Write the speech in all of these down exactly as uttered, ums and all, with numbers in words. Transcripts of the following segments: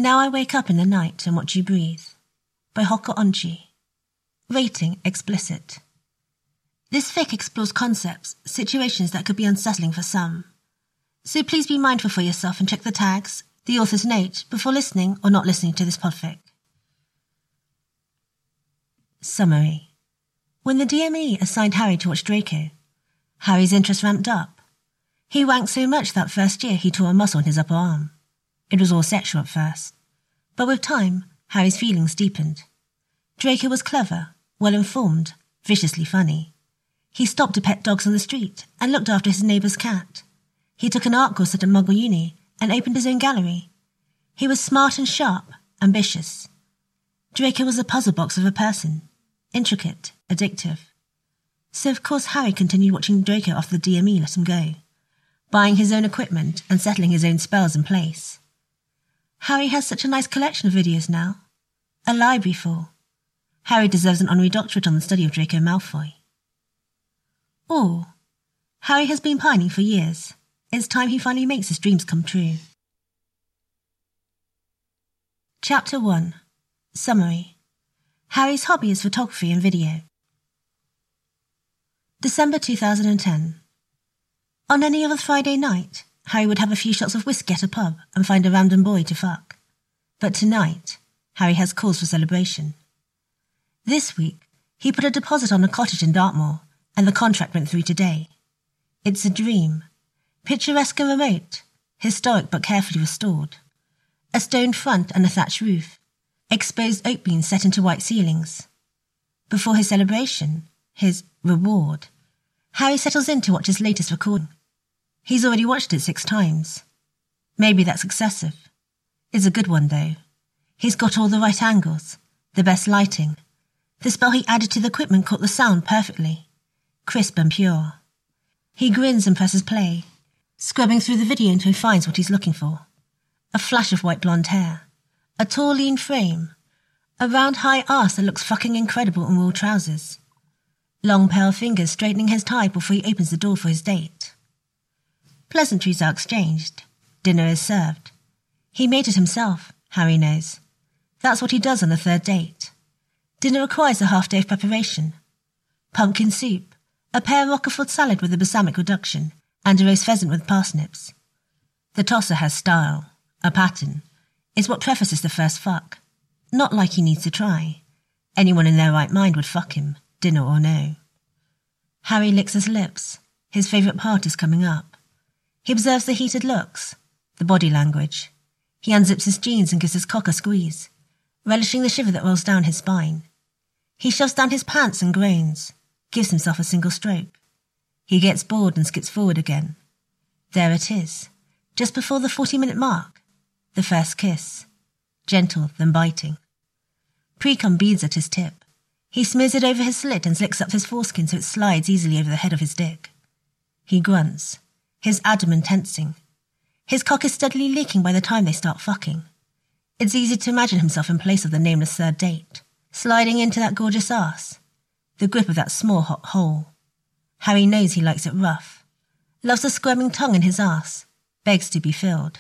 Now I Wake Up in the Night and Watch You Breathe by Hoko Onchi. Rating explicit. This fic explores concepts, situations that could be unsettling for some. So please be mindful for yourself and check the tags, the author's note, before listening or not listening to this podfic. Summary. When the D M E assigned Harry to watch Draco, Harry's interest ramped up. He wanked so much that first year he tore a muscle in his upper arm. It was all sexual at first, but with time, Harry's feelings deepened. Draco was clever, well-informed, viciously funny. He stopped to pet dogs on the street and looked after his neighbour's cat. He took an art course at a Muggle uni and opened his own gallery. He was smart and sharp, ambitious. Draco was a puzzle box of a person, intricate, addictive. So of course Harry continued watching Draco after the D M E let him go, buying his own equipment and settling his own spells in place. Harry has such a nice collection of videos now. A library full. Harry deserves an honorary doctorate on the study of Draco Malfoy. Or, Harry has been pining for years. It's time he finally makes his dreams come true. Chapter one. Summary. Harry's hobby is photography and video. December two thousand ten. On any other Friday night, Harry would have a few shots of whiskey at a pub and find a random boy to fuck. But tonight, Harry has cause for celebration. This week, he put a deposit on a cottage in Dartmoor, and the contract went through today. It's a dream. Picturesque and remote, historic but carefully restored. A stone front and a thatched roof, exposed oak beams set into white ceilings. Before his celebration, his reward, Harry settles in to watch his latest recording. He's already watched it six times. Maybe that's excessive. It's a good one, though. He's got all the right angles, the best lighting. The spell he added to the equipment caught the sound perfectly, crisp and pure. He grins and presses play, scrubbing through the video until he finds what he's looking for. A flash of white blonde hair, a tall lean frame, a round high arse that looks fucking incredible in wool trousers. Long pale fingers straightening his tie before he opens the door for his date. Pleasantries are exchanged. Dinner is served. He made it himself, Harry knows. That's what he does on the third date. Dinner requires a half day of preparation. Pumpkin soup, a pear roquefort salad with a balsamic reduction, and a roast pheasant with parsnips. The tosser has style, a pattern. It's what prefaces the first fuck. Not like he needs to try. Anyone in their right mind would fuck him, dinner or no. Harry licks his lips. His favourite part is coming up. He observes the heated looks, the body language. He unzips his jeans and gives his cock a squeeze, relishing the shiver that rolls down his spine. He shoves down his pants and groans, gives himself a single stroke. He gets bored and skips forward again. There it is, just before the forty-minute mark. The first kiss. Gentle, then biting. Pre-cum beads at his tip. He smears it over his slit and slicks up his foreskin so it slides easily over the head of his dick. He grunts, his abdomen tensing. His cock is steadily leaking by the time they start fucking. It's easy to imagine himself in place of the nameless third date, sliding into that gorgeous arse, the grip of that small hot hole. Harry knows he likes it rough, loves the squirming tongue in his arse, begs to be filled.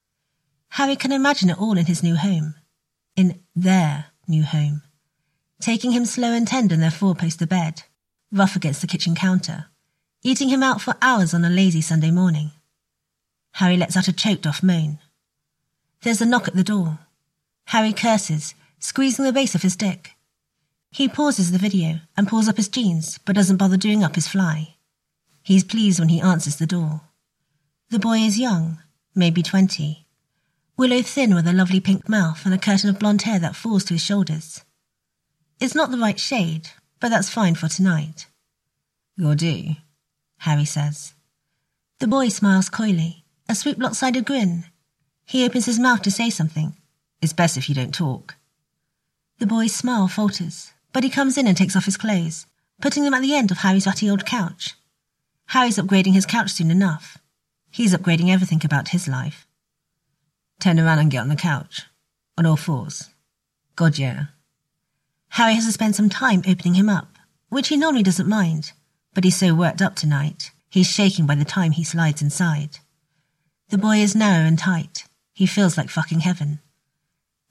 Harry can imagine it all in his new home, in their new home, taking him slow and tender in their four-poster bed, rough against the kitchen counter, eating him out for hours on a lazy Sunday morning. Harry lets out a choked-off moan. There's a knock at the door. Harry curses, squeezing the base of his dick. He pauses the video and pulls up his jeans, but doesn't bother doing up his fly. He's pleased when he answers the door. The boy is young, maybe twenty. Willow thin with a lovely pink mouth and a curtain of blonde hair that falls to his shoulders. It's not the right shade, but that's fine for tonight. You'll do, Harry says. The boy smiles coyly, a sweet lopsided grin. He opens his mouth to say something. It's best if you don't talk. The boy's smile falters, but he comes in and takes off his clothes, putting them at the end of Harry's ratty old couch. Harry's upgrading his couch soon enough. He's upgrading everything about his life. Turn around and get on the couch. On all fours. God, yeah. Harry has to spend some time opening him up, which he normally doesn't mind, but he's so worked up tonight, he's shaking by the time he slides inside. The boy is narrow and tight. He feels like fucking heaven.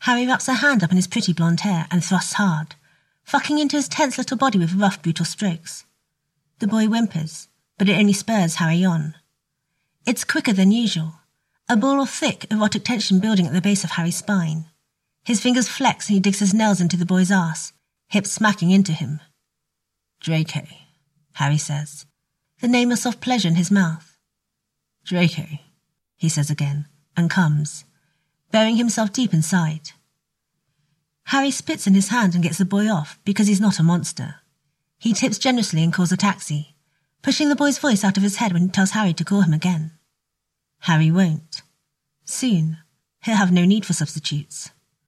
Harry wraps her hand up in his pretty blonde hair and thrusts hard, fucking into his tense little body with rough, brutal strokes. The boy whimpers, but it only spurs Harry on. It's quicker than usual, a ball of thick, erotic tension building at the base of Harry's spine. His fingers flex and he digs his nails into the boy's arse, hips smacking into him. Draco, Harry says, the nameless soft pleasure in his mouth. Draco, he says again, and comes, burying himself deep inside. Harry spits in his hand and gets the boy off because he's not a monster. He tips generously and calls a taxi, pushing the boy's voice out of his head when he tells Harry to call him again. Harry won't. Soon, he'll have no need for substitutes.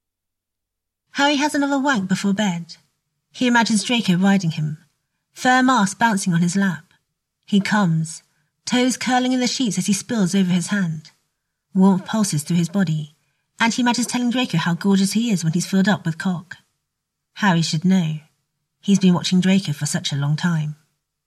Harry has another wank before bed. He imagines Draco riding him, fur mask bouncing on his lap. He comes, toes curling in the sheets as he spills over his hand. Warmth pulses through his body, and he imagines telling Draco how gorgeous he is when he's filled up with cock. Harry should know. He's been watching Draco for such a long time.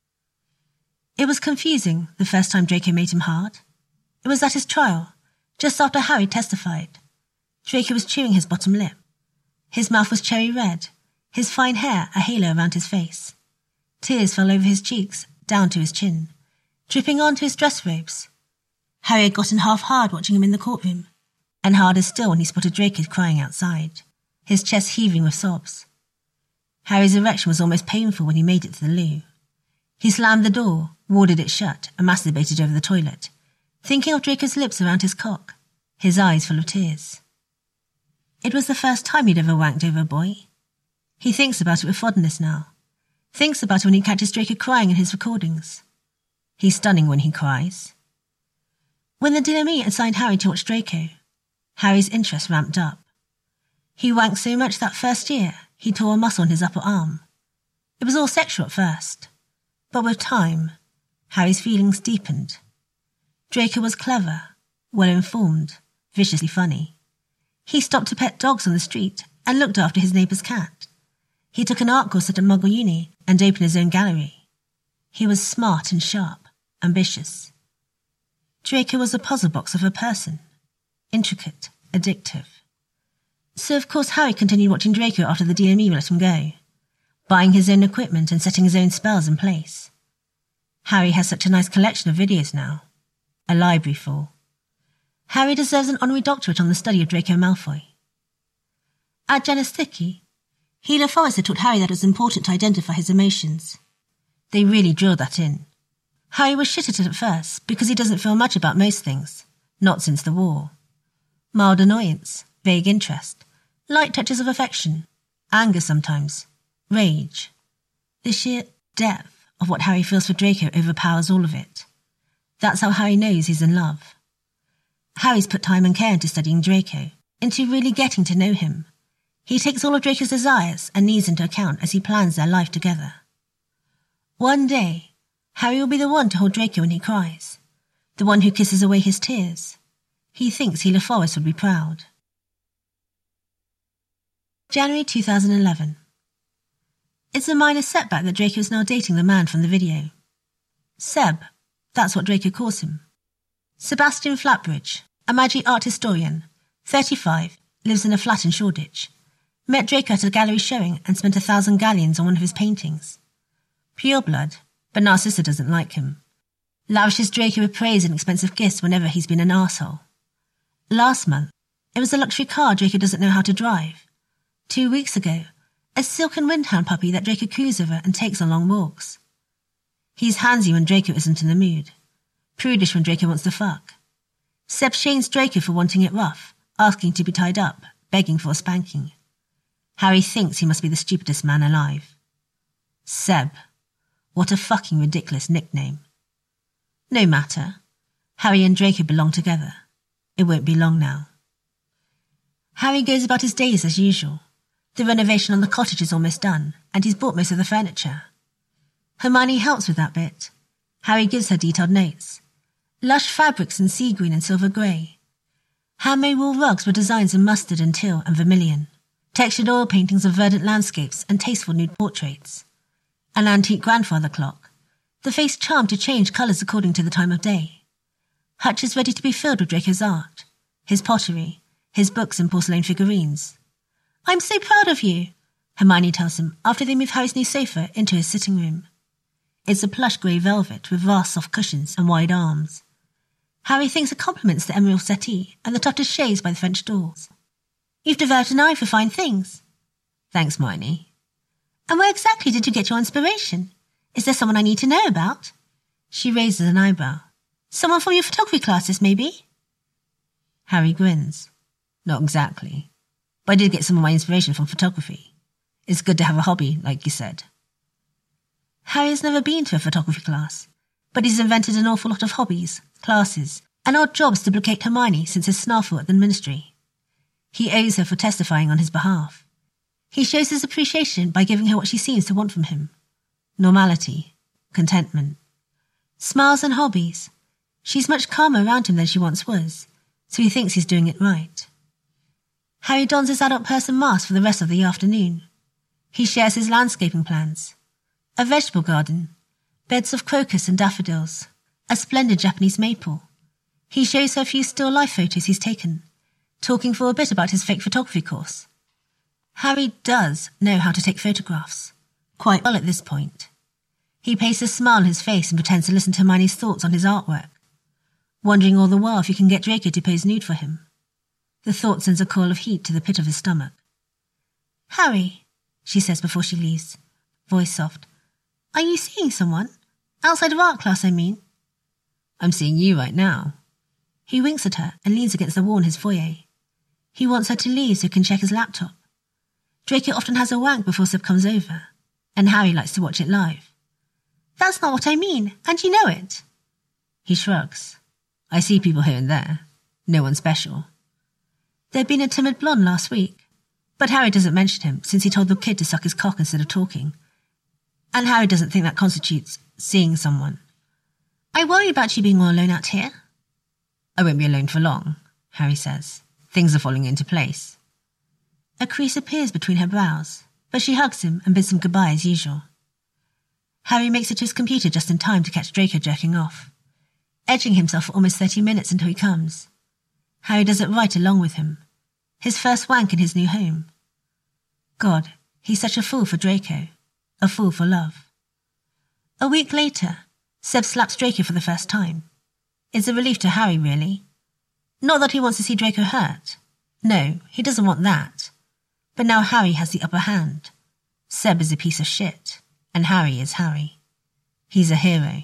It was confusing the first time Draco made him hard. It was at his trial, just after Harry testified. Draco was chewing his bottom lip. His mouth was cherry red, his fine hair a halo around his face. Tears fell over his cheeks, down to his chin, dripping onto his dress robes. Harry had gotten half hard watching him in the courtroom, and harder still when he spotted Draco crying outside, his chest heaving with sobs. Harry's erection was almost painful when he made it to the loo. He slammed the door, warded it shut, and masturbated over the toilet, thinking of Draco's lips around his cock, his eyes full of tears. It was the first time he'd ever wanked over a boy. He thinks about it with fondness now, thinks about it when he catches Draco crying in his recordings. He's stunning when he cries. When the D M E assigned Harry to watch Draco, Harry's interest ramped up. He wanked so much that first year he tore a muscle in his upper arm. It was all sexual at first, but with time, Harry's feelings deepened. Draco was clever, well-informed, viciously funny. He stopped to pet dogs on the street and looked after his neighbour's cat. He took an art course at Muggle Uni and opened his own gallery. He was smart and sharp, ambitious. Draco was a puzzle box of a person, intricate, addictive. So of course Harry continued watching Draco after the D M E let him go, buying his own equipment and setting his own spells in place. Harry has such a nice collection of videos now. A library full. Harry deserves an honorary doctorate on the study of Draco Malfoy. At Genethicki, Healer Forrest had taught Harry that it was important to identify his emotions. They really drilled that in. Harry was shit at it at first because he doesn't feel much about most things, not since the war. Mild annoyance, vague interest, light touches of affection, anger sometimes, rage. The sheer depth of what Harry feels for Draco overpowers all of it. That's how Harry knows he's in love. Harry's put time and care into studying Draco, into really getting to know him. He takes all of Draco's desires and needs into account as he plans their life together. One day, Harry will be the one to hold Draco when he cries, the one who kisses away his tears. He thinks Healer Forrest would be proud. January two thousand eleven. It's a minor setback that Draco is now dating the man from the video. Seb, that's what Draco calls him. Sebastian Flatbridge, a magic art historian, thirty-five, lives in a flat in Shoreditch. Met Draco at a gallery showing and spent a thousand galleons on one of his paintings. Pure blood, but Narcissa doesn't like him. Lavishes Draco with praise and expensive gifts whenever he's been an arsehole. Last month, it was a luxury car Draco doesn't know how to drive. Two weeks ago, a silken windhound puppy that Draco coos over and takes on long walks. He's handsy when Draco isn't in the mood. Prudish when Draco wants to fuck. Seb shames Draco for wanting it rough, asking to be tied up, begging for a spanking. Harry thinks he must be the stupidest man alive. Seb. What a fucking ridiculous nickname. No matter. Harry and Draco belong together. It won't be long now. Harry goes about his days as usual. The renovation on the cottage is almost done, and he's bought most of the furniture. Hermione helps with that bit. Harry gives her detailed notes. Lush fabrics in sea green and silver grey. Handmade wool rugs were designs in mustard and teal and vermilion. Textured oil paintings of verdant landscapes and tasteful nude portraits. An antique grandfather clock. The face charmed to change colours according to the time of day. Hutches ready to be filled with Draco's art. His pottery. His books and porcelain figurines. I'm so proud of you, Hermione tells him after they move Harry's new sofa into his sitting room. It's a plush grey velvet with vast soft cushions and wide arms. Harry thinks it compliments the emerald settee and the tufted shades by the French doors. You've developed an eye for fine things. Thanks, Hermione. And where exactly did you get your inspiration? Is there someone I need to know about? She raises an eyebrow. Someone from your photography classes, maybe? Harry grins. Not exactly. But I did get some of my inspiration from photography. It's good to have a hobby, like you said. Harry has never been to a photography class, but he's invented an awful lot of hobbies, classes, and odd jobs to placate Hermione since his snafu at the ministry. He owes her for testifying on his behalf. He shows his appreciation by giving her what she seems to want from him. Normality, contentment, smiles and hobbies. She's much calmer around him than she once was, so he thinks he's doing it right. Harry dons his adult person mask for the rest of the afternoon. He shares his landscaping plans. A vegetable garden, beds of crocus and daffodils, a splendid Japanese maple. He shows her a few still life photos he's taken, talking for a bit about his fake photography course. Harry does know how to take photographs, quite well at this point. He pastes a smile on his face and pretends to listen to Hermione's thoughts on his artwork, wondering all the while if he can get Draco to pose nude for him. The thought sends a coil of heat to the pit of his stomach. Harry, she says before she leaves, voice soft, are you seeing someone? Outside of art class, I mean. I'm seeing you right now. He winks at her and leans against the wall in his foyer. He wants her to leave so he can check his laptop. Draco often has a wank before Seb comes over, and Harry likes to watch it live. That's not what I mean, and you know it. He shrugs. I see people here and there. No one special. There'd been a timid blonde last week, but Harry doesn't mention him since he told the kid to suck his cock instead of talking. And Harry doesn't think that constitutes seeing someone. I worry about you being all alone out here. I won't be alone for long, Harry says. Things are falling into place. A crease appears between her brows, but she hugs him and bids him goodbye as usual. Harry makes it to his computer just in time to catch Draco jerking off, edging himself for almost thirty minutes until he comes. Harry does it right along with him. His first wank in his new home. God, he's such a fool for Draco. A fool for love. A week later, Seb slaps Draco for the first time. It's a relief to Harry, really. Not that he wants to see Draco hurt. No, he doesn't want that. But now Harry has the upper hand. Seb is a piece of shit, and Harry is Harry. He's a hero.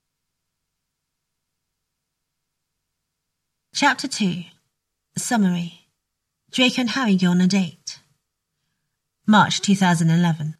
Chapter two. Summary. Draco and Harry go on a date. March two thousand eleven.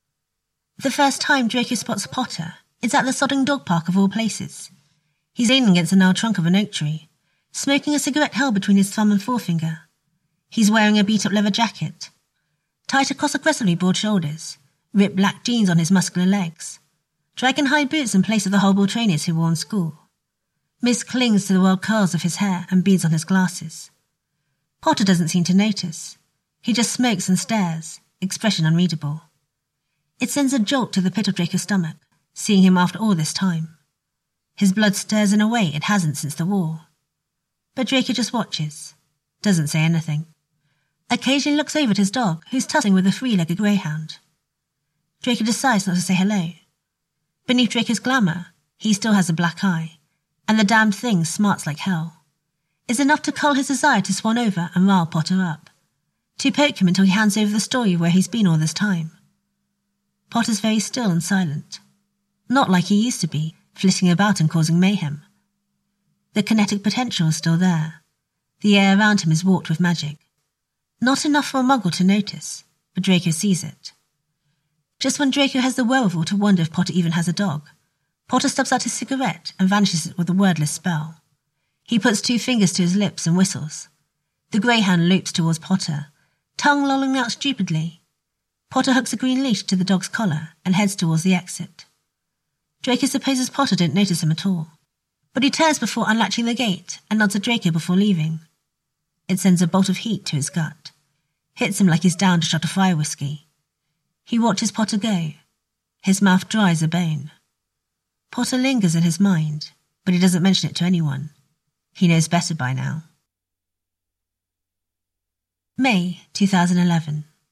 The first time Draco spots Potter is at the sodding dog park of all places. He's leaning against the gnarled trunk of an oak tree, smoking a cigarette held between his thumb and forefinger. He's wearing a beat-up leather jacket, tight across aggressively broad shoulders, ripped black jeans on his muscular legs, dragon-hide boots in place of the horrible trainers he wore in school. Mist clings to the wild curls of his hair and beads on his glasses. Potter doesn't seem to notice. He just smokes and stares, expression unreadable. It sends a jolt to the pit of Draco's stomach, seeing him after all this time. His blood stirs in a way it hasn't since the war. But Draco just watches, doesn't say anything. Occasionally looks over at his dog, who's tussling with a three-legged greyhound. Draco decides not to say hello. Beneath Draco's glamour, he still has a black eye, and the damned thing smarts like hell. It's enough to cull his desire to swan over and rile Potter up, to poke him until he hands over the story of where he's been all this time. Potter's very still and silent. Not like he used to be, flitting about and causing mayhem. The kinetic potential is still there. The air around him is warped with magic. Not enough for a muggle to notice, but Draco sees it. Just when Draco has the wherewithal to wonder if Potter even has a dog, Potter stubs out his cigarette and vanishes it with a wordless spell. He puts two fingers to his lips and whistles. The greyhound loops towards Potter, tongue lolling out stupidly. Potter hooks a green leash to the dog's collar and heads towards the exit. Draco supposes Potter didn't notice him at all, but he turns before unlatching the gate and nods at Draco before leaving. It sends a bolt of heat to his gut, hits him like he's down to shot of fire whiskey. He watches Potter go. His mouth dry as a bone. Potter lingers in his mind, but he doesn't mention it to anyone. He knows better by now. May two thousand eleven.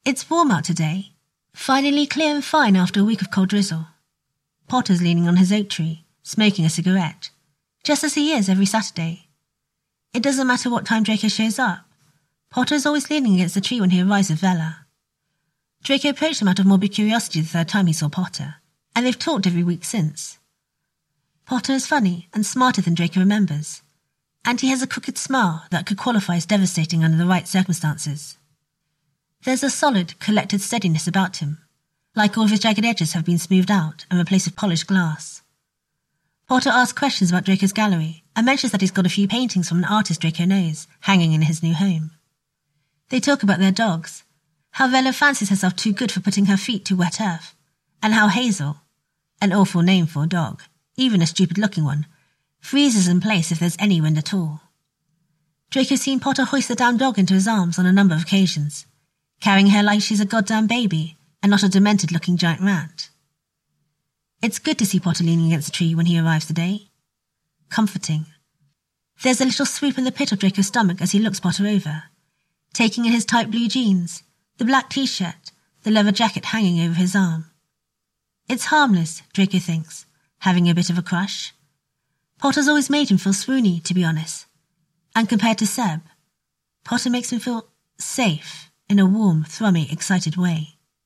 It's warm out today, finally clear and fine after a week of cold drizzle. Potter's leaning on his oak tree, smoking a cigarette, just as he is every Saturday. It doesn't matter what time Draco shows up. Potter is always leaning against the tree when he arrives with Vella. Draco approached him out of morbid curiosity the third time he saw Potter, and they've talked every week since. Potter is funny and smarter than Draco remembers, and he has a crooked smile that could qualify as devastating under the right circumstances. There's a solid, collected steadiness about him, like all of his jagged edges have been smoothed out and replaced with polished glass. Potter asks questions about Draco's gallery and mentions that he's got a few paintings from an artist Draco knows hanging in his new home. They talk about their dogs, how Vella fancies herself too good for putting her feet to wet earth, and how Hazel, an awful name for a dog, even a stupid-looking one, freezes in place if there's any wind at all. Draco's seen Potter hoist the damn dog into his arms on a number of occasions, carrying her like she's a goddamn baby and not a demented-looking giant rat. It's good to see Potter leaning against a tree when he arrives today. Comforting. There's a little swoop in the pit of Draco's stomach as he looks Potter over, taking in his tight blue jeans, the black t-shirt, the leather jacket hanging over his arm. It's harmless, Draco thinks, having a bit of a crush. Potter's always made him feel swoony, to be honest. And compared to Seb, Potter makes him feel safe in a warm, thrummy, excited way.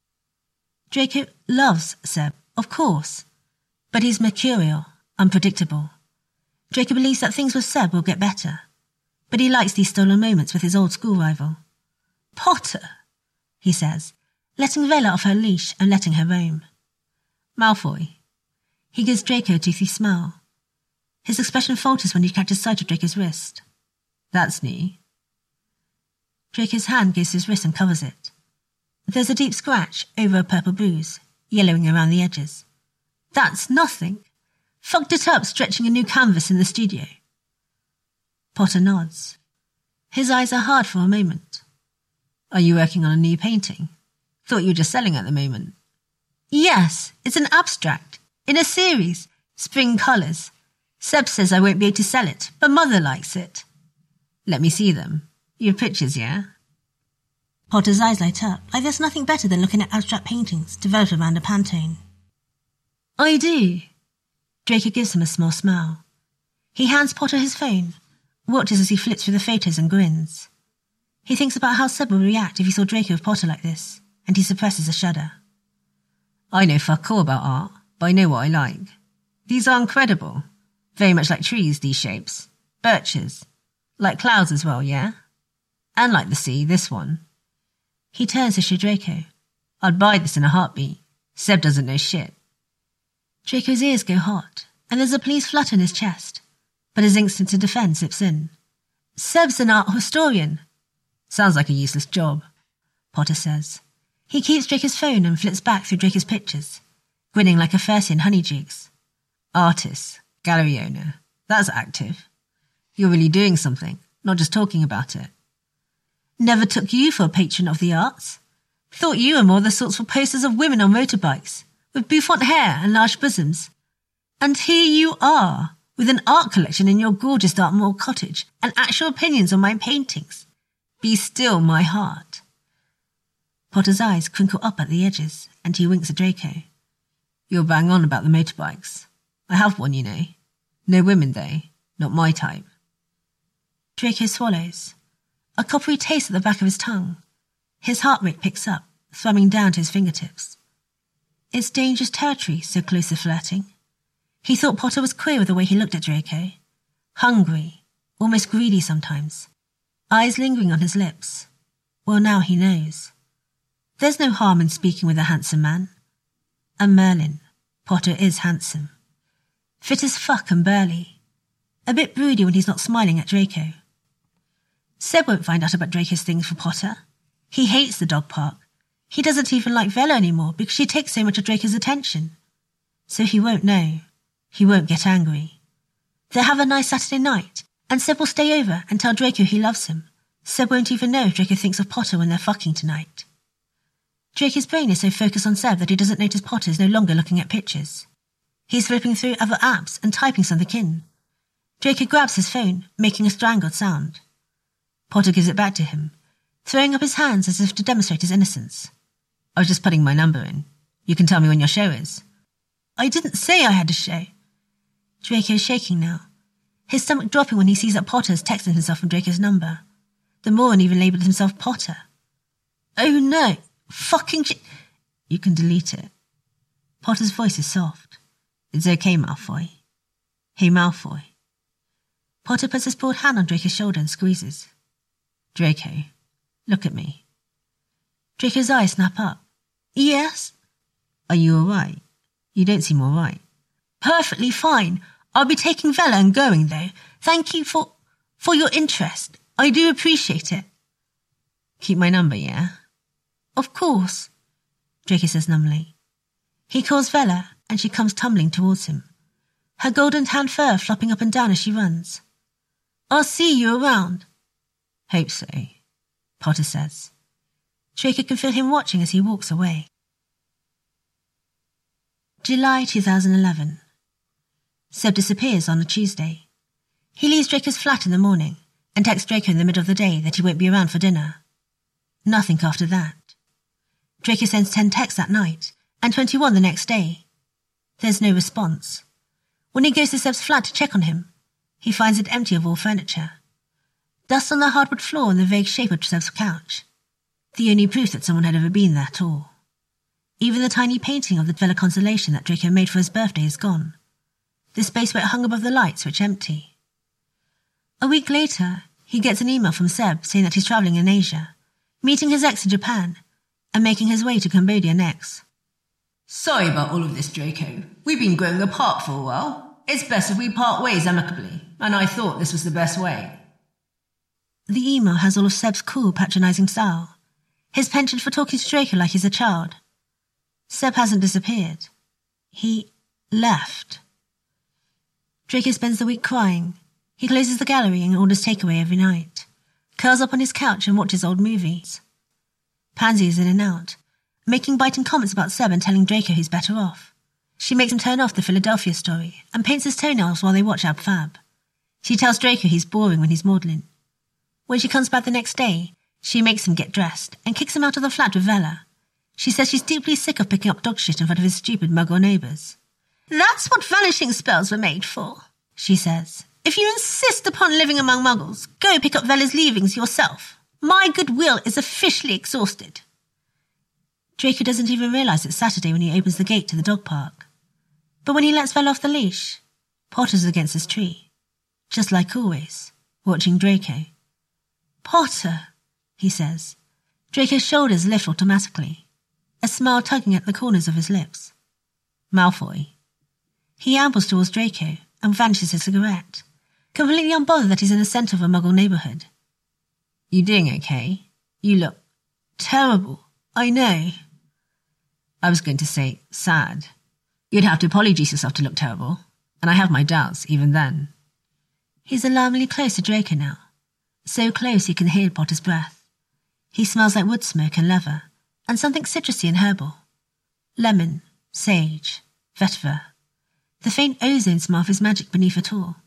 Draco loves Seb, of course, but he's mercurial, unpredictable. Draco believes that things with Seb will get better, but he likes these stolen moments with his old school rival. Potter, he says, letting Vella off her leash and letting her roam. Malfoy. He gives Draco a toothy smile. His expression falters when he catches sight of Draco's wrist. That's new. Draco's hand goes to his wrist and covers it. There's a deep scratch over a purple bruise, yellowing around the edges. That's nothing. Fucked it up stretching a new canvas in the studio. Potter nods. His eyes are hard for a moment. Are you working on a new painting? Thought you were just selling at the moment. Yes, it's an abstract. In a series. Spring colours. Seb says I won't be able to sell it, but Mother likes it. Let me see them. You have pictures, yeah? Potter's eyes light up, like there's nothing better than looking at abstract paintings developed around a Pantone. I do. Draco gives him a small smile. He hands Potter his phone, watches as he flips through the photos and grins. He thinks about how Seb would react if he saw Draco with Potter like this, and he suppresses a shudder. I know fuck all about art, but I know what I like. These are incredible. Very much like trees, these shapes. Birches. Like clouds as well, yeah? And like the sea, this one. He turns to show Draco. I'd buy this in a heartbeat. Seb doesn't know shit. Draco's ears go hot, and there's a pleased flutter in his chest, but his instinct to defend slips in. Seb's an art historian. Sounds like a useless job, Potter says. He keeps Draco's phone and flips back through Draco's pictures, grinning like a Fersian honeyjigs. Artist, gallery owner, that's active. You're really doing something, not just talking about it. Never took you for a patron of the arts. Thought you were more the sorts for posters of women on motorbikes, with bouffant hair and large bosoms. And here you are, with an art collection in your gorgeous Dartmoor cottage and actual opinions on my paintings. Be still, my heart. Potter's eyes crinkle up at the edges, and he winks at Draco. You're bang on about the motorbikes. I have one, you know. No women, though. Not my type. Draco swallows. A coppery taste at the back of his tongue. His heart rate picks up, thrumming down to his fingertips. It's dangerous territory, so close to flirting. He thought Potter was queer with the way he looked at Draco. Hungry, almost greedy sometimes. Eyes lingering on his lips. Well, now he knows. There's no harm in speaking with a handsome man. And Merlin, Potter is handsome. Fit as fuck and burly. A bit broody when he's not smiling at Draco. Seb won't find out about Draco's things for Potter. He hates the dog park. He doesn't even like Vella anymore because she takes so much of Draco's attention. So he won't know. He won't get angry. They'll have a nice Saturday night, and Seb will stay over and tell Draco he loves him. Seb won't even know if Draco thinks of Potter when they're fucking tonight. Draco's brain is so focused on Seb that he doesn't notice Potter is no longer looking at pictures. He's flipping through other apps and typing something in. Draco grabs his phone, making a strangled sound. Potter gives it back to him, throwing up his hands as if to demonstrate his innocence. I was just putting my number in. You can tell me when your show is. I didn't say I had a show. Draco's shaking now, his stomach dropping when he sees that Potter has texted himself from Draco's number. The Moran even labelled himself Potter. Oh no, fucking shit. You can delete it. Potter's voice is soft. It's okay, Malfoy. Hey, Malfoy. Potter puts his broad hand on Draco's shoulder and squeezes. Draco, look at me. Draco's eyes snap up. Yes? Are you alright? You don't seem alright. Perfectly fine. I'll be taking Vela and going, though. Thank you for... for your interest. I do appreciate it. Keep my number, yeah? Of course, Draco says numbly. He calls Vela, and she comes tumbling towards him, her golden tan fur flopping up and down as she runs. I'll see you around. Hope so, Potter says. Draco can feel him watching as he walks away. July two thousand eleven. Seb disappears on a Tuesday. He leaves Draco's flat in the morning and texts Draco in the middle of the day that he won't be around for dinner. Nothing after that. Draco sends ten texts that night and twenty-one the next day. There's no response. When he goes to Seb's flat to check on him, he finds it empty of all furniture. Dust on the hardwood floor and the vague shape of Seb's couch. The only proof that someone had ever been there at all. Even the tiny painting of the Vela constellation that Draco made for his birthday is gone. The space where it hung above the light switch empty. A week later, he gets an email from Seb saying that he's travelling in Asia, meeting his ex in Japan, and making his way to Cambodia next. Sorry about all of this, Draco. We've been growing apart for a while. It's best if we part ways amicably, and I thought this was the best way. The email has all of Seb's cool, patronising style, his penchant for talking to Draco like he's a child. Seb hasn't disappeared. He left. Draco spends the week crying. He closes the gallery and orders takeaway every night, curls up on his couch and watches old movies. Pansy is in and out, making biting comments about Seb and telling Draco he's better off. She makes him turn off the Philadelphia story and paints his toenails while they watch Ab Fab. She tells Draco he's boring when he's maudlin. When she comes back the next day, she makes him get dressed and kicks him out of the flat with Vela. She says she's deeply sick of picking up dog shit in front of his stupid Muggle neighbours. That's what vanishing spells were made for, she says. If you insist upon living among Muggles, go pick up Vela's leavings yourself. My goodwill is officially exhausted. Draco doesn't even realise it's Saturday when he opens the gate to the dog park. But when he lets Vela off the leash, Potter's against his tree, just like always, watching Draco. Potter, he says. Draco's shoulders lift automatically, a smile tugging at the corners of his lips. Malfoy. He ambles towards Draco and vanishes his cigarette, completely unbothered that he's in the centre of a Muggle neighbourhood. You doing okay? You look terrible. I know. I was going to say sad. You'd have to apologise yourself to look terrible, and I have my doubts even then. He's alarmingly close to Draco now, so close he can hear Potter's breath. He smells like wood smoke and leather, and something citrusy and herbal. Lemon, sage, vetiver. The faint ozone smell of his magic beneath it all.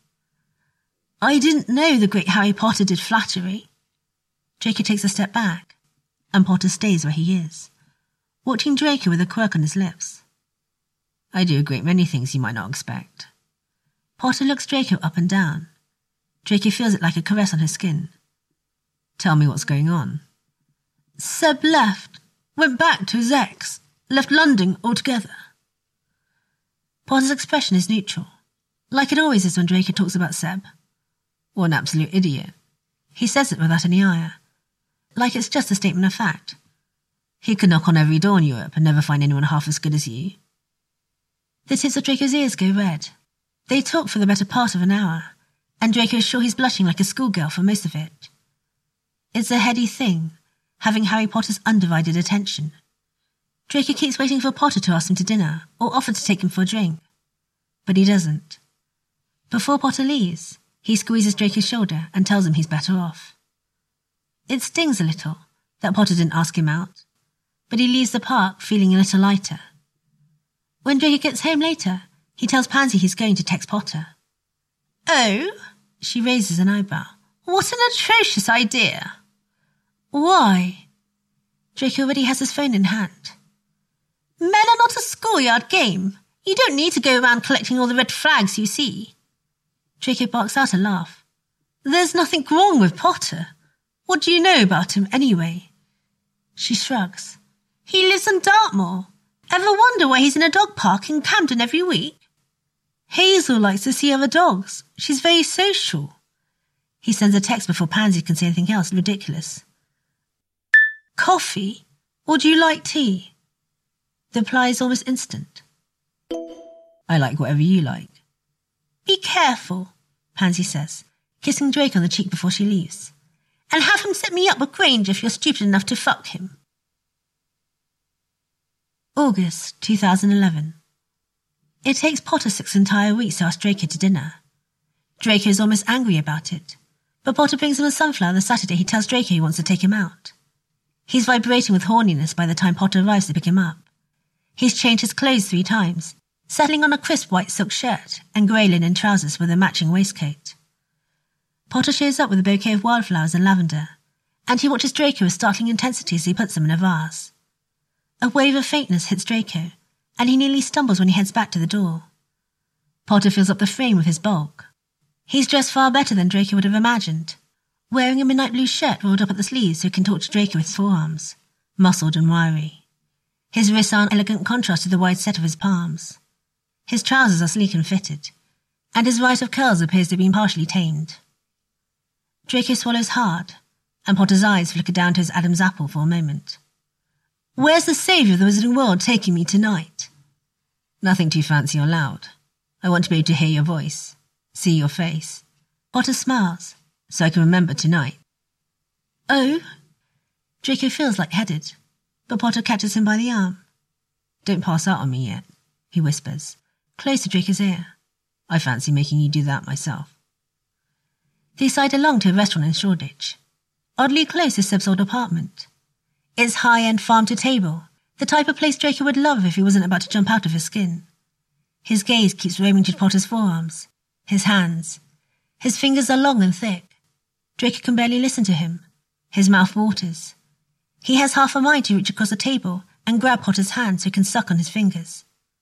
I didn't know the great Harry Potter did flattery. Draco takes a step back, and Potter stays where he is, watching Draco with a quirk on his lips. I do a great many things you might not expect. Potter looks Draco up and down. Draco feels it like a caress on his skin. Tell me what's going on. Seb left, went back to his ex, left London altogether. Potter's expression is neutral, like it always is when Draco talks about Seb. What an absolute idiot. He says it without any ire, like it's just a statement of fact. He could knock on every door in Europe and never find anyone half as good as you. The tips of Draco's ears go red. They talk for the better part of an hour, and Draco is sure he's blushing like a schoolgirl for most of it. It's a heady thing, having Harry Potter's undivided attention. Draco keeps waiting for Potter to ask him to dinner or offer to take him for a drink, but he doesn't. Before Potter leaves, he squeezes Draco's shoulder and tells him he's better off. It stings a little that Potter didn't ask him out, but he leaves the park feeling a little lighter. When Draco gets home later, he tells Pansy he's going to text Potter. Oh? She raises an eyebrow. What an atrocious idea. Why? Draco already has his phone in hand. Men are not a schoolyard game. You don't need to go around collecting all the red flags you see. Draco barks out a laugh. There's nothing wrong with Potter. What do you know about him anyway? She shrugs. He lives in Dartmoor. Ever wonder why he's in a dog park in Camden every week? Hazel likes to see other dogs. She's very social. He sends a text before Pansy can say anything else ridiculous. Coffee? Or do you like tea? The reply is almost instant. I like whatever you like. Be careful, Pansy says, kissing Drake on the cheek before she leaves. And have him set me up with Granger if you're stupid enough to fuck him. August two thousand eleven. It takes Potter six entire weeks to ask Draco to dinner. Draco is almost angry about it, but Potter brings him a sunflower the Saturday he tells Draco he wants to take him out. He's vibrating with horniness by the time Potter arrives to pick him up. He's changed his clothes three times, settling on a crisp white silk shirt and grey linen trousers with a matching waistcoat. Potter shows up with a bouquet of wildflowers and lavender, and he watches Draco with startling intensity as he puts them in a vase. A wave of faintness hits Draco, and he nearly stumbles when he heads back to the door. Potter fills up the frame with his bulk. He's dressed far better than Draco would have imagined, wearing a midnight blue shirt rolled up at the sleeves so he can torture Draco with his forearms, muscled and wiry. His wrists are an elegant contrast to the wide set of his palms. His trousers are sleek and fitted, and his right of curls appears to have been partially tamed. Draco swallows hard, and Potter's eyes flicker down to his Adam's apple for a moment. Where's the saviour of the wizarding world taking me tonight? Nothing too fancy or loud. I want to be able to hear your voice, see your face. Potter smiles, so I can remember tonight. Oh? Draco feels light-headed, but Potter catches him by the arm. Don't pass out on me yet, he whispers, close to Draco's ear. I fancy making you do that myself. They side along to a restaurant in Shoreditch, oddly close to Seb's old apartment. It's high-end farm-to-table, the type of place Draco would love if he wasn't about to jump out of his skin. His gaze keeps roaming to Potter's forearms, his hands. His fingers are long and thick. Draco can barely listen to him. His mouth waters. He has half a mind to reach across the table and grab Potter's hand so he can suck on his fingers.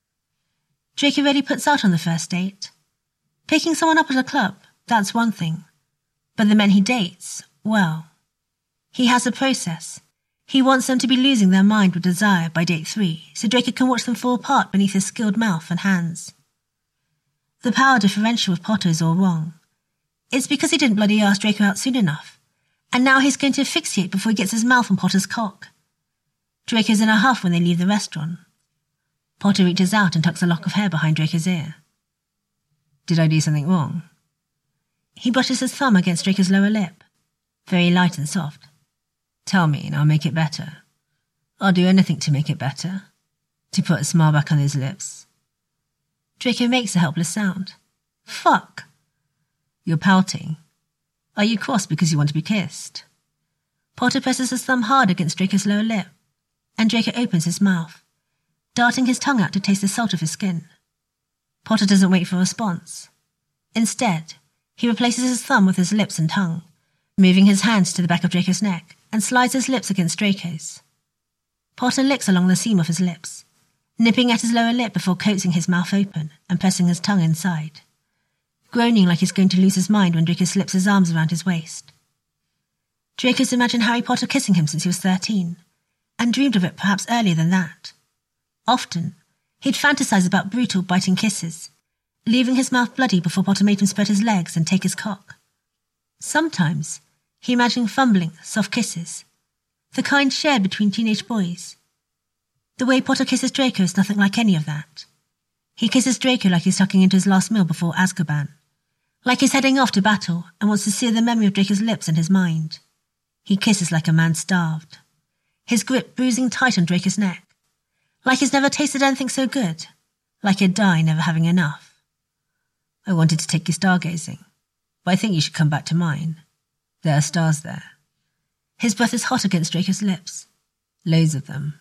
Draco rarely puts out on the first date. Picking someone up at a club, that's one thing. But the men he dates, well, he has a process. He wants them to be losing their mind with desire by date three, so Draco can watch them fall apart beneath his skilled mouth and hands. The power differential with Potter is all wrong. It's because he didn't bloody ask Draco out soon enough, and now he's going to asphyxiate before he gets his mouth on Potter's cock. Draco's in a huff when they leave the restaurant. Potter reaches out and tucks a lock of hair behind Draco's ear. Did I do something wrong? He brushes his thumb against Draco's lower lip, very light and soft. Tell me and I'll make it better. I'll do anything to make it better. To put a smile back on his lips. Draco makes a helpless sound. Fuck. You're pouting. Are you cross because you want to be kissed? Potter presses his thumb hard against Draco's lower lip, and Draco opens his mouth, darting his tongue out to taste the salt of his skin. Potter doesn't wait for a response. Instead, he replaces his thumb with his lips and tongue, moving his hands to the back of Draco's neck, and slides his lips against Draco's. Potter licks along the seam of his lips, nipping at his lower lip before coaxing his mouth open and pressing his tongue inside, groaning like he's going to lose his mind when Draco slips his arms around his waist. Draco's imagined Harry Potter kissing him since he was thirteen, and dreamed of it perhaps earlier than that. Often, he'd fantasize about brutal, biting kisses, leaving his mouth bloody before Potter made him spread his legs and take his cock. Sometimes, he imagined fumbling, soft kisses, the kind shared between teenage boys. The way Potter kisses Draco is nothing like any of that. He kisses Draco like he's tucking into his last meal before Azkaban, like he's heading off to battle and wants to sear the memory of Draco's lips in his mind. He kisses like a man starved, his grip bruising tight on Draco's neck, like he's never tasted anything so good, like he'd die never having enough. I wanted to take you stargazing, but I think you should come back to mine. There are stars there. His breath is hot against Draco's lips. Loads of them.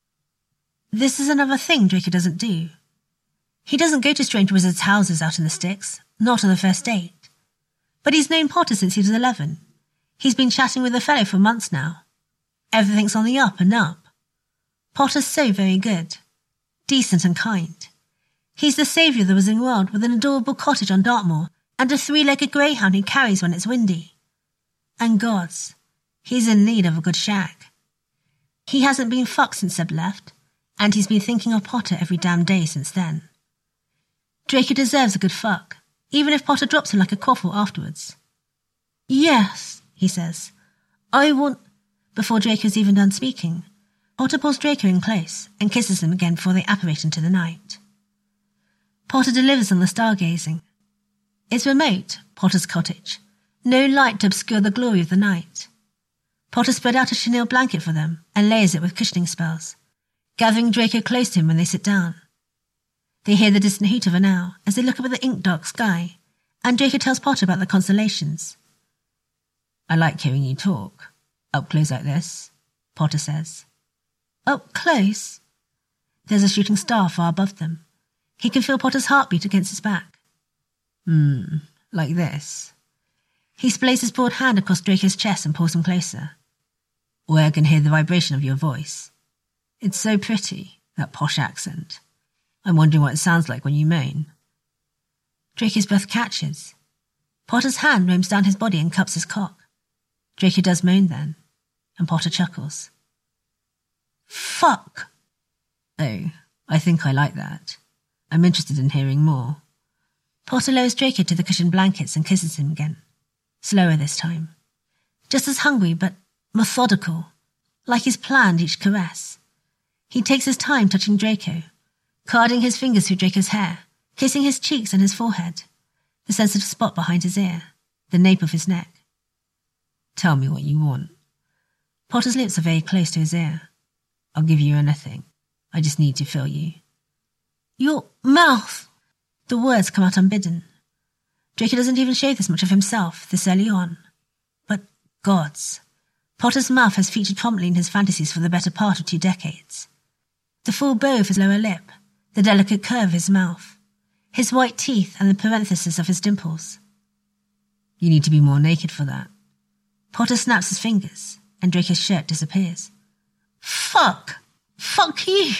This is another thing Draco doesn't do. He doesn't go to strange wizards' houses out in the sticks, not on the first date. But he's known Potter since he was eleven. He's been chatting with the fellow for months now. Everything's on the up and up. Potter's so very good, decent and kind. He's the saviour of the Wizarding World with an adorable cottage on Dartmoor and a three-legged greyhound he carries when it's windy. And gods, he's in need of a good shag. He hasn't been fucked since Seb left, and he's been thinking of Potter every damn day since then. Draco deserves a good fuck, even if Potter drops him like a quaffle afterwards. Yes, he says. I want... Before Draco's even done speaking, Potter pulls Draco in close and kisses him again before they apparate into the night. Potter delivers on the stargazing. It's remote, Potter's cottage. No light to obscure the glory of the night. Potter spread out a chenille blanket for them and layers it with cushioning spells, gathering Draco close to him when they sit down. They hear the distant hoot of an owl as they look up at the ink-dark sky, and Draco tells Potter about the constellations. I like hearing you talk. Up close like this, Potter says. Up close? There's a shooting star far above them. He can feel Potter's heartbeat against his back. Hmm, like this. He splays his broad hand across Draco's chest and pulls him closer. Where I can hear the vibration of your voice. It's so pretty, that posh accent. I'm wondering what it sounds like when you moan. Draco's breath catches. Potter's hand roams down his body and cups his cock. Draco does moan then, and Potter chuckles. Fuck! Oh, I think I like that. I'm interested in hearing more. Potter lowers Draco to the cushioned blankets and kisses him again. Slower this time. Just as hungry, but methodical, like he's planned each caress. He takes his time touching Draco, carding his fingers through Draco's hair, kissing his cheeks and his forehead, the sensitive spot behind his ear, the nape of his neck. Tell me what you want. Potter's lips are very close to his ear. I'll give you anything. I just need to feel you. Your mouth! The words come out unbidden. Draco doesn't even show this much of himself this early on. But gods, Potter's mouth has featured prominently in his fantasies for the better part of two decades. The full bow of his lower lip, the delicate curve of his mouth, his white teeth and the parenthesis of his dimples. You need to be more naked for that. Potter snaps his fingers, and Draco's shirt disappears. Fuck! Fuck you!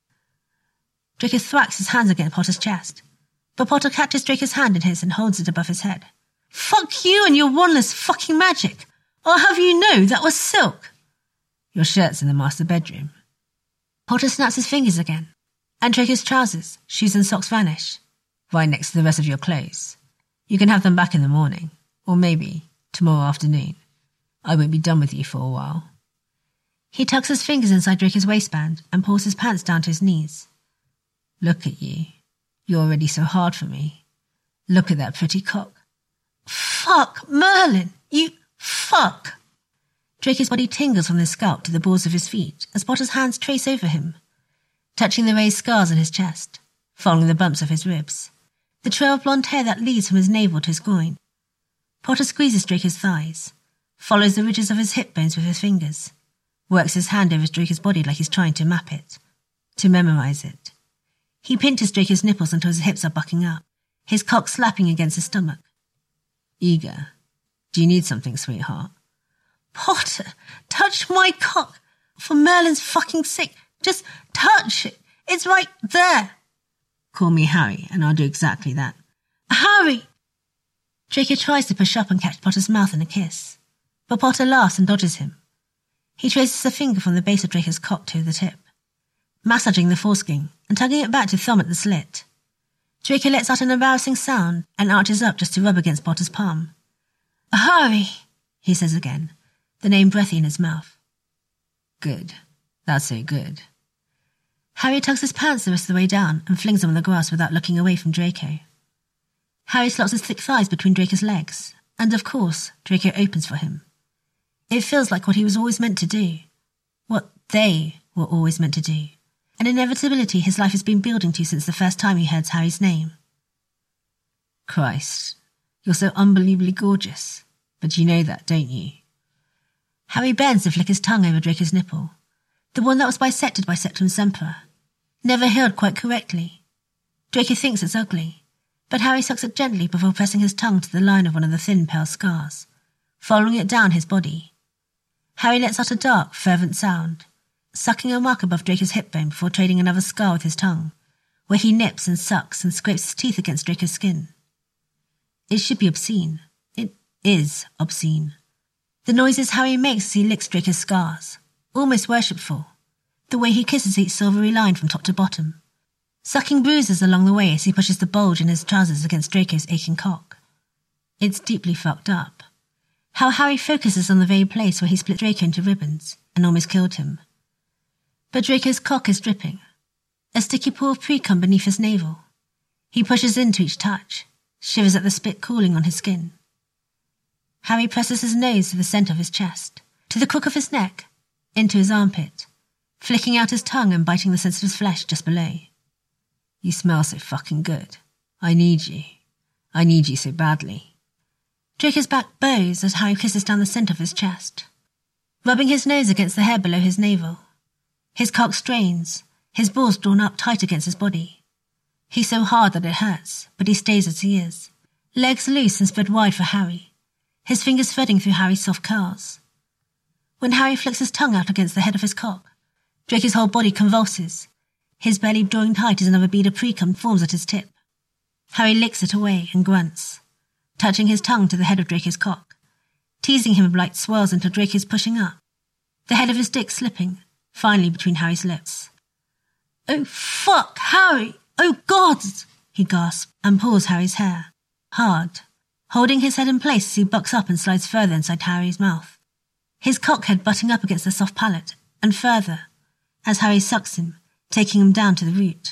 Draco thwacks his hands against Potter's chest, but Potter catches Draco's hand in his and holds it above his head. Fuck you and your wandless fucking magic! I'll have you know that was silk! Your shirt's in the master bedroom. Potter snaps his fingers again, and Draco's trousers, shoes and socks vanish, right next to the rest of your clothes. You can have them back in the morning, or maybe tomorrow afternoon. I won't be done with you for a while. He tucks his fingers inside Draco's waistband and pulls his pants down to his knees. Look at you. You're already so hard for me. Look at that pretty cock. Fuck, Merlin! You fuck! Draco's body tingles from his scalp to the balls of his feet as Potter's hands trace over him, touching the raised scars on his chest, following the bumps of his ribs, the trail of blonde hair that leads from his navel to his groin. Potter squeezes Draco's thighs, follows the ridges of his hip bones with his fingers, works his hand over Draco's body like he's trying to map it, to memorize it. He pinches Draco's nipples until his hips are bucking up, his cock slapping against his stomach. Eager. Do you need something, sweetheart? Potter, touch my cock. For Merlin's fucking sake, just touch it. It's right there. Call me Harry, and I'll do exactly that. Harry! Draco tries to push up and catch Potter's mouth in a kiss, but Potter laughs and dodges him. He traces a finger from the base of Draco's cock to the tip, massaging the foreskin and tugging it back to thumb at the slit. Draco lets out an embarrassing sound and arches up just to rub against Potter's palm. Harry, he says again, the name breathy in his mouth. Good. That's so good. Harry tugs his pants the rest of the way down and flings them on the grass without looking away from Draco. Harry slots his thick thighs between Draco's legs, and of course, Draco opens for him. It feels like what he was always meant to do. What they were always meant to do. An inevitability his life has been building to since the first time he heard Harry's name. Christ, you're so unbelievably gorgeous. But you know that, don't you? Harry bends to flick his tongue over Draco's nipple, the one that was bisected by Septum Sempra, never healed quite correctly. Draco thinks it's ugly, but Harry sucks it gently before pressing his tongue to the line of one of the thin, pale scars, following it down his body. Harry lets out a dark, fervent sound, sucking a mark above Draco's hip bone before trading another scar with his tongue, where he nips and sucks and scrapes his teeth against Draco's skin. It should be obscene. It is obscene. The noises Harry makes as he licks Draco's scars, almost worshipful, the way he kisses each silvery line from top to bottom, sucking bruises along the way as he pushes the bulge in his trousers against Draco's aching cock. It's deeply fucked up. How Harry focuses on the very place where he split Draco into ribbons and almost killed him. But Draco's cock is dripping, a sticky pool of pre-cum beneath his navel. He pushes into each touch, shivers at the spit cooling on his skin. Harry presses his nose to the centre of his chest, to the crook of his neck, into his armpit, flicking out his tongue and biting the sensitive flesh just below. You smell so fucking good. I need you. I need you so badly. Draco's back bows as Harry kisses down the centre of his chest, rubbing his nose against the hair below his navel. His cock strains, his balls drawn up tight against his body. He's so hard that it hurts, but he stays as he is, legs loose and spread wide for Harry, his fingers threading through Harry's soft curls. When Harry flicks his tongue out against the head of his cock, Draco's whole body convulses, his belly drawing tight as another bead of pre-cum forms at his tip. Harry licks it away and grunts, touching his tongue to the head of Draco's cock, teasing him with light swirls until Draco's pushing up, the head of his dick slipping, finally between Harry's lips. "Oh, fuck, Harry! Oh, God!" he gasps and pulls Harry's hair, hard, holding his head in place as he bucks up and slides further inside Harry's mouth, his cock head butting up against the soft palate, and further, as Harry sucks him, taking him down to the root.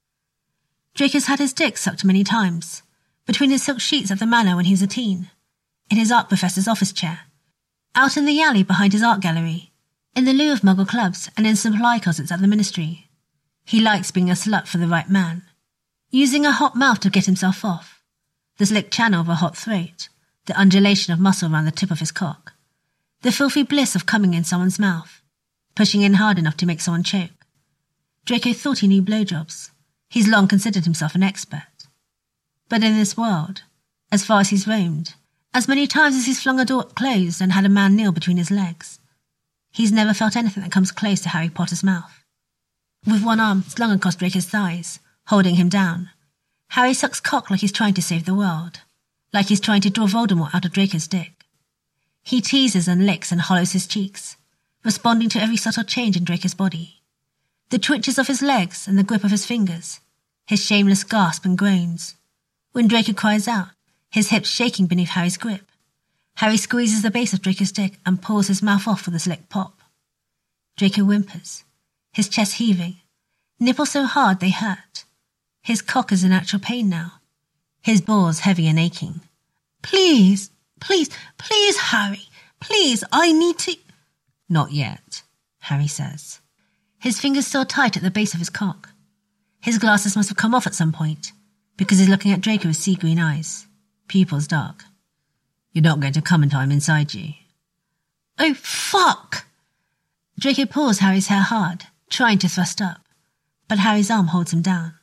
Draco's had his dick sucked many times, between his silk sheets at the manor when he was a teen, in his art professor's office chair, out in the alley behind his art gallery, in the loo of Muggle clubs and in supply closets at the ministry. He likes being a slut for the right man, using a hot mouth to get himself off, the slick channel of a hot throat, the undulation of muscle around the tip of his cock, the filthy bliss of coming in someone's mouth, pushing in hard enough to make someone choke. Draco thought he knew blowjobs. He's long considered himself an expert. But in this world, as far as he's roamed, as many times as he's flung a door closed and had a man kneel between his legs, he's never felt anything that comes close to Harry Potter's mouth. With one arm slung across Draco's thighs, holding him down, Harry sucks cock like he's trying to save the world, like he's trying to draw Voldemort out of Draco's dick. He teases and licks and hollows his cheeks, responding to every subtle change in Draco's body. The twitches of his legs and the grip of his fingers, his shameless gasp and groans. When Draco cries out, his hips shaking beneath Harry's grip, Harry squeezes the base of Draco's dick and pulls his mouth off with a slick pop. Draco whimpers, his chest heaving, nipples so hard they hurt. His cock is in actual pain now, his balls heavy and aching. "Please, please, please, Harry, please, I need to—" "Not yet," Harry says, his fingers still tight at the base of his cock. His glasses must have come off at some point, because he's looking at Draco with sea-green eyes, pupils dark. "You're not going to come until I'm inside you." "Oh, fuck!" Draco pulls Harry's hair hard, trying to thrust up, but Harry's arm holds him down.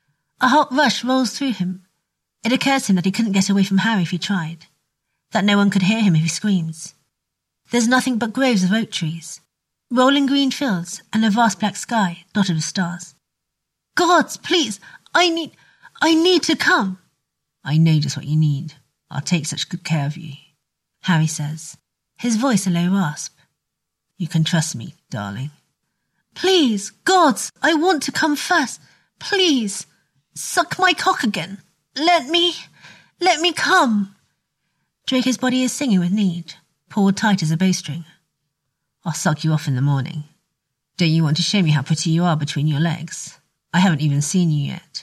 A hot rush rolls through him. It occurs to him that he couldn't get away from Harry if he tried, that no one could hear him if he screams. There's nothing but groves of oak trees, rolling green fields, and a vast black sky dotted with stars. "Gods, please, I need, I need to come." "I know just what you need. I'll take such good care of you," Harry says, his voice a low rasp. "You can trust me, darling." "Please, gods, I want to come first. Please, suck my cock again. Let me, let me come." Draco's body is singing with need, pulled tight as a bowstring. "I'll suck you off in the morning. Don't you want to show me how pretty you are between your legs? I haven't even seen you yet."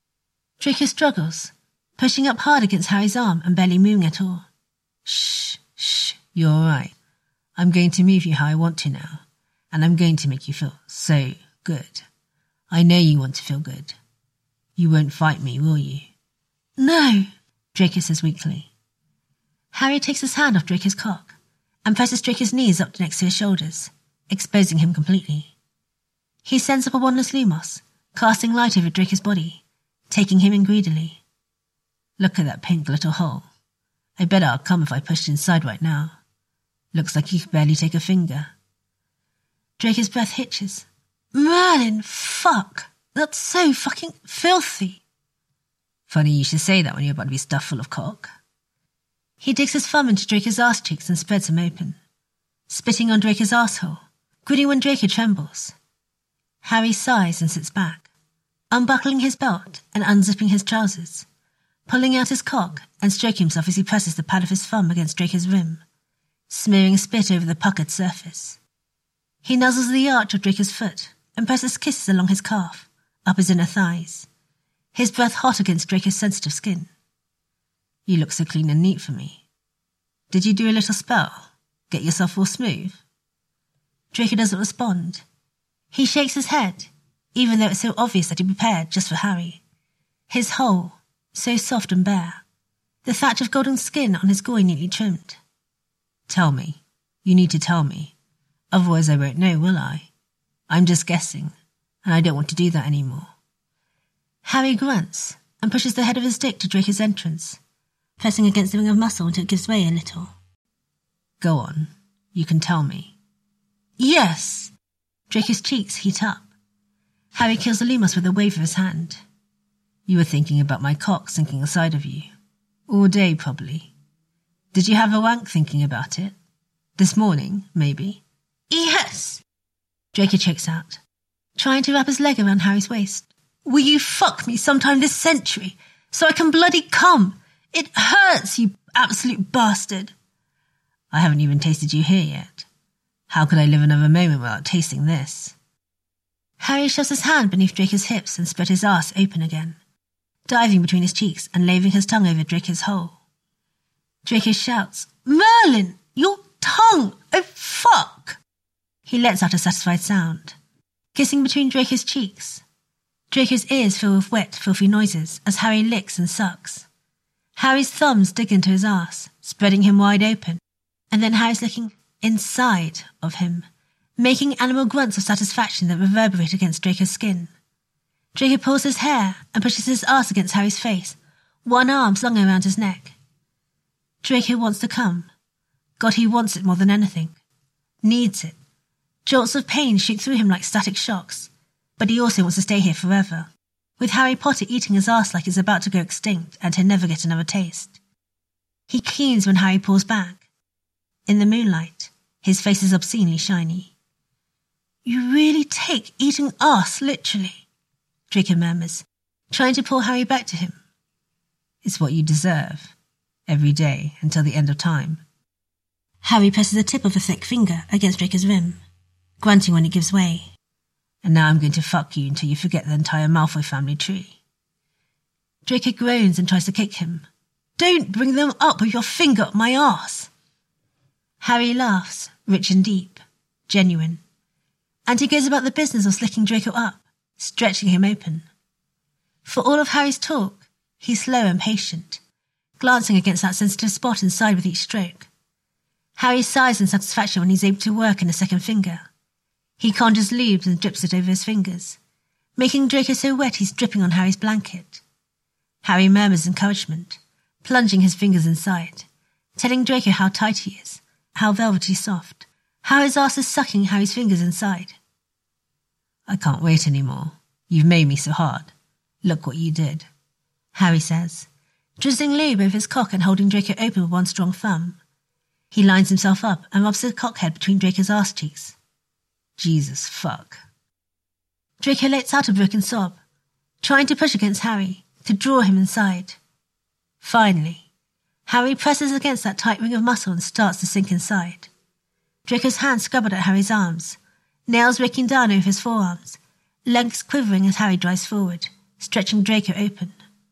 Draco struggles, pushing up hard against Harry's arm and barely moving at all. "Shh, shh, you're all right. I'm going to move you how I want to now, and I'm going to make you feel so good. I know you want to feel good. You won't fight me, will you?" "No," Draco says weakly. Harry takes his hand off Draco's cock and presses Draco's knees up next to his shoulders, exposing him completely. He sends up a wandless lumos, casting light over Draco's body, taking him in greedily. "Look at that pink little hole. I bet I'll come if I pushed inside right now. Looks like you could barely take a finger." Draco's breath hitches. Merlin, fuck. That's so fucking filthy. Funny you should say that when you're about to be stuffed full of cock. He digs his thumb into Draco's arse cheeks and spreads him open, spitting on Draco's arsehole, grinning when Draco trembles. Harry sighs and sits back, unbuckling his belt and unzipping his trousers, pulling out his cock and stroking himself as he presses the pad of his thumb against Draco's rim, smearing spit over the puckered surface. He nuzzles the arch of Draco's foot and presses kisses along his calf, up his inner thighs, his breath hot against Draco's sensitive skin. You look so clean and neat for me. Did you do a little spell? Get yourself all smooth? Draco doesn't respond. He shakes his head, even though it's so obvious that he prepared just for Harry. His hole, so soft and bare, the thatch of golden skin on his groin neatly trimmed. Tell me. You need to tell me. Otherwise I won't know, will I? I'm just guessing, and I don't want to do that anymore. Harry grunts and pushes the head of his dick to Draco's entrance, pressing against the ring of muscle until it gives way a little. Go on. You can tell me. Yes! Draco's cheeks heat up. Harry kills the Lumos with a wave of his hand. You were thinking about my cock sinking inside of you. All day, probably. Did you have a wank thinking about it? This morning, maybe? Yes! Draco chokes out, trying to wrap his leg around Harry's waist. Will you fuck me sometime this century, so I can bloody come? It hurts, you absolute bastard. I haven't even tasted you here yet. How could I live another moment without tasting this? Harry shoves his hand beneath Draco's hips and spread his arse open again, diving between his cheeks and laving his tongue over Draco's hole. Draco shouts, Merlin, your tongue! Oh, fuck! He lets out a satisfied sound, kissing between Draco's cheeks. Draco's ears fill with wet, filthy noises as Harry licks and sucks. Harry's thumbs dig into his arse, spreading him wide open, and then Harry's looking inside of him, making animal grunts of satisfaction that reverberate against Draco's skin. Draco pulls his hair and pushes his arse against Harry's face, one arm slung around his neck. Draco wants to come. God, he wants it more than anything. Needs it. Jolts of pain shoot through him like static shocks, but he also wants to stay here forever, with Harry Potter eating his arse like it's about to go extinct and he'll never get another taste. He keens when Harry pulls back. In the moonlight, his face is obscenely shiny. You really take eating arse literally, Draco murmurs, trying to pull Harry back to him. It's what you deserve, every day until the end of time. Harry presses the tip of a thick finger against Draco's rim, grunting when it gives way. And now I'm going to fuck you until you forget the entire Malfoy family tree. Draco groans and tries to kick him. Don't bring them up with your finger up my arse. Harry laughs, rich and deep, genuine, and he goes about the business of slicking Draco up, stretching him open. For all of Harry's talk, he's slow and patient, glancing against that sensitive spot inside with each stroke. Harry sighs in satisfaction when he's able to work in a second finger. He conjures lube and drips it over his fingers, making Draco so wet he's dripping on Harry's blanket. Harry murmurs encouragement, plunging his fingers inside, telling Draco how tight he is, how velvety soft, how his arse is sucking Harry's fingers inside. I can't wait anymore. You've made me so hard. Look what you did, Harry says, drizzling lube over his cock and holding Draco open with one strong thumb. He lines himself up and rubs the cockhead between Draco's arse cheeks. Jesus fuck. Draco lets out a broken sob, trying to push against Harry, to draw him inside. Finally, Harry presses against that tight ring of muscle and starts to sink inside. Draco's hands scrabbled at Harry's arms, nails raking down over his forearms, legs quivering as Harry drives forward, stretching Draco open.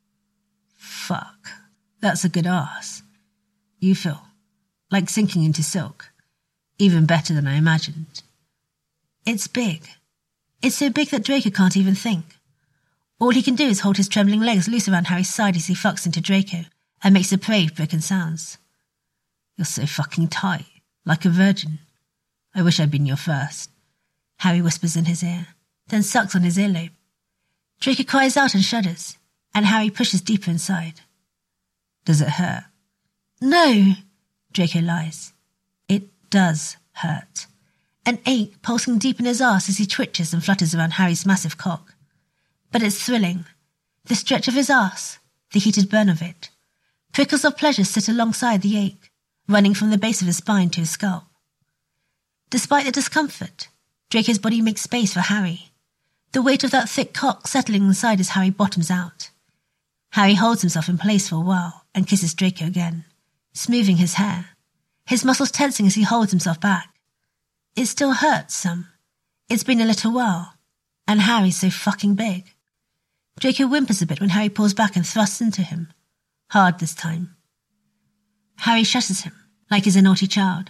Fuck. That's a good arse. You feel like sinking into silk. Even better than I imagined. It's big. It's so big that Draco can't even think. All he can do is hold his trembling legs loose around Harry's side as he fucks into Draco and makes depraved broken sounds. You're so fucking tight, like a virgin. I wish I'd been your first. Harry whispers in his ear, then sucks on his earlobe. Draco cries out and shudders, and Harry pushes deeper inside. Does it hurt? No, Draco lies. It does hurt. an ache pulsing deep in his arse as he twitches and flutters around Harry's massive cock. But it's thrilling. The stretch of his arse, the heated burn of it. Prickles of pleasure sit alongside the ache, running from the base of his spine to his scalp. Despite the discomfort, Draco's body makes space for Harry. The weight of that thick cock settling inside as Harry bottoms out. Harry holds himself in place for a while and kisses Draco again, smoothing his hair, his muscles tensing as he holds himself back. It still hurts some. It's been a little while, and Harry's so fucking big. Draco whimpers a bit when Harry pulls back and thrusts into him. Hard this time. Harry shushes him, like he's a naughty child.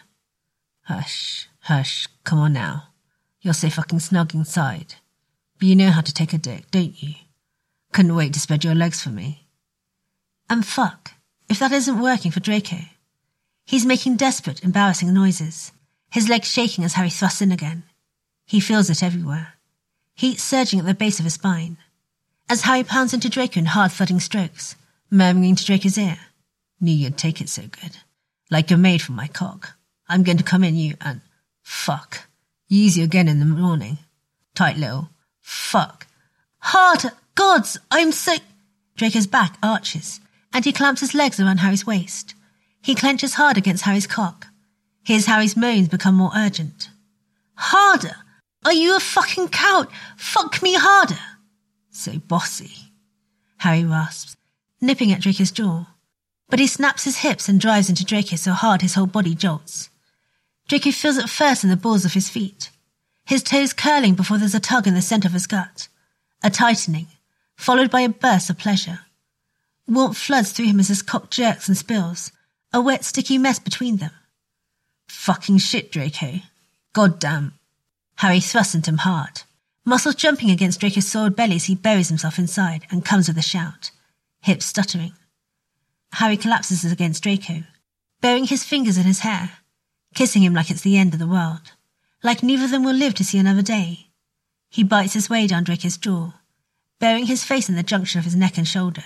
Hush, hush, come on now. You're so fucking snug inside. But you know how to take a dick, don't you? Couldn't wait to spread your legs for me. And fuck, if that isn't working for Draco. He's making desperate, embarrassing noises, his legs shaking as Harry thrusts in again. He feels it everywhere. Heat surging at the base of his spine. As Harry pounds into Draco in hard thudding strokes, murmuring into Draco's ear, Knew you'd take it so good. Like you're made for my cock. I'm going to come in you and... Fuck. Use you again in the morning. Tight little... Fuck. Harder! Gods! I'm so... Draco's back arches, and he clamps his legs around Harry's waist. He clenches hard against Harry's cock. Hears Harry's moans become more urgent. Harder! Are you a fucking coward? Fuck me harder! So bossy, Harry rasps, nipping at Draco's jaw. But he snaps his hips and drives into Draco so hard his whole body jolts. Draco feels it first in the balls of his feet, his toes curling before there's a tug in the centre of his gut, a tightening, followed by a burst of pleasure. Warmth floods through him as his cock jerks and spills, a wet, sticky mess between them. Fucking shit, Draco. God damn. Harry thrusts into him hard, muscles jumping against Draco's soiled belly as he buries himself inside and comes with a shout, hips stuttering. Harry collapses against Draco, burying his fingers in his hair, kissing him like it's the end of the world, like neither of them will live to see another day. He bites his way down Draco's jaw, burying his face in the junction of his neck and shoulder.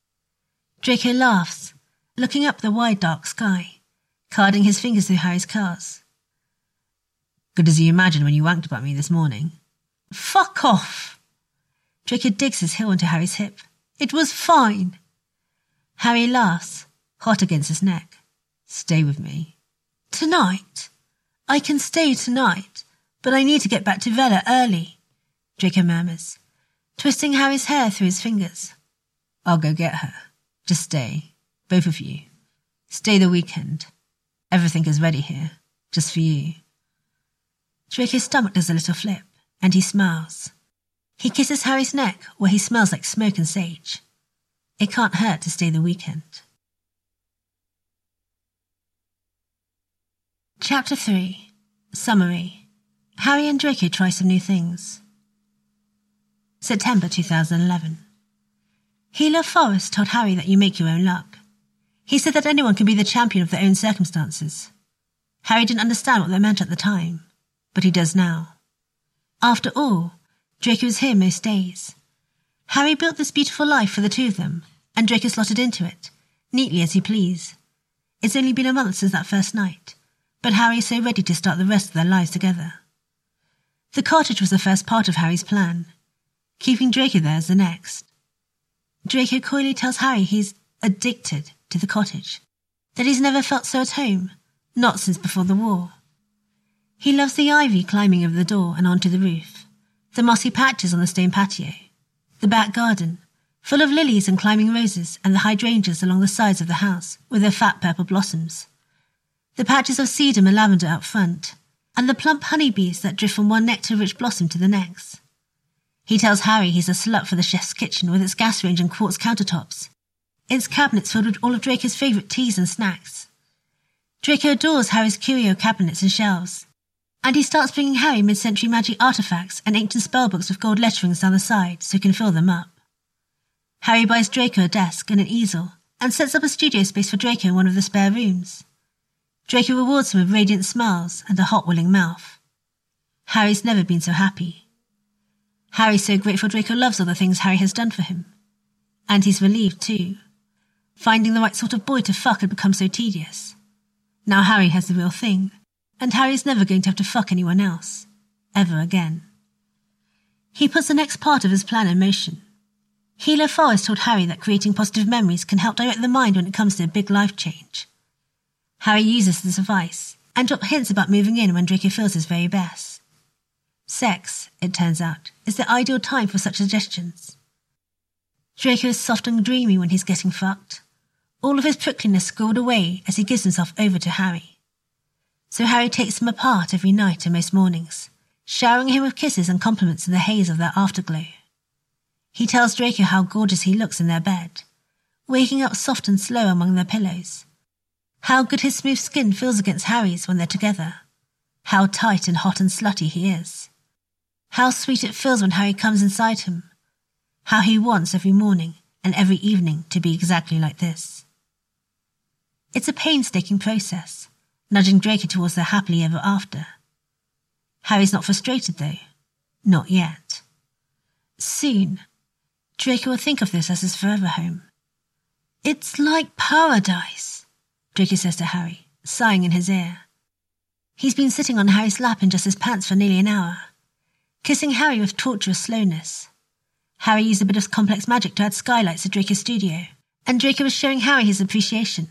Draco laughs, looking up the wide dark sky, carding his fingers through Harry's calves. Good as you imagined when you wanked about me this morning. Fuck off! Draco digs his heel into Harry's hip. It was fine. Harry laughs, hot against his neck. Stay with me. Tonight? I can stay tonight, but I need to get back to Vela early, Draco murmurs, twisting Harry's hair through his fingers. I'll go get her. Just stay. Both of you. Stay the weekend. Everything is ready here. Just for you. Draco's stomach does a little flip, and he smiles. He kisses Harry's neck, where he smells like smoke and sage. It can't hurt to stay the weekend. Chapter three. Summary. Harry and Draco try some new things. September two thousand eleven. Healer Forrest told Harry that you make your own luck. He said that anyone can be the champion of their own circumstances. Harry didn't understand what that meant at the time, but he does now. After all, Draco was here most days. Harry built this beautiful life for the two of them, and Draco slotted into it, neatly as he pleased. It's only been a month since that first night, but Harry is so ready to start the rest of their lives together. The cottage was the first part of Harry's plan. Keeping Draco there is the next. Draco coyly tells Harry he's addicted to the cottage, that he's never felt so at home, not since before the war. He loves the ivy climbing over the door and onto the roof, the mossy patches on the stone patio, the back garden, full of lilies and climbing roses, and the hydrangeas along the sides of the house with their fat purple blossoms, the patches of sedum and lavender out front, and the plump honeybees that drift from one nectar-rich blossom to the next. He tells Harry he's a slut for the chef's kitchen with its gas range and quartz countertops, its cabinets filled with all of Draco's favourite teas and snacks. Draco adores Harry's curio cabinets and shelves, and he starts bringing Harry mid-century magic artefacts and ancient spellbooks with gold letterings down the side so he can fill them up. Harry buys Draco a desk and an easel and sets up a studio space for Draco in one of the spare rooms. Draco rewards him with radiant smiles and a hot willing mouth. Harry's never been so happy. Harry's so grateful Draco loves all the things Harry has done for him. And he's relieved too. Finding the right sort of boy to fuck had become so tedious. Now Harry has the real thing, and Harry's never going to have to fuck anyone else. Ever again. He puts the next part of his plan in motion. Healer Forrest told Harry that creating positive memories can help direct the mind when it comes to a big life change. Harry uses this advice and drops hints about moving in when Draco feels his very best. Sex, it turns out, is the ideal time for such suggestions. Draco is soft and dreamy when he's getting fucked, all of his prickliness scored away as he gives himself over to Harry. So Harry takes him apart every night and most mornings, showering him with kisses and compliments in the haze of their afterglow. He tells Draco how gorgeous he looks in their bed, waking up soft and slow among their pillows, how good his smooth skin feels against Harry's when they're together, how tight and hot and slutty he is, how sweet it feels when Harry comes inside him, how he wants every morning and every evening to be exactly like this. It's a painstaking process, nudging Draco towards their happily ever after. Harry's not frustrated though. Not yet. Soon, Draco will think of this as his forever home. It's like paradise, Draco says to Harry, sighing in his ear. He's been sitting on Harry's lap in just his pants for nearly an hour, kissing Harry with torturous slowness. Harry used a bit of complex magic to add skylights to Draco's studio, and Draco was showing Harry his appreciation.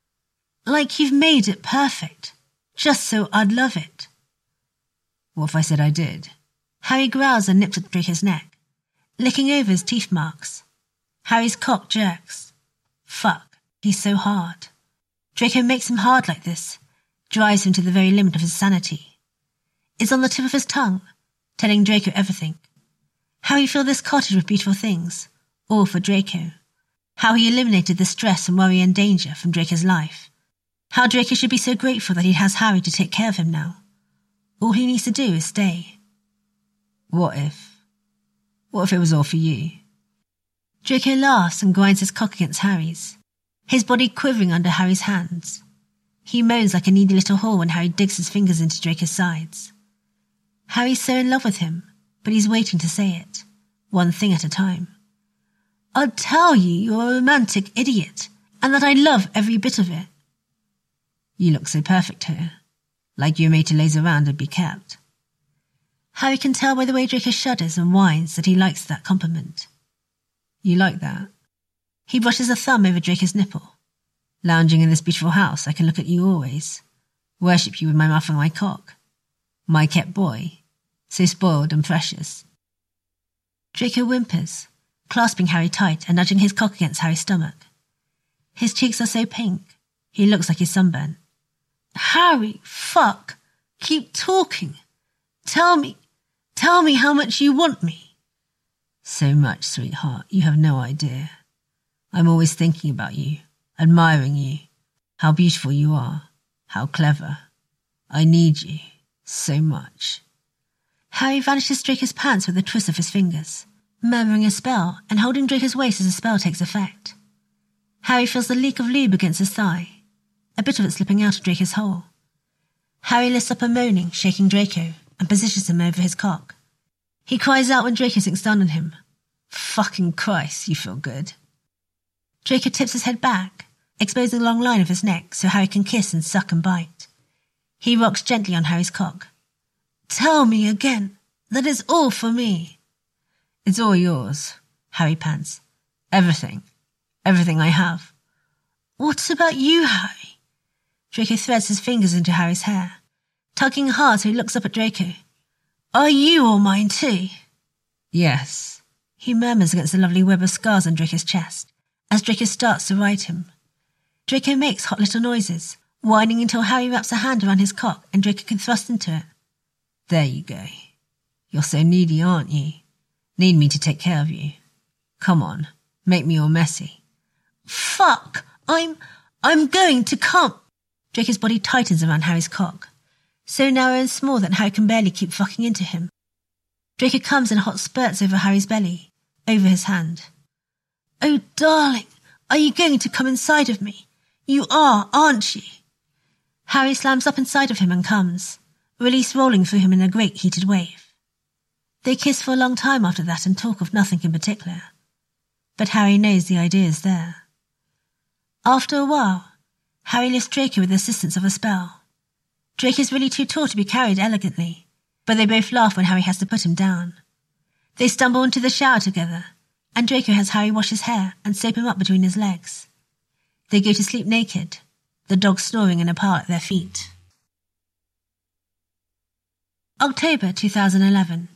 Like you've made it perfect, just so I'd love it. What if I said I did? Harry growls and nips at Draco's neck, licking over his teeth marks. Harry's cock jerks. Fuck, he's so hard. Draco makes him hard like this, drives him to the very limit of his sanity. It's on the tip of his tongue, telling Draco everything. How he filled this cottage with beautiful things, all for Draco. How he eliminated the stress and worry and danger from Draco's life. How Draco should be so grateful that he has Harry to take care of him now. All he needs to do is stay. What if? What if it was all for you? Draco laughs and grinds his cock against Harry's, his body quivering under Harry's hands. He moans like a needy little whore when Harry digs his fingers into Draco's sides. Harry's so in love with him, but he's waiting to say it, one thing at a time. I'd tell you you're a romantic idiot, and that I love every bit of it. You look so perfect here, like you were made to laze around and be kept. Harry can tell by the way Draco shudders and whines that he likes that compliment. You like that? He brushes a thumb over Draco's nipple. Lounging in this beautiful house, I can look at you always, worship you with my mouth and my cock. My kept boy, so spoiled and precious. Draco whimpers, clasping Harry tight and nudging his cock against Harry's stomach. His cheeks are so pink, he looks like he's sunburned. Harry, fuck, keep talking. Tell me, tell me how much you want me. So much, sweetheart, you have no idea. I'm always thinking about you, admiring you, how beautiful you are, how clever. I need you so much. Harry vanishes Draco's pants with a twist of his fingers, murmuring a spell and holding Draco's waist as the spell takes effect. Harry feels the leak of lube against his thigh, a bit of it slipping out of Draco's hole. Harry lifts up a moaning, shaking Draco, and positions him over his cock. He cries out when Draco sinks down on him. Fucking Christ, you feel good. Draco tips his head back, exposing the long line of his neck so Harry can kiss and suck and bite. He rocks gently on Harry's cock. Tell me again that it's all for me. It's all yours, Harry pants. Everything. Everything I have. What about you, Harry? Draco threads his fingers into Harry's hair, tugging hard so he looks up at Draco. Are you all mine too? Yes. He murmurs against the lovely web of scars on Draco's chest, as Draco starts to ride him. Draco makes hot little noises, whining until Harry wraps a hand around his cock and Draco can thrust into it. There you go. You're so needy, aren't you? Need me to take care of you. Come on, make me all messy. Fuck! I'm... I'm going to come... Draco's body tightens around Harry's cock, so narrow and small that Harry can barely keep fucking into him. Draco comes in hot spurts over Harry's belly, over his hand. Oh, darling, are you going to come inside of me? You are, aren't you? Harry slams up inside of him and comes, release rolling through him in a great heated wave. They kiss for a long time after that and talk of nothing in particular, but Harry knows the idea is there. After a while, Harry lifts Draco with the assistance of a spell. Draco's really too tall to be carried elegantly, but they both laugh when Harry has to put him down. They stumble into the shower together, and Draco has Harry wash his hair and soap him up between his legs. They go to sleep naked, the dog snoring in a pile at their feet. October two thousand eleven.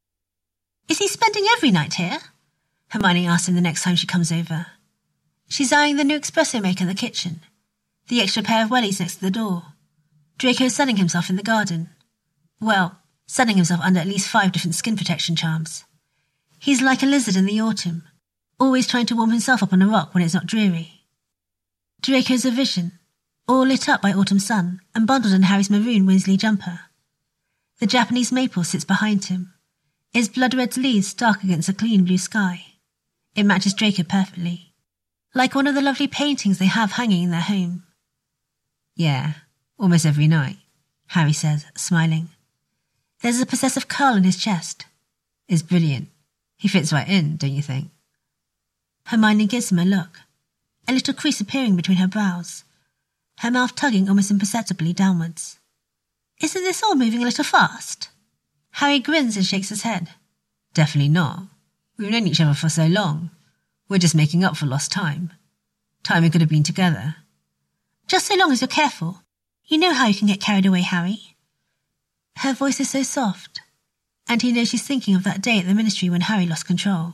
Is he spending every night here? Hermione asks him the next time she comes over. She's eyeing the new espresso maker in the kitchen, the extra pair of wellies next to the door. Draco is sunning himself in the garden. Well, sunning himself under at least five different skin protection charms. He's like a lizard in the autumn, always trying to warm himself up on a rock when it's not dreary. Draco's a vision, all lit up by autumn sun and bundled in Harry's maroon Weasley jumper. The Japanese maple sits behind him, its blood-red leaves dark against a clean blue sky. It matches Draco perfectly, like one of the lovely paintings they have hanging in their home. Yeah, almost every night, Harry says, smiling. There's a possessive curl in his chest. It's brilliant. He fits right in, don't you think? Hermione gives him a look, a little crease appearing between her brows, her mouth tugging almost imperceptibly downwards. Isn't this all moving a little fast? Harry grins and shakes his head. Definitely not. We've known each other for so long. We're just making up for lost time. Time we could have been together. Just so long as you're careful. You know how you can get carried away, Harry. Her voice is so soft, and he knows she's thinking of that day at the Ministry when Harry lost control.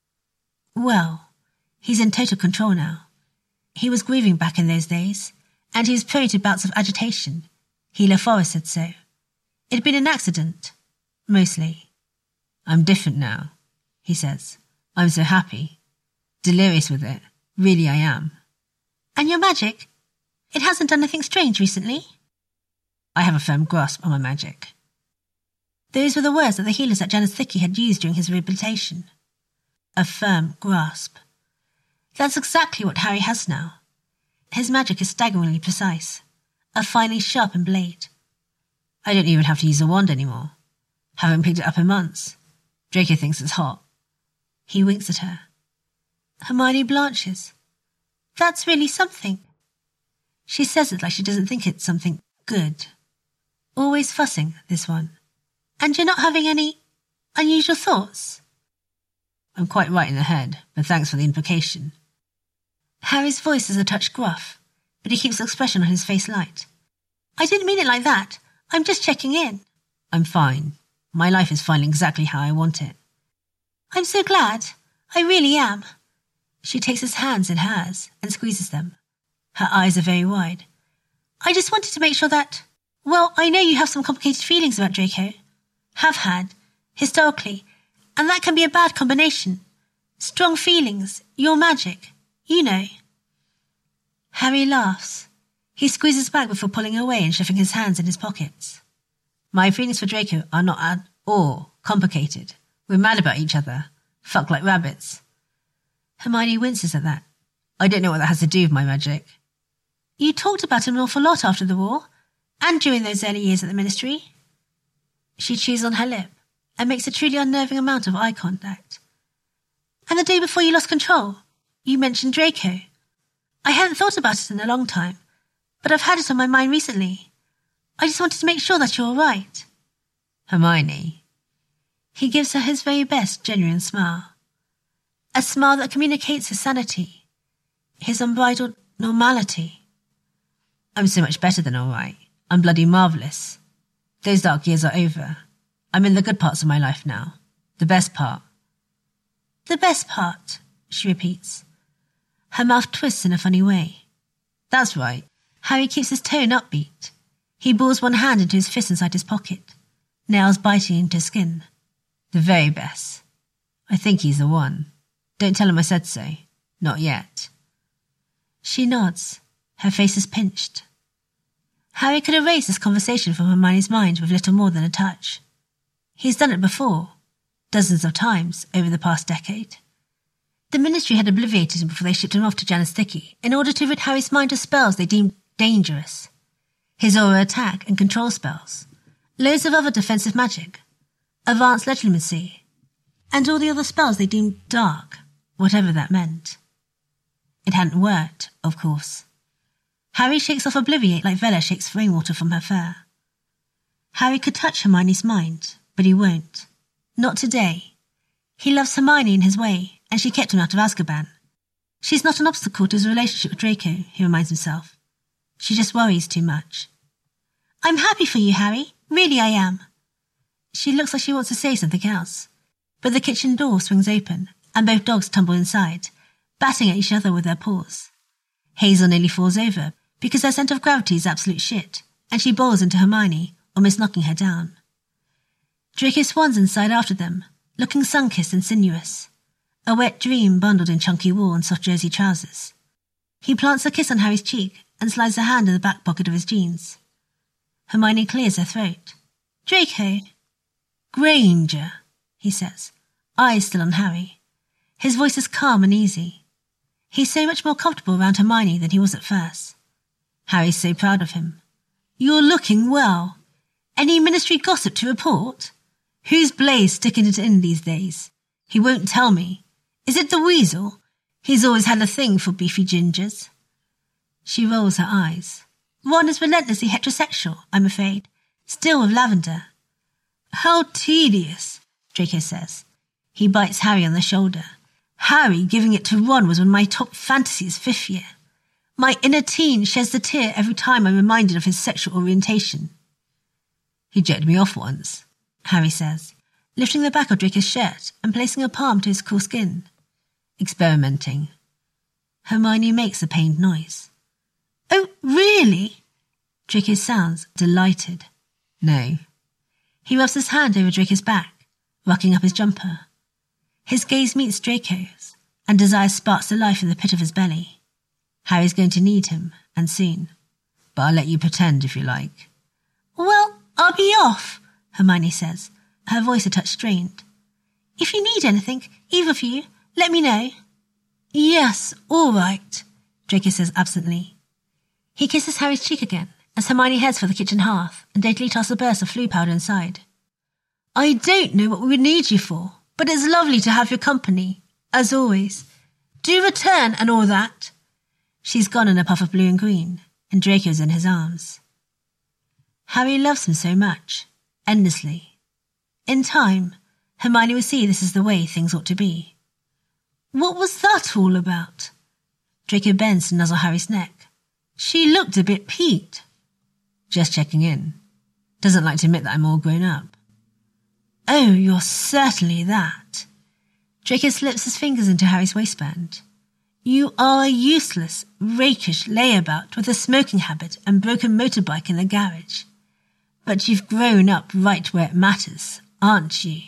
Well, he's in total control now. He was grieving back in those days, and he was prone to bouts of agitation. Healer Forrest said so. It had been an accident, mostly. I'm different now, he says. I'm so happy. Delirious with it. Really I am. And your magic? It hasn't done anything strange recently? I have a firm grasp on my magic. Those were the words that the healers at Janus Thicky had used during his rehabilitation. A firm grasp. That's exactly what Harry has now. His magic is staggeringly precise, a finely sharpened blade. I don't even have to use a wand anymore. Haven't picked it up in months. Draco thinks it's hot. He winks at her. Hermione blanches. That's really something. She says it like she doesn't think it's something good. Always fussing, this one. And you're not having any unusual thoughts? I'm quite right in the head, but thanks for the implication. Harry's voice is a touch gruff, but he keeps the expression on his face light. I didn't mean it like that. I'm just checking in. I'm fine. My life is fine exactly how I want it. I'm so glad. I really am. She takes his hands in hers and squeezes them. Her eyes are very wide. I just wanted to make sure that... Well, I know you have some complicated feelings about Draco. Have had, historically, and that can be a bad combination. Strong feelings, your magic, you know. Harry laughs. He squeezes back before pulling away and shoving his hands in his pockets. My feelings for Draco are not at all complicated. We're mad about each other. Fuck like rabbits. Hermione winces at that. I don't know what that has to do with my magic. You talked about him an awful lot after the war, and during those early years at the Ministry. She chews on her lip and makes a truly unnerving amount of eye contact. And the day before you lost control, you mentioned Draco. I hadn't thought about it in a long time, but I've had it on my mind recently. I just wanted to make sure that you're all right. Hermione. He gives her his very best genuine smile. A smile that communicates his sanity, his unbridled normality. I'm so much better than all right. I'm bloody marvellous. Those dark years are over. I'm in the good parts of my life now. The best part. The best part, she repeats. Her mouth twists in a funny way. That's right. Harry keeps his tone upbeat. He balls one hand into his fist inside his pocket, nails biting into his skin. The very best. I think he's the one. Don't tell him I said so. Not yet. She nods. Her face is pinched. Harry could erase this conversation from Hermione's mind with little more than a touch. He's done it before, dozens of times over the past decade. The Ministry had obliviated him before they shipped him off to Janus Thicky in order to rid Harry's mind of spells they deemed dangerous. His aura attack and control spells, loads of other defensive magic, advanced legilimency, and all the other spells they deemed dark, whatever that meant. It hadn't worked, of course. Harry shakes off Obliviate like Vela shakes rainwater from her fur. Harry could touch Hermione's mind, but he won't. Not today. He loves Hermione in his way, and she kept him out of Azkaban. She's not an obstacle to his relationship with Draco, he reminds himself. She just worries too much. I'm happy for you, Harry. Really I am. She looks like she wants to say something else, but the kitchen door swings open, and both dogs tumble inside, batting at each other with their paws. Hazel nearly falls over, because her centre of gravity is absolute shit, and she bowls into Hermione, almost knocking her down. Draco swans inside after them, looking sun-kissed and sinuous, a wet dream bundled in chunky wool and soft jersey trousers. He plants a kiss on Harry's cheek and slides a hand in the back pocket of his jeans. Hermione clears her throat. Draco. Granger, he says, eyes still on Harry. His voice is calm and easy. He's so much more comfortable around Hermione than he was at first. Harry's so proud of him. You're looking well. Any ministry gossip to report? Who's Blaise sticking it in these days? He won't tell me. Is it the weasel? He's always had a thing for beefy gingers. She rolls her eyes. Ron is relentlessly heterosexual, I'm afraid. Still with Lavender. How tedious, Draco says. He bites Harry on the shoulder. Harry giving it to Ron was one of my top fantasies fifth year. My inner teen sheds a tear every time I'm reminded of his sexual orientation. He jetted me off once, Harry says, lifting the back of Draco's shirt and placing a palm to his cool skin. Experimenting. Hermione makes a pained noise. Oh, really? Draco sounds delighted. No. He rubs his hand over Draco's back, rocking up his jumper. His gaze meets Draco's, and desire sparks to life in the pit of his belly. Harry's going to need him, and soon. But I'll let you pretend if you like. Well, I'll be off, Hermione says, her voice a touch strained. If you need anything, either of you, let me know. Yes, all right, Draco says absently. He kisses Harry's cheek again, as Hermione heads for the kitchen hearth and daintily tosses a burst of flue powder inside. I don't know what we would need you for, but it's lovely to have your company, as always. Do return and all that. She's gone in a puff of blue and green, and Draco's in his arms. Harry loves him so much, endlessly. In time, Hermione will see this is the way things ought to be. What was that all about? Draco bends to nuzzle Harry's neck. She looked a bit peaked. Just checking in. Doesn't like to admit that I'm all grown up. Oh, you're certainly that. Draco slips his fingers into Harry's waistband. You are a useless, rakish layabout with a smoking habit and broken motorbike in the garage. But you've grown up right where it matters, aren't you?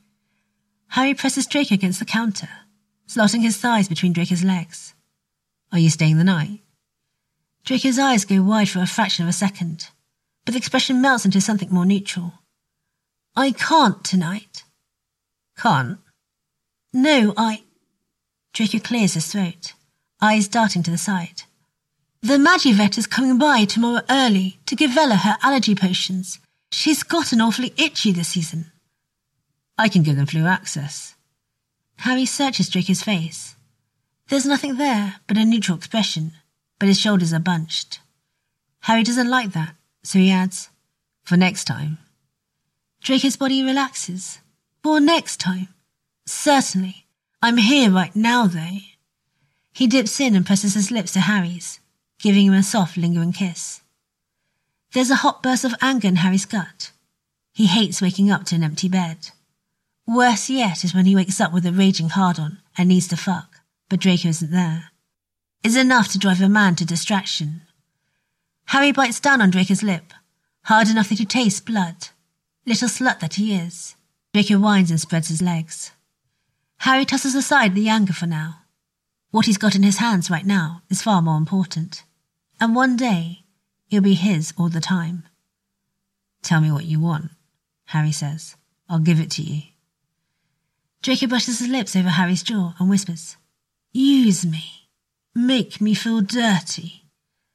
Harry presses Draco against the counter, slotting his thighs between Draco's legs. Are you staying the night? Draco's eyes go wide for a fraction of a second, but the expression melts into something more neutral. I can't tonight. Can't? No, I... Draco clears his throat, eyes darting to the side. The Magivet is coming by tomorrow early to give Vella her allergy potions. She's gotten awfully itchy this season. I can give them flu access. Harry searches Draco's face. There's nothing there but a neutral expression, but his shoulders are bunched. Harry doesn't like that, so he adds, for next time. Draco's body relaxes. For next time. Certainly. I'm here right now, though. He dips in and presses his lips to Harry's, giving him a soft, lingering kiss. There's a hot burst of anger in Harry's gut. He hates waking up to an empty bed. Worse yet is when he wakes up with a raging hard-on and needs to fuck, but Draco isn't there. It's enough to drive a man to distraction. Harry bites down on Draco's lip, hard enough that he tastes blood. Little slut that he is. Draco whines and spreads his legs. Harry tosses aside the anger for now. What he's got in his hands right now is far more important. And one day, it'll be his all the time. Tell me what you want, Harry says. I'll give it to you. Draco brushes his lips over Harry's jaw and whispers, Use me. Make me feel dirty.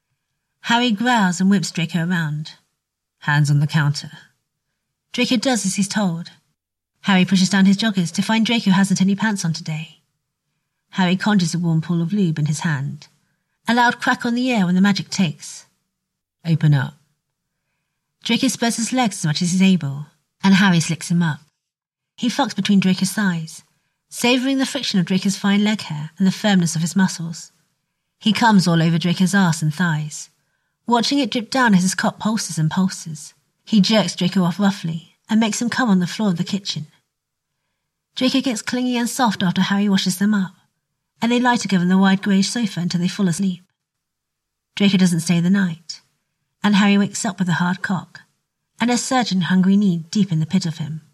Harry growls and whips Draco around. Hands on the counter. Draco does as he's told. Harry pushes down his joggers to find Draco hasn't any pants on today. Harry conjures a warm pool of lube in his hand. A loud crack on the air when the magic takes. Open up. Draco spreads his legs as much as he's able, and Harry slicks him up. He fucks between Draco's thighs, savouring the friction of Draco's fine leg hair and the firmness of his muscles. He comes all over Draco's arse and thighs, watching it drip down as his cock pulses and pulses. He jerks Draco off roughly and makes him come on the floor of the kitchen. Draco gets clingy and soft after Harry washes them up, and they lie together on the wide greyish sofa until they fall asleep. Draco doesn't stay the night, and Harry wakes up with a hard cock and a surging hungry need deep in the pit of him.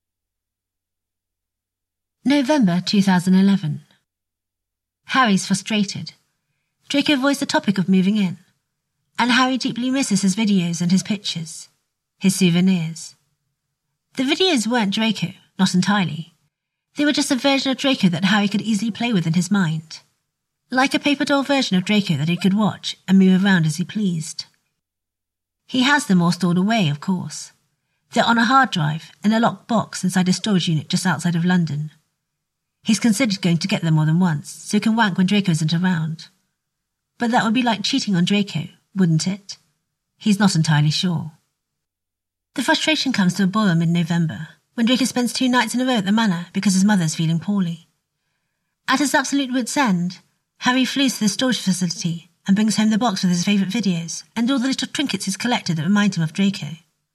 November two thousand eleven. Harry's frustrated. Draco avoids the topic of moving in, and Harry deeply misses his videos and his pictures, his souvenirs. The videos weren't Draco, not entirely. They were just a version of Draco that Harry could easily play with in his mind, like a paper doll version of Draco that he could watch and move around as he pleased. He has them all stored away, of course. They're on a hard drive in a locked box inside a storage unit just outside of London. He's considered going to get them more than once, so he can wank when Draco isn't around. But that would be like cheating on Draco, wouldn't it? He's not entirely sure. The frustration comes to a boil in mid-November, when Draco spends two nights in a row at the manor because his mother's feeling poorly. At his absolute wit's end, Harry flees to the storage facility and brings home the box with his favourite videos and all the little trinkets he's collected that remind him of Draco.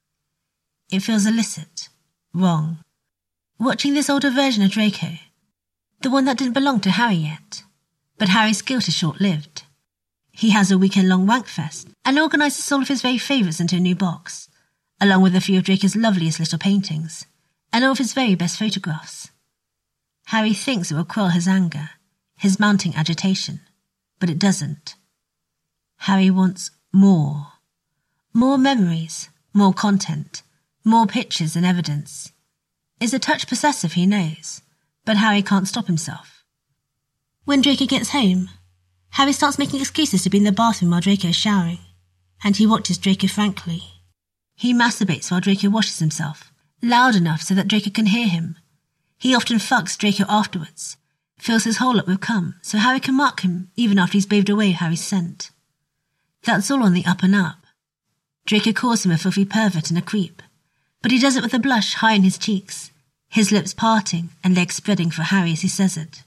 It feels illicit, wrong. Watching this older version of Draco, the one that didn't belong to Harry yet. But Harry's guilt is short-lived. He has a weekend-long wankfest and organises all of his very favourites into a new box, along with a few of Draco's loveliest little paintings, and all of his very best photographs. Harry thinks it will quell his anger, his mounting agitation, but it doesn't. Harry wants more. More memories, more content, more pictures and evidence. Is a touch possessive, he knows, but Harry can't stop himself. When Draco gets home, Harry starts making excuses to be in the bathroom while Draco is showering, and he watches Draco frankly. He masturbates while Draco washes himself, loud enough so that Draco can hear him. He often fucks Draco afterwards, fills his hole up with cum so Harry can mark him even after he's bathed away Harry's scent. That's all on the up and up. Draco calls him a filthy pervert and a creep, but he does it with a blush high in his cheeks, his lips parting and legs spreading for Harry as he says it.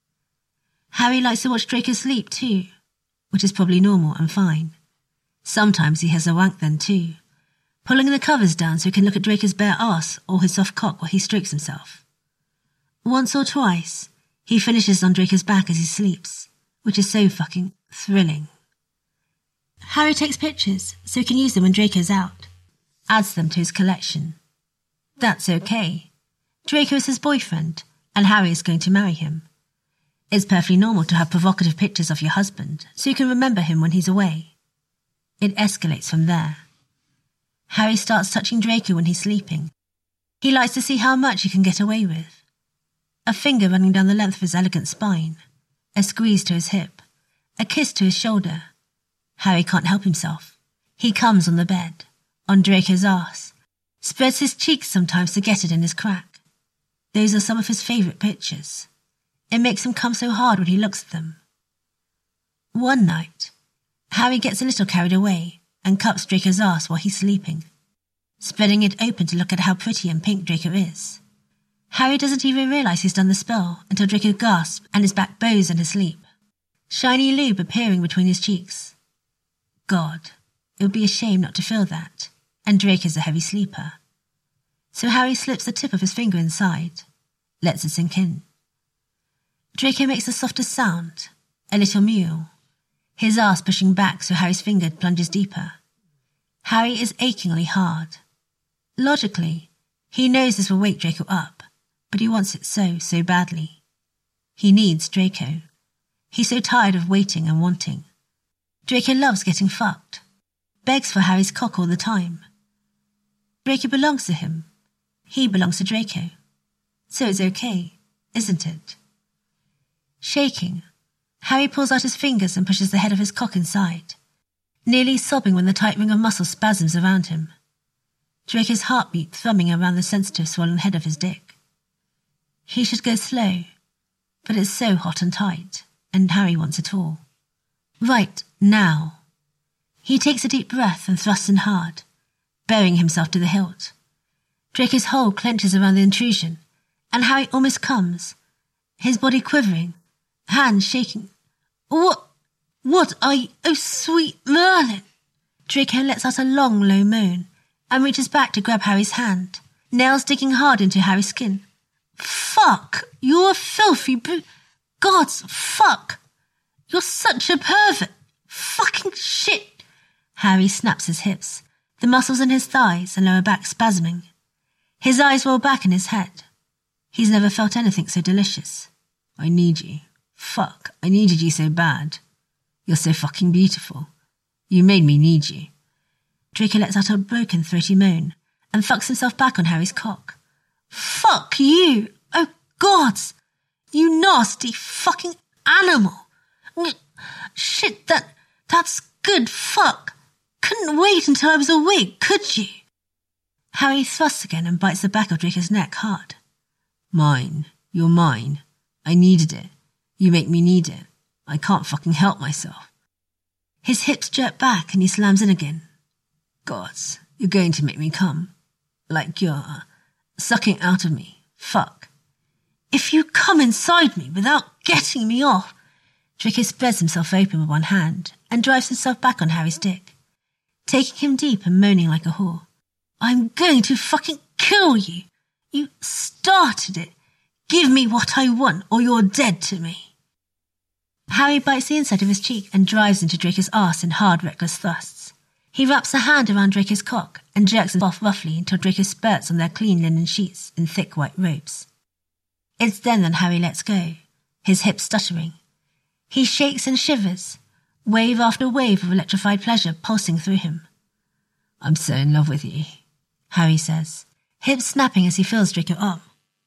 Harry likes to watch Draco sleep too, which is probably normal and fine. Sometimes he has a wank then too, pulling the covers down so he can look at Draco's bare arse or his soft cock while he strokes himself. Once or twice, he finishes on Draco's back as he sleeps, which is so fucking thrilling. Harry takes pictures so he can use them when Draco's out, adds them to his collection. That's okay. Draco is his boyfriend, and Harry is going to marry him. It's perfectly normal to have provocative pictures of your husband so you can remember him when he's away. It escalates from there. Harry starts touching Draco when he's sleeping. He likes to see how much he can get away with. A finger running down the length of his elegant spine, a squeeze to his hip, a kiss to his shoulder. Harry can't help himself. He comes on the bed, on Draco's arse, spreads his cheeks sometimes to get it in his crack. Those are some of his favourite pictures. It makes him come so hard when he looks at them. One night, Harry gets a little carried away and cups Draco's arse while he's sleeping, spreading it open to look at how pretty and pink Draco is. Harry doesn't even realise he's done the spell until Draco gasps and his back bows in his sleep, shiny lube appearing between his cheeks. God, it would be a shame not to feel that, and Draco's a heavy sleeper. So Harry slips the tip of his finger inside, lets it sink in. Draco makes the softest sound, a little mew, his arse pushing back so Harry's finger plunges deeper. Harry is achingly hard. Logically, he knows this will wake Draco up, but he wants it so, so badly. He needs Draco. He's so tired of waiting and wanting. Draco loves getting fucked, begs for Harry's cock all the time. Draco belongs to him. He belongs to Draco. So it's okay, isn't it? Shaking, Harry pulls out his fingers and pushes the head of his cock inside, nearly sobbing when the tight ring of muscle spasms around him. Draco's heartbeat thrumming around the sensitive swollen head of his dick. He should go slow, but it's so hot and tight, and Harry wants it all. Right now. He takes a deep breath and thrusts in hard, burying himself to the hilt. Draco's hold clenches around the intrusion, and Harry almost comes, his body quivering, hands shaking. What? What are you? Oh, sweet Merlin! Draco lets out a long, low moan and reaches back to grab Harry's hand, nails digging hard into Harry's skin. Fuck! You're a filthy brute! Gods, fuck! You're such a pervert! Fucking shit! Harry snaps his hips, the muscles in his thighs and lower back spasming. His eyes roll back in his head. He's never felt anything so delicious. I need you. Fuck, I needed you so bad. You're so fucking beautiful. You made me need you. Draco lets out a broken, throaty moan and fucks himself back on Harry's cock. Fuck you! Oh, gods! You nasty fucking animal! Shit, that, that's good fuck. Couldn't wait until I was awake, could you? Harry thrusts again and bites the back of Draco's neck hard. Mine. You're mine. I needed it. You make me need it. I can't fucking help myself. His hips jerk back and he slams in again. Gods, you're going to make me come. Like you're uh, sucking out of me. Fuck. If you come inside me without getting me off... Draco spreads himself open with one hand and drives himself back on Harry's dick, taking him deep and moaning like a whore. I'm going to fucking kill you. You started it. Give me what I want or you're dead to me. Harry bites the inside of his cheek and drives into Draco's arse in hard, reckless thrusts. He wraps a hand around Draco's cock and jerks him off roughly until Draco spurts on their clean linen sheets in thick white ropes. It's then that Harry lets go, his hips stuttering. He shakes and shivers, wave after wave of electrified pleasure pulsing through him. I'm so in love with you, Harry says, hips snapping as he fills Draco up.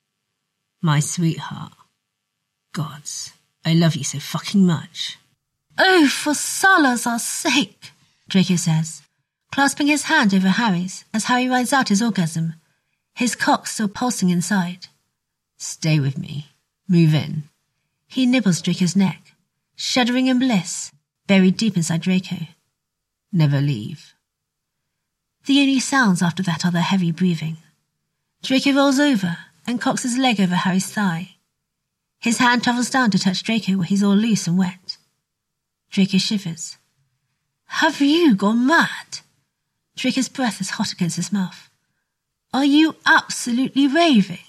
My sweetheart. Gods, I love you so fucking much. Oh, for Salazar's sake, Draco says, clasping his hand over Harry's as Harry rides out his orgasm, his cock still pulsing inside. Stay with me. Move in. He nibbles Draco's neck, shuddering in bliss, buried deep inside Draco. Never leave. The only sounds after that are their heavy breathing. Draco rolls over and cocks his leg over Harry's thigh. His hand travels down to touch Draco where he's all loose and wet. Draco shivers. Have you gone mad? Draco's breath is hot against his mouth. Are you absolutely raving?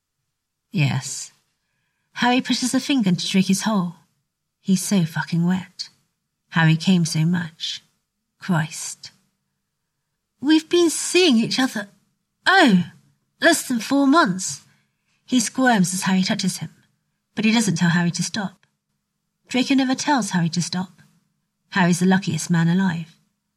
Yes. Harry pushes a finger into Draco's hole. He's so fucking wet. Harry came so much. Christ. We've been seeing each other. Oh, less than four months. He squirms as Harry touches him, but he doesn't tell Harry to stop. Draco never tells Harry to stop. Harry's the luckiest man alive.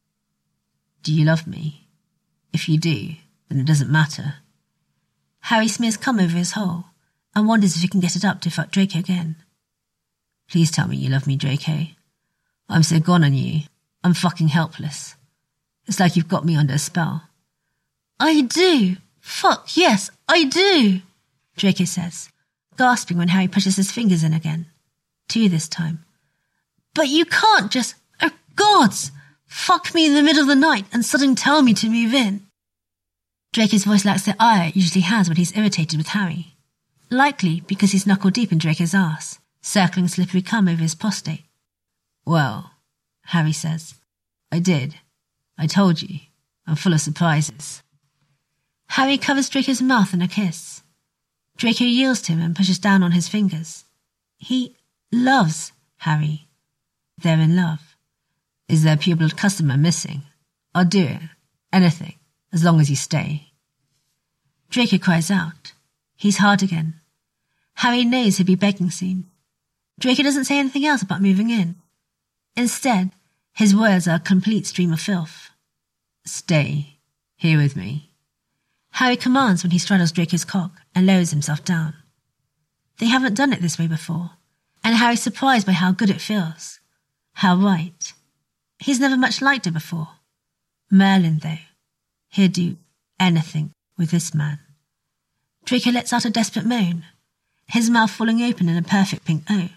Do you love me? If you do, then it doesn't matter. Harry smears cum over his hole and wonders if he can get it up to fuck Draco again. Please tell me you love me, Draco. I'm so gone on you. I'm fucking helpless. It's like you've got me under a spell. I do. Fuck, yes, I do, Draco says, gasping when Harry pushes his fingers in again. Two this time. But you can't just... Oh, gods! Fuck me in the middle of the night and suddenly tell me to move in. Draco's voice lacks the ire it usually has when he's irritated with Harry. Likely because he's knuckle deep in Draco's arse, circling slippery cum over his prostate. Well, Harry says, I did. I told you. I'm full of surprises. Harry covers Draco's mouth in a kiss. Draco yields to him and pushes down on his fingers. He loves Harry. They're in love. Is there a pure-blood customer missing? I'll do it. Anything. As long as you stay. Draco cries out. He's hard again. Harry knows he'll be begging soon. Draco doesn't say anything else about moving in. Instead, his words are a complete stream of filth. Stay. Here with me. Harry commands when he straddles Draco's cock and lowers himself down. They haven't done it this way before, and Harry's surprised by how good it feels. How right. He's never much liked it before. Merlin, though. He'd do anything with this man. Draco lets out a desperate moan, his mouth falling open in a perfect pink O.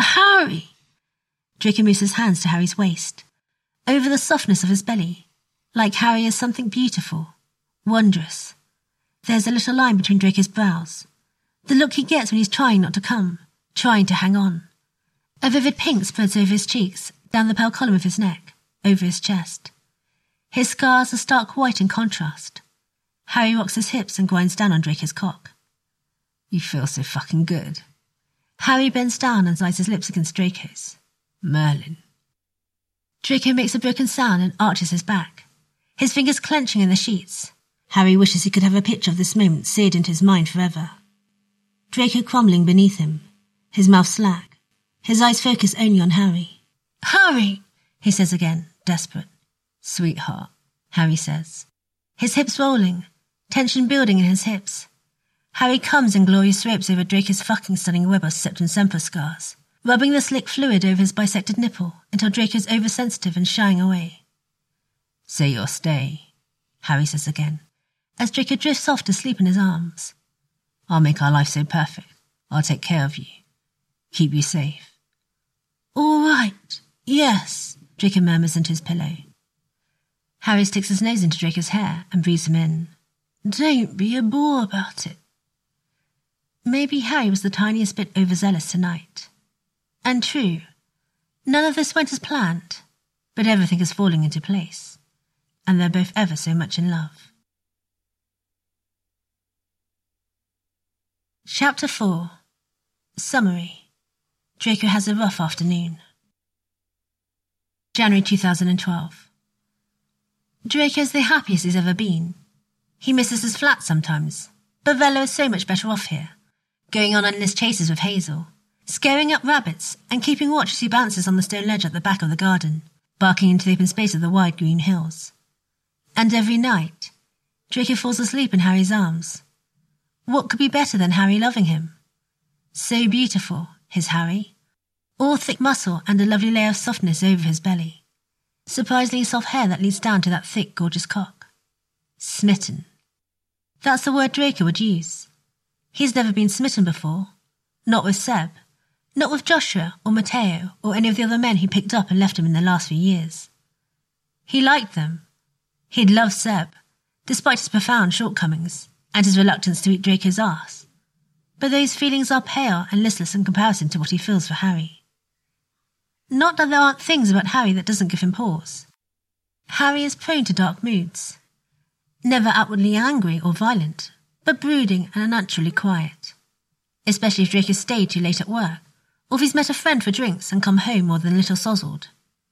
Harry! Draco moves his hands to Harry's waist, over the softness of his belly, like Harry is something beautiful, wondrous. There's a little line between Draco's brows, the look he gets when he's trying not to come, trying to hang on. A vivid pink spreads over his cheeks, down the pale column of his neck, over his chest. His scars are stark white in contrast. Harry rocks his hips and grinds down on Draco's cock. You feel so fucking good. Harry bends down and slides his lips against Draco's. Merlin. Draco makes a broken sound and arches his back, his fingers clenching in the sheets. Harry wishes he could have a picture of this moment seared into his mind forever. Draco crumbling beneath him, his mouth slack, his eyes focused only on Harry. Harry, he says again, desperate. Sweetheart, Harry says, his hips rolling, tension building in his hips. Harry comes in glorious ropes over Draco's fucking stunning web of septum semper scars, rubbing the slick fluid over his bisected nipple until Draco's oversensitive and shying away. Say your stay, Harry says again, as Draco drifts off to sleep in his arms. I'll make our life so perfect. I'll take care of you. Keep you safe. All right, yes, Draco murmurs into his pillow. Harry sticks his nose into Draco's hair and breathes him in. Don't be a bore about it. Maybe Harry was the tiniest bit overzealous tonight. And true, none of this went as planned, but everything is falling into place, and they're both ever so much in love. Chapter four. Summary. Draco has a rough afternoon. January two thousand twelve. Draco's the happiest he's ever been. He misses his flat sometimes, but Velo is so much better off here, going on endless chases with Hazel, scaring up rabbits and keeping watch as he bounces on the stone ledge at the back of the garden, barking into the open space of the wide green hills. And every night, Draco falls asleep in Harry's arms. What could be better than Harry loving him? So beautiful, his Harry. All thick muscle and a lovely layer of softness over his belly. Surprisingly soft hair that leads down to that thick, gorgeous cock. Smitten. That's the word Draco would use. He's never been smitten before. Not with Seb. Not with Joshua or Mateo or any of the other men he picked up and left him in the last few years. He liked them. He'd loved Seb, despite his profound shortcomings and his reluctance to eat Draco's arse. But those feelings are pale and listless in comparison to what he feels for Harry. Not that there aren't things about Harry that doesn't give him pause. Harry is prone to dark moods. Never outwardly angry or violent, but brooding and unnaturally quiet. Especially if Draco stayed too late at work, or if he's met a friend for drinks and come home more than a little sozzled.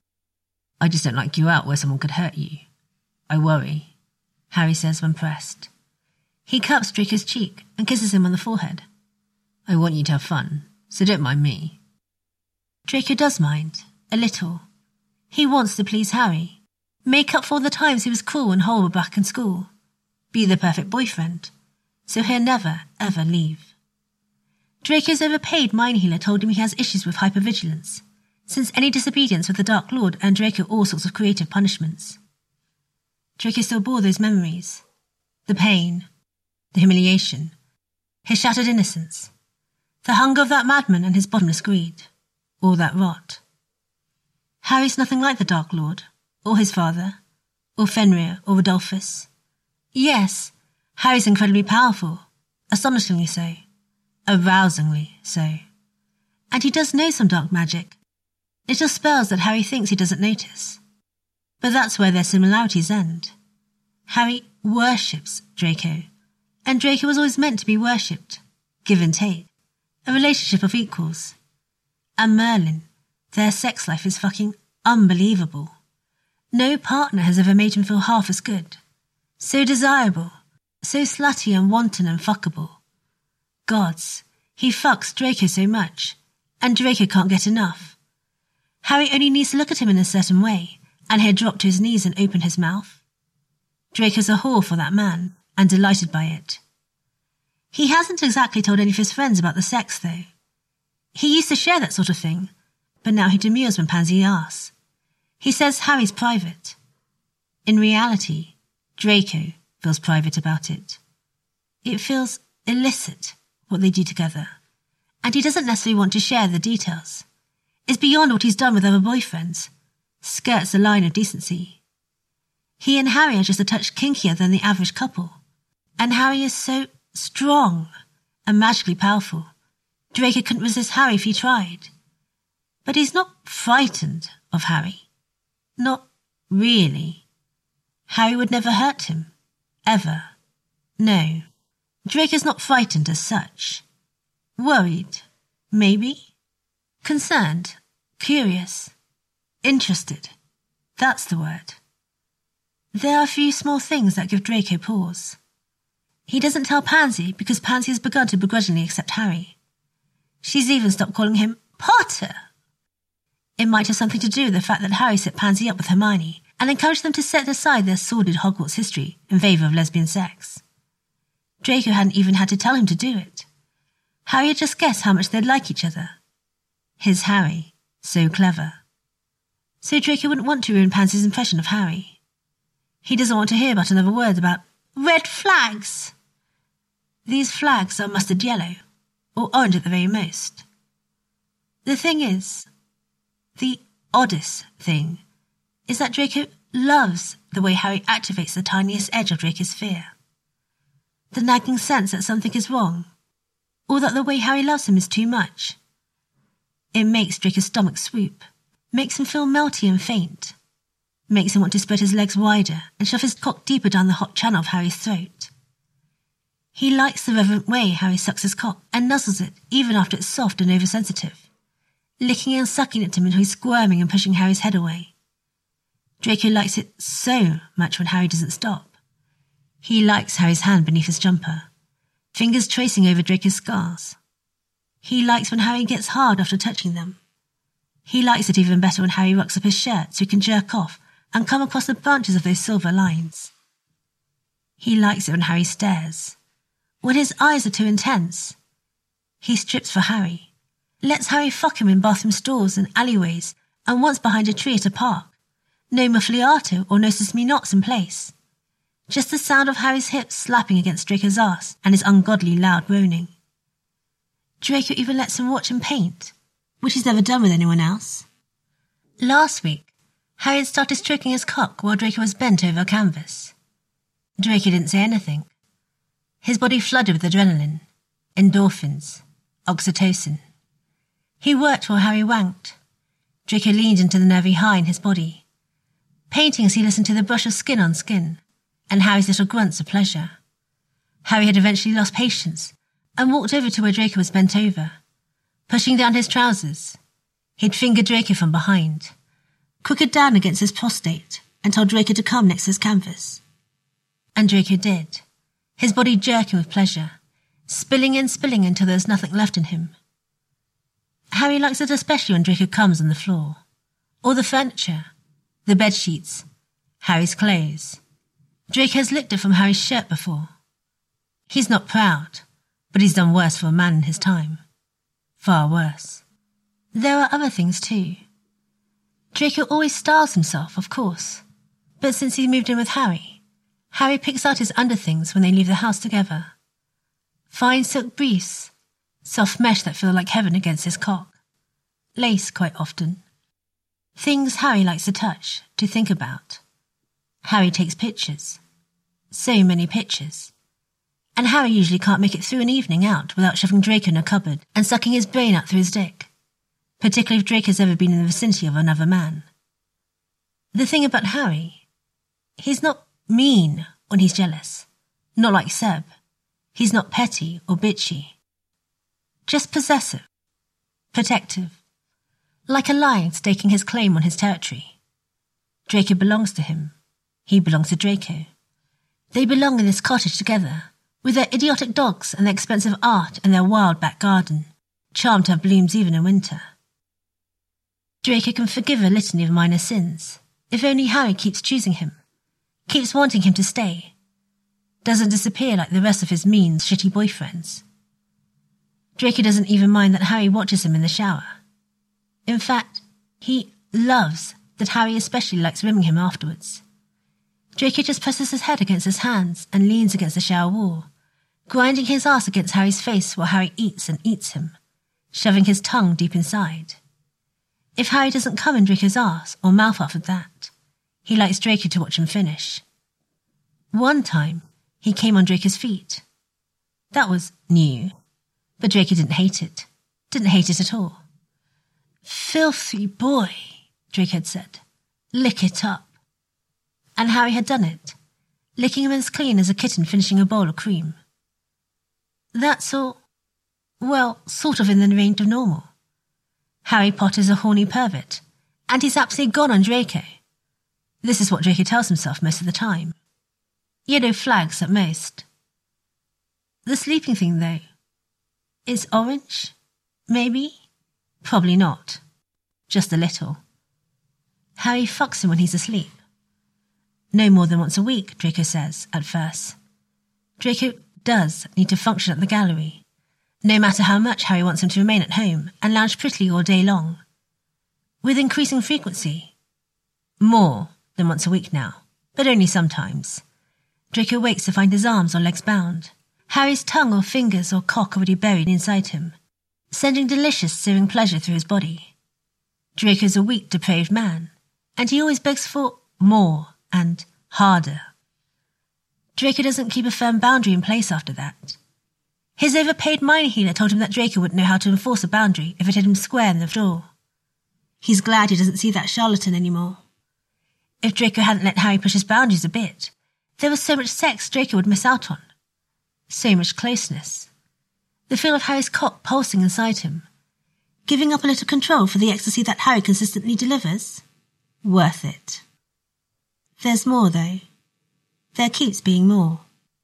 I just don't like you out where someone could hurt you. I worry, Harry says when pressed. He cups Draco's cheek and kisses him on the forehead. I want you to have fun, so don't mind me. Draco does mind, a little. He wants to please Harry, make up for all the times he was cruel and horrible back in school, be the perfect boyfriend, so he'll never, ever leave. Draco's overpaid mine healer told him he has issues with hypervigilance, since any disobedience with the Dark Lord earned Draco all sorts of creative punishments. Draco still bore those memories. The pain, the humiliation, his shattered innocence, the hunger of that madman and his bottomless greed, all that rot. Harry's nothing like the Dark Lord, or his father, or Fenrir, or Rodolphus. Yes, Harry's incredibly powerful, astonishingly so, arousingly so. And he does know some dark magic, little spells that Harry thinks he doesn't notice. But that's where their similarities end. Harry worships Draco, and Draco was always meant to be worshipped, give and take, a relationship of equals. And Merlin, their sex life is fucking unbelievable. No partner has ever made him feel half as good. So desirable, so slutty and wanton and fuckable. Gods, he fucks Draco so much, and Draco can't get enough. Harry only needs to look at him in a certain way, and he'll drop to his knees and open his mouth. Draco's a whore for that man, and delighted by it. He hasn't exactly told any of his friends about the sex, though. He used to share that sort of thing, but now he demurs when Pansy asks. He says Harry's private. In reality, Draco feels private about it. It feels illicit, what they do together, and he doesn't necessarily want to share the details. It's beyond what he's done with other boyfriends, skirts the line of decency. He and Harry are just a touch kinkier than the average couple. And Harry is so strong and magically powerful. Draco couldn't resist Harry if he tried. But he's not frightened of Harry. Not really. Harry would never hurt him. Ever. No. Draco's not frightened as such. Worried. Maybe. Concerned. Curious. Interested. That's the word. There are a few small things that give Draco pause. He doesn't tell Pansy because Pansy has begun to begrudgingly accept Harry. She's even stopped calling him Potter. It might have something to do with the fact that Harry set Pansy up with Hermione and encouraged them to set aside their sordid Hogwarts history in favour of lesbian sex. Draco hadn't even had to tell him to do it. Harry had just guessed how much they'd like each other. His Harry, so clever. So Draco wouldn't want to ruin Pansy's impression of Harry. He doesn't want to hear about another word about red flags. These flags are mustard yellow, or orange at the very most. The thing is, the oddest thing, is that Draco loves the way Harry activates the tiniest edge of Draco's fear. The nagging sense that something is wrong, or that the way Harry loves him is too much. It makes Draco's stomach swoop, makes him feel melty and faint, makes him want to spread his legs wider and shove his cock deeper down the hot channel of Harry's throat. He likes the reverent way Harry sucks his cock and nuzzles it even after it's soft and oversensitive, licking and sucking at him until he's squirming and pushing Harry's head away. Draco likes it so much when Harry doesn't stop. He likes Harry's hand beneath his jumper, fingers tracing over Draco's scars. He likes when Harry gets hard after touching them. He likes it even better when Harry rocks up his shirt so he can jerk off and come across the branches of those silver lines. He likes it when Harry stares, when his eyes are too intense. He strips for Harry, lets Harry fuck him in bathroom stalls and alleyways and once behind a tree at a park. No muffliato or no sesame knots in place. Just the sound of Harry's hips slapping against Draco's ass and his ungodly loud moaning. Draco even lets him watch him paint, which he's never done with anyone else. Last week, Harry had started stroking his cock while Draco was bent over a canvas. Draco didn't say anything. His body flooded with adrenaline, endorphins, oxytocin. He worked while Harry wanked. Draco leaned into the nervy high in his body, painting as he listened to the brush of skin on skin, and Harry's little grunts of pleasure. Harry had eventually lost patience and walked over to where Draco was bent over, pushing down his trousers. He'd fingered Draco from behind, crooked down against his prostate, and told Draco to come next to his canvas. And Draco did, his body jerking with pleasure, spilling and spilling until there was nothing left in him. Harry likes it especially when Draco comes on the floor, or the furniture, the bed sheets, Harry's clothes. Draco has licked it from Harry's shirt before. He's not proud, but he's done worse for a man in his time. Far worse. There are other things too. Draco always styles himself, of course, but since he moved in with Harry, Harry picks out his underthings when they leave the house together. Fine silk briefs, soft mesh that feel like heaven against his cock. Lace quite often. Things Harry likes to touch, to think about. Harry takes pictures. So many pictures. And Harry usually can't make it through an evening out without shoving Draco in a cupboard and sucking his brain out through his dick, particularly if Draco's ever been in the vicinity of another man. The thing about Harry, he's not mean when he's jealous, not like Seb. He's not petty or bitchy. Just possessive, protective, like a lion staking his claim on his territory. Draco belongs to him. He belongs to Draco. They belong in this cottage together, with their idiotic dogs and their expensive art and their wild back garden, charmed to have blooms even in winter. Draco can forgive a litany of minor sins, if only Harry keeps choosing him, keeps wanting him to stay, doesn't disappear like the rest of his mean, shitty boyfriends. Draco doesn't even mind that Harry watches him in the shower. In fact, he loves that Harry especially likes rimming him afterwards. Draco just presses his head against his hands and leans against the shower wall, grinding his ass against Harry's face while Harry eats and eats him, shoving his tongue deep inside. If Harry doesn't come in Draco's ass or mouth after that, He likes Draco to watch him finish. One time, he came on Draco's feet. That was new, but Draco didn't hate it. Didn't hate it at all. Filthy boy, Draco had said. Lick it up. And Harry had done it, licking him as clean as a kitten finishing a bowl of cream. That's all, well, sort of in the range of normal. Harry Potter's a horny pervert, and he's absolutely gone on Draco. This is what Draco tells himself most of the time. Yellow flags at most. The sleeping thing, though, is orange? Maybe? Probably not. Just a little. Harry fucks him when he's asleep. No more than once a week, Draco says, at first. Draco does need to function at the gallery, no matter how much Harry wants him to remain at home and lounge prettily all day long. With increasing frequency. More than once a week now, but only sometimes. Draco wakes to find his arms or legs bound, Harry's tongue or fingers or cock already buried inside him, sending delicious searing pleasure through his body. Draco's a weak, depraved man, and he always begs for more and harder. Draco doesn't keep a firm boundary in place after that. His overpaid minor healer told him that Draco wouldn't know how to enforce a boundary if it hit him square in the jaw. He's glad he doesn't see that charlatan anymore. If Draco hadn't let Harry push his boundaries a bit, there was so much sex Draco would miss out on. So much closeness. The feel of Harry's cock pulsing inside him. Giving up a little control for the ecstasy that Harry consistently delivers? Worth it. There's more, though. There keeps being more.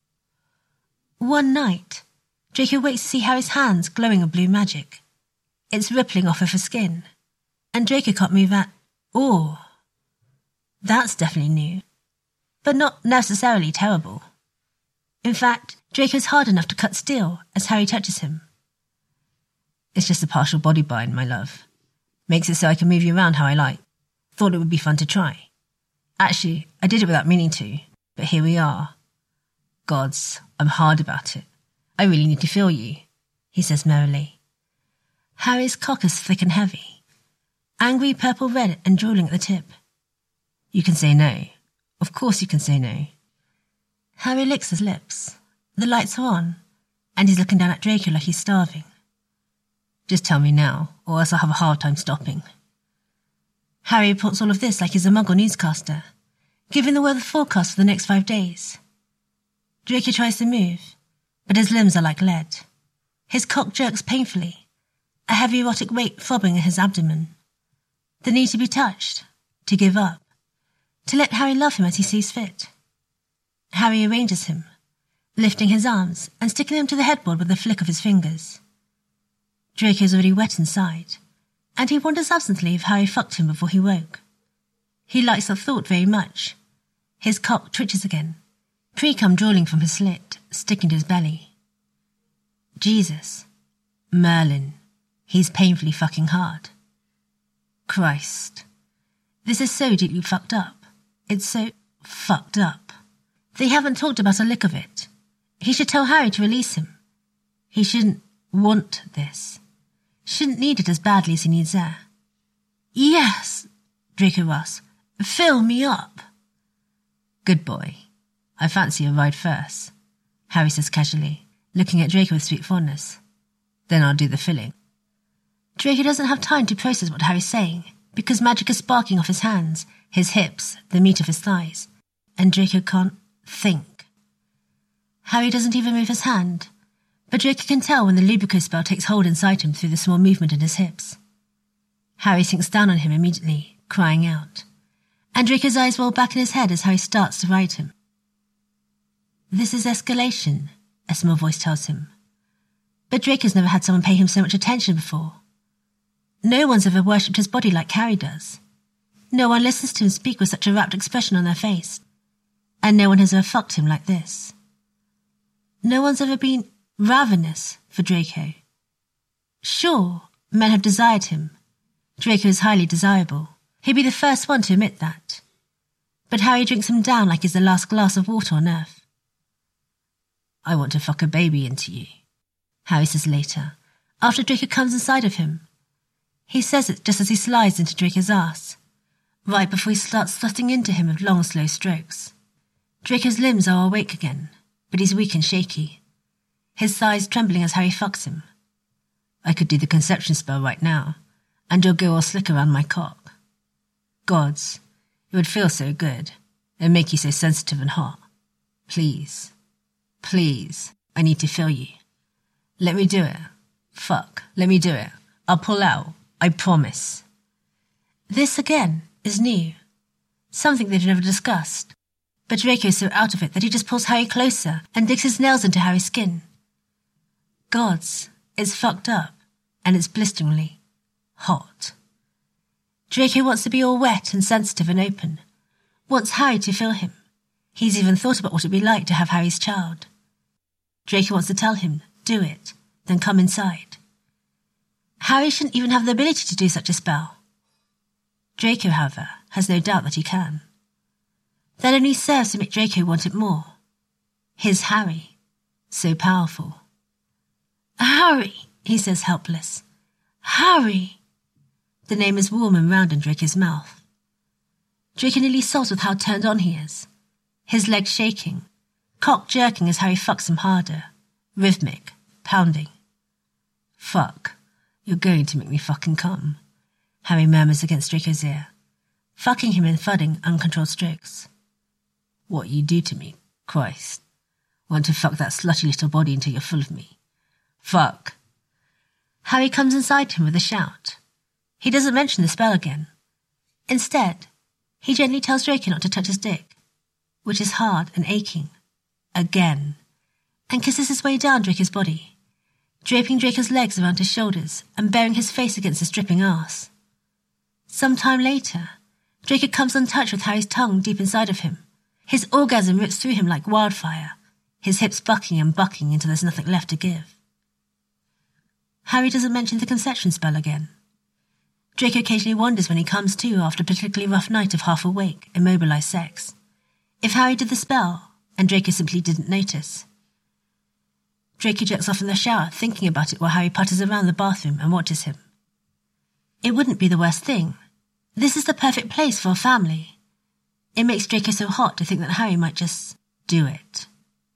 One night, Draco wakes to see Harry's hands glowing a blue magic. It's rippling off of her skin, and Draco can't move at all. That's definitely new, but not necessarily terrible. In fact, Draco's hard enough to cut steel as Harry touches him. It's just a partial body bind, my love. Makes it so I can move you around how I like. Thought it would be fun to try. Actually, I did it without meaning to, but here we are. Gods, I'm hard about it. I really need to feel you, he says merrily. Harry's cock is thick and heavy, angry purple-red and drooling at the tip. You can say no. Of course you can say no. Harry licks his lips. The lights are on, and he's looking down at Draco like he's starving. Just tell me now, or else I'll have a hard time stopping. Harry reports all of this like he's a Muggle newscaster, giving the weather forecast for the next five days. Draco tries to move, but his limbs are like lead. His cock jerks painfully, a heavy erotic weight throbbing in his abdomen. The need to be touched, to give up, to let Harry love him as he sees fit. Harry arranges him, lifting his arms and sticking them to the headboard with a flick of his fingers. Draco's already wet inside, and he wonders absently if Harry fucked him before he woke. He likes the thought very much. His cock twitches again, pre-cum drooling from his slit, sticking to his belly. Jesus. Merlin. He's painfully fucking hard. Christ. This is so deeply fucked up. It's so fucked up. They haven't talked about a lick of it. He should tell Harry to release him. He shouldn't want this. Shouldn't need it as badly as he needs air. Yes, Draco Ross. Fill me up. Good boy. I fancy a ride first, Harry says casually, looking at Draco with sweet fondness. Then I'll do the filling. Draco doesn't have time to process what Harry's saying, because magic is sparking off his hands, his hips, the meat of his thighs, and Draco can't think. Harry doesn't even move his hand, but Draco can tell when the lubrico spell takes hold inside him through the small movement in his hips. Harry sinks down on him immediately, crying out, and Draco's eyes roll back in his head as Harry starts to ride him. This is escalation, a small voice tells him. But Draco's never had someone pay him so much attention before. No one's ever worshipped his body like Harry does. No one listens to him speak with such a rapt expression on their face. And no one has ever fucked him like this. No one's ever been ravenous for Draco. Sure, men have desired him. Draco is highly desirable. He'd be the first one to admit that. But Harry drinks him down like he's the last glass of water on earth. I want to fuck a baby into you, Harry says later, after Draco comes inside of him. He says it just as he slides into Draco's ass, right before he starts slotting into him with long, slow strokes. Draco's limbs are awake again, but he's weak and shaky, his thighs trembling as Harry fucks him. I could do the conception spell right now, and you'll go all slick around my cock. Gods, it would feel so good, and make you so sensitive and hot. Please, please, I need to feel you. Let me do it. Fuck, let me do it. I'll pull out, I promise. This, again, is new. Something they've never discussed. But Draco's so out of it that he just pulls Harry closer and digs his nails into Harry's skin. Gods, it's fucked up, and it's blisteringly hot. Draco wants to be all wet and sensitive and open, wants Harry to feel him. He's even thought about what it'd be like to have Harry's child. Draco wants to tell him, do it, then come inside. Harry shouldn't even have the ability to do such a spell. Draco, however, has no doubt that he can. That only serves to make Draco want it more. His Harry, so powerful. Harry, he says helpless. Harry. The name is warm and round in Draco's mouth. Draco nearly sobs with how turned on he is, his legs shaking, cock jerking as Harry fucks him harder, rhythmic, pounding. Fuck, you're going to make me fucking come, Harry murmurs against Draco's ear, fucking him in thudding, uncontrolled strokes. What you do to me, Christ. Want to fuck that slutty little body until you're full of me. Fuck. Harry comes inside him with a shout. He doesn't mention the spell again. Instead, he gently tells Draco not to touch his dick, which is hard and aching, again, and kisses his way down Draco's body, draping Draco's legs around his shoulders and burying his face against his dripping arse. Some time later, Draco comes untouched with Harry's tongue deep inside of him. His orgasm rips through him like wildfire, his hips bucking and bucking until there's nothing left to give. Harry doesn't mention the conception spell again. Draco occasionally wonders when he comes to after a particularly rough night of half-awake, immobilized sex, if Harry did the spell, and Draco simply didn't notice. Draco jerks off in the shower, thinking about it while Harry putters around the bathroom and watches him. It wouldn't be the worst thing. This is the perfect place for a family. It makes Draco so hot to think that Harry might just do it.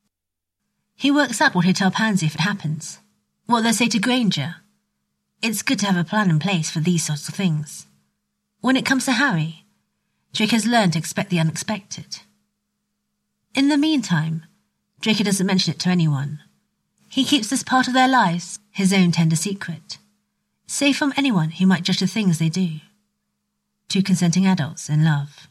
He works out what he'll tell Pansy if it happens, what they'll say to Granger. It's good to have a plan in place for these sorts of things. When it comes to Harry, Draco's learned to expect the unexpected. In the meantime, Draco doesn't mention it to anyone. He keeps this part of their lives his own tender secret, safe from anyone who might judge the things they do. Two consenting adults in love.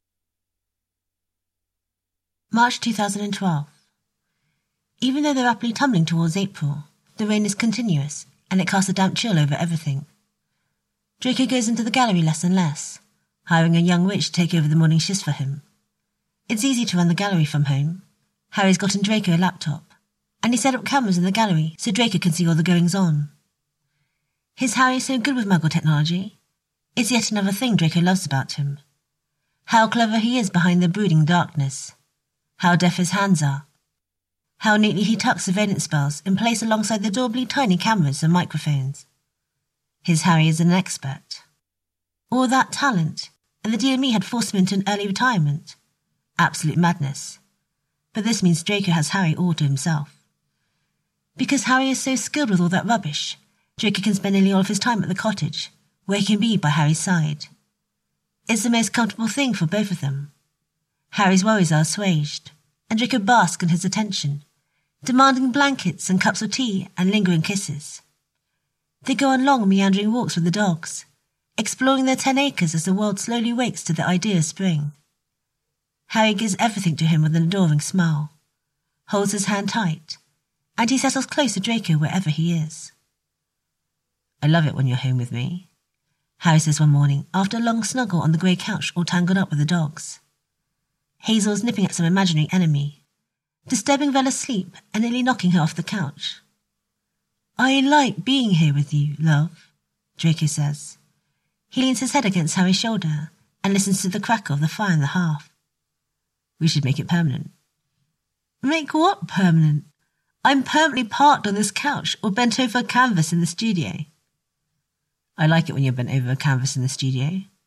March two thousand twelve. Even though they're rapidly tumbling towards April, the rain is continuous, and it casts a damp chill over everything. Draco goes into the gallery less and less, hiring a young witch to take over the morning shifts for him. It's easy to run the gallery from home. Harry's gotten Draco a laptop, and he set up cameras in the gallery so Draco can see all the goings-on. His Harry is so good with Muggle technology. It's yet another thing Draco loves about him. How clever he is behind the brooding darkness. How deft his hands are. How neatly he tucks surveillance spells in place alongside the adorably tiny cameras and microphones. His Harry is an expert. All that talent, and the D M E had forced him into an early retirement. Absolute madness. But this means Draco has Harry all to himself. Because Harry is so skilled with all that rubbish, Draco can spend nearly all of his time at the cottage, where he can be by Harry's side. It's the most comfortable thing for both of them. Harry's worries are assuaged, and Draco basks in his attention, demanding blankets and cups of tea and lingering kisses. They go on long, meandering walks with the dogs, exploring their ten acres as the world slowly wakes to the idea of spring. Harry gives everything to him with an adoring smile, holds his hand tight, and he settles close to Draco wherever he is. I love it when you're home with me, Harry says one morning after a long snuggle on the grey couch all tangled up with the dogs. Hazel's nipping at some imaginary enemy, disturbing Bella's sleep and nearly knocking her off the couch. I like being here with you, love, Draco says. He leans his head against Harry's shoulder and listens to the crackle of the fire in the hearth. We should make it permanent. Make what permanent? I'm permanently parked on this couch or bent over a canvas in the studio. I like it when you're bent over a canvas in the studio.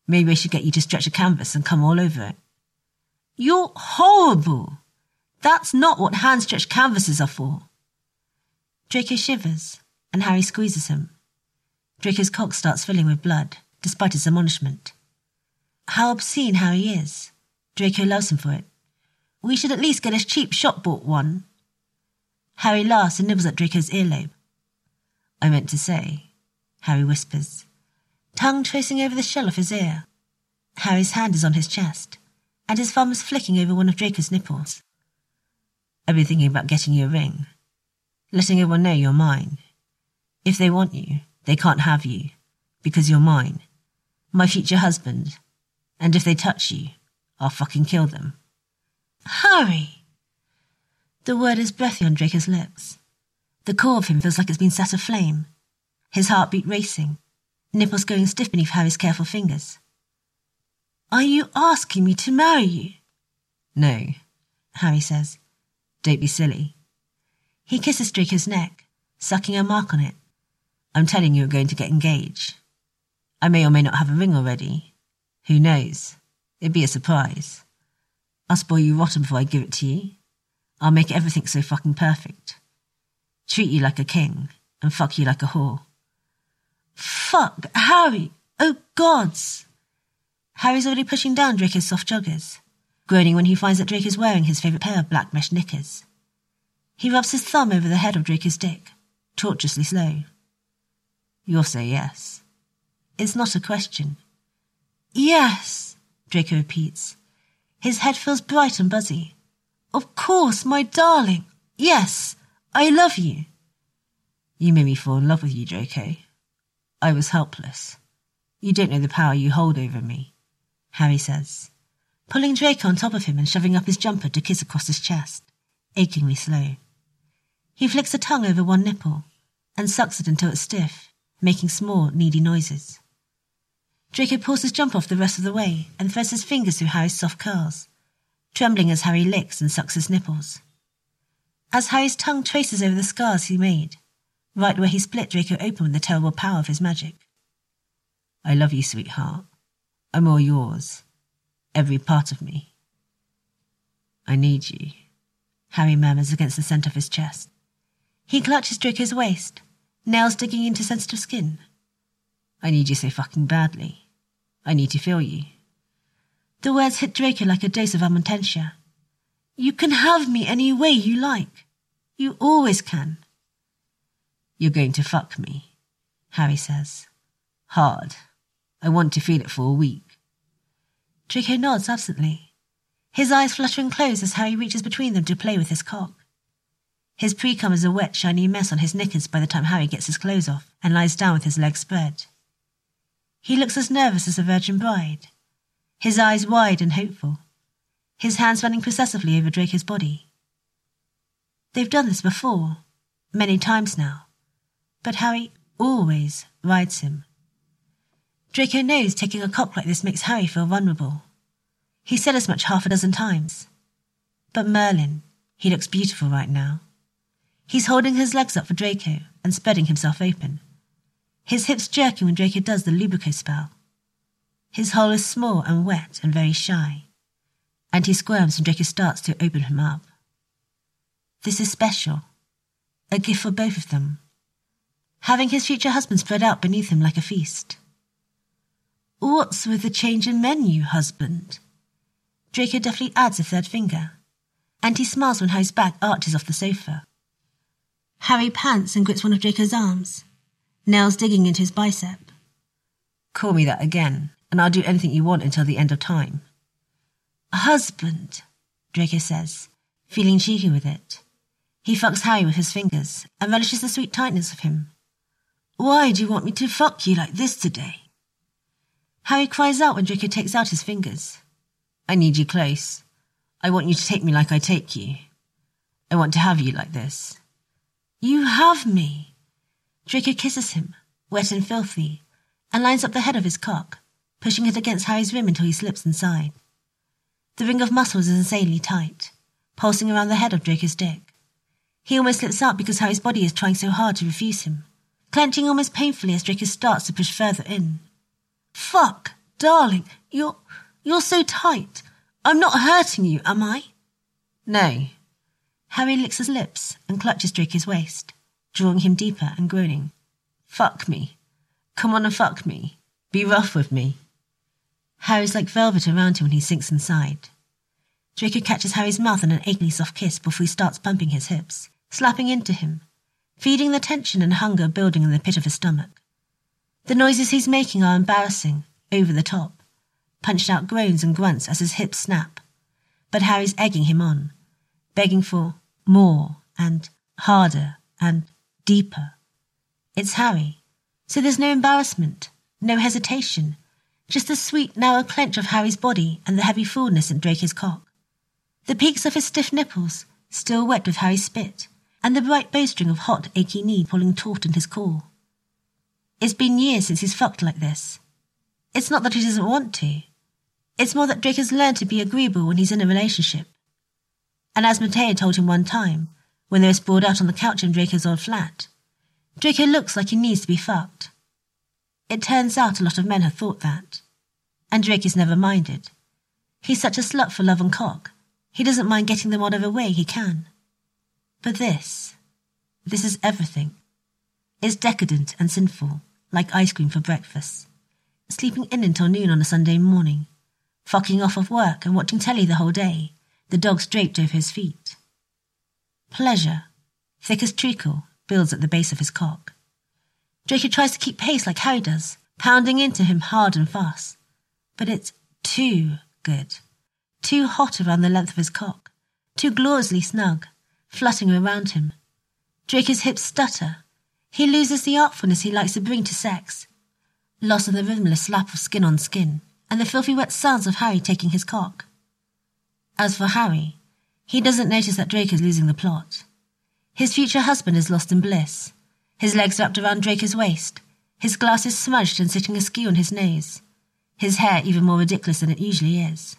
Maybe I should get you to stretch a canvas and come all over it. You're horrible. That's not what hand-stretched canvases are for. Draco shivers, and Harry squeezes him. Draco's cock starts filling with blood, despite his admonishment. How obscene Harry is. Draco loves him for it. We should at least get a cheap shop-bought one. Harry laughs and nibbles at Draco's earlobe. I meant to say, Harry whispers, tongue tracing over the shell of his ear. Harry's hand is on his chest, and his thumb is flicking over one of Draco's nipples. I've been thinking about getting you a ring. Letting everyone know you're mine. If they want you, they can't have you, because you're mine. My future husband. And if they touch you, I'll fucking kill them. Harry! The word is breathy on Draco's lips. The core of him feels like it's been set aflame. His heartbeat racing, nipples going stiff beneath Harry's careful fingers. Are you asking me to marry you? No, Harry says. Don't be silly. He kisses Draco's neck, sucking a mark on it. I'm telling you we're going to get engaged. I may or may not have a ring already. Who knows? It'd be a surprise. I'll spoil you rotten before I give it to you. I'll make everything so fucking perfect. Treat you like a king, and fuck you like a whore. Fuck, Harry! Oh, gods! Harry's already pushing down Draco's soft joggers, groaning when he finds that Draco's wearing his favourite pair of black mesh knickers. He rubs his thumb over the head of Draco's dick, tortuously slow. You'll say yes. It's not a question. Yes, Draco repeats. His head feels bright and buzzy. Of course, my darling. Yes, I love you. You made me fall in love with you, Draco. I was helpless. You don't know the power you hold over me, Harry says, pulling Draco on top of him and shoving up his jumper to kiss across his chest, achingly slow. He flicks a tongue over one nipple and sucks it until it's stiff, making small, needy noises. Draco pulls his jumper off the rest of the way and threads his fingers through Harry's soft curls, trembling as Harry licks and sucks his nipples. As Harry's tongue traces over the scars he made, right where he split Draco open with the terrible power of his magic. I love you, sweetheart. I'm all yours. Every part of me. I need you, Harry murmurs against the centre of his chest. He clutches Draco's waist, nails digging into sensitive skin. I need you so fucking badly. I need to feel you. The words hit Draco like a dose of Amontentia. You can have me any way you like. You always can. You're going to fuck me, Harry says. Hard. I want to feel it for a week. Draco nods absently, his eyes fluttering close as Harry reaches between them to play with his cock. His pre-cum is a wet, shiny mess on his knickers by the time Harry gets his clothes off and lies down with his legs spread. He looks as nervous as a virgin bride, his eyes wide and hopeful, his hands running possessively over Draco's body. They've done this before, many times now, but Harry always rides him. Draco knows taking a cock like this makes Harry feel vulnerable. He said as much half a dozen times. But Merlin, he looks beautiful right now. He's holding his legs up for Draco and spreading himself open, his hips jerking when Draco does the lubrico spell. His hole is small and wet and very shy, and he squirms when Draco starts to open him up. This is special, a gift for both of them, having his future husband spread out beneath him like a feast. What's with the change in menu, husband? Draco deftly adds a third finger, and he smiles when Harry's back arches off the sofa. Harry pants and grips one of Draco's arms, nails digging into his bicep. Call me that again, and I'll do anything you want until the end of time. Husband, Draco says, feeling cheeky with it. He fucks Harry with his fingers and relishes the sweet tightness of him. Why do you want me to fuck you like this today? Harry cries out when Draco takes out his fingers. I need you close. I want you to take me like I take you. I want to have you like this. You have me. Draco kisses him, wet and filthy, and lines up the head of his cock, pushing it against Harry's rim until he slips inside. The ring of muscles is insanely tight, pulsing around the head of Draco's dick. He almost slips out because Harry's body is trying so hard to refuse him, clenching almost painfully as Draco starts to push further in. Fuck! darling, you're, you're so tight. I'm not hurting you, am I? No. Harry licks his lips and clutches Draco's waist, drawing him deeper and groaning. Fuck me. Come on and fuck me. Be rough with me. Harry's like velvet around him when he sinks inside. Draco catches Harry's mouth in an achingly soft kiss before he starts pumping his hips, slapping into him, feeding the tension and hunger building in the pit of his stomach. The noises he's making are embarrassing, over the top, punched out groans and grunts as his hips snap. But Harry's egging him on, begging for more and harder and deeper. It's Harry, so there's no embarrassment, no hesitation, just the sweet, narrow clench of Harry's body and the heavy fullness in Draco's cock. The peaks of his stiff nipples, still wet with Harry's spit, and the bright bowstring of hot, achy knee pulling taut in his core. It's been years since he's fucked like this. It's not that he doesn't want to. It's more that Draco's learned to be agreeable when he's in a relationship. And as Matteo told him one time, when they were sprawled out on the couch in Draco's old flat, Draco looks like he needs to be fucked. It turns out a lot of men have thought that. And Draco's never minded. He's such a slut for love and cock. He doesn't mind getting them whatever way he can. But this, this is everything. It's decadent and sinful, like ice cream for breakfast. Sleeping in until noon on a Sunday morning. Fucking off of work and watching telly the whole day, the dogs draped over his feet. Pleasure, thick as treacle, builds at the base of his cock. Draco tries to keep pace like Harry does, pounding into him hard and fast. But it's too good. Too hot around the length of his cock, too gloriously snug, fluttering around him. Draco's hips stutter. He loses the artfulness he likes to bring to sex. Loss of the rhythmless slap of skin on skin, and the filthy wet sounds of Harry taking his cock. As for Harry, he doesn't notice that Draco's losing the plot. His future husband is lost in bliss, his legs wrapped around Draco's waist, his glasses smudged and sitting askew on his nose, his hair even more ridiculous than it usually is.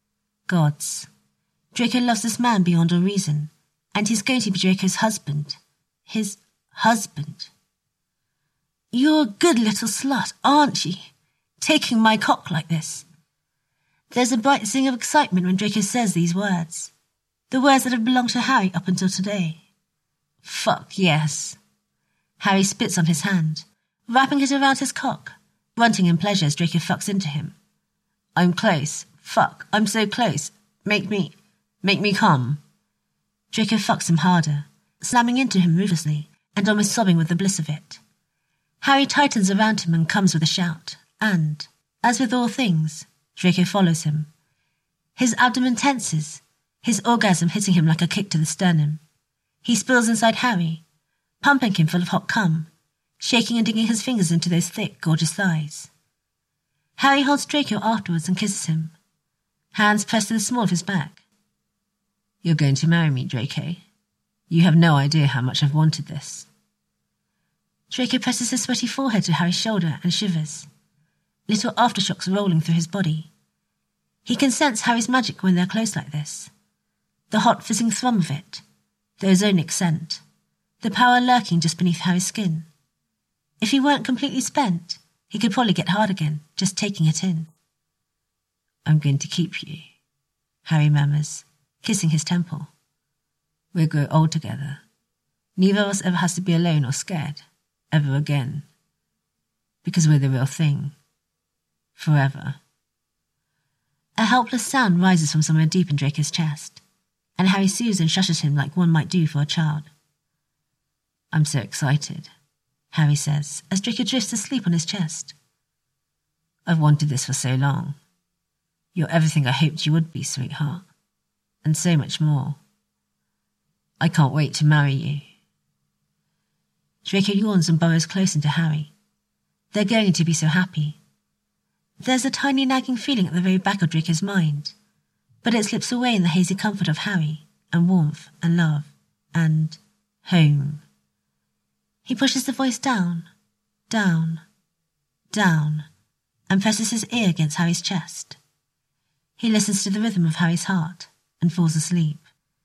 Gods, Draco loves this man beyond all reason, and he's going to be Draco's husband. His husband. You're a good little slut, aren't you? Taking my cock like this. There's a bright zing of excitement when Draco says these words. The words that have belonged to Harry up until today. Fuck yes. Harry spits on his hand, wrapping it around his cock, grunting in pleasure as Draco fucks into him. I'm close. Fuck, I'm so close. Make me, make me come. Draco fucks him harder, slamming into him ruthlessly and almost sobbing with the bliss of it. Harry tightens around him and comes with a shout, and, as with all things, Draco follows him. His abdomen tenses, his orgasm hitting him like a kick to the sternum. He spills inside Harry, pumping him full of hot cum, shaking and digging his fingers into those thick, gorgeous thighs. Harry holds Draco afterwards and kisses him, hands pressed to the small of his back. You're going to marry me, Draco. You have no idea how much I've wanted this. Draco presses his sweaty forehead to Harry's shoulder and shivers, little aftershocks rolling through his body. He can sense Harry's magic when they're close like this. The hot fizzing thrum of it, the ozonic scent, the power lurking just beneath Harry's skin. If he weren't completely spent, he could probably get hard again, just taking it in. I'm going to keep you, Harry murmurs, kissing his temple. We'll grow old together. Neither of us ever has to be alone or scared, ever again. Because we're the real thing. Forever. A helpless sound rises from somewhere deep in Draco's chest, and Harry soothes and shushes him like one might do for a child. I'm so excited, Harry says, as Draco drifts asleep on his chest. I've wanted this for so long. You're everything I hoped you would be, sweetheart. And so much more. I can't wait to marry you. Draco yawns and burrows close into Harry. They're going to be so happy. There's a tiny nagging feeling at the very back of Draco's mind, but it slips away in the hazy comfort of Harry, and warmth, and love, and home. He pushes the voice down, down, down, and presses his ear against Harry's chest. He listens to the rhythm of Harry's heart and falls asleep.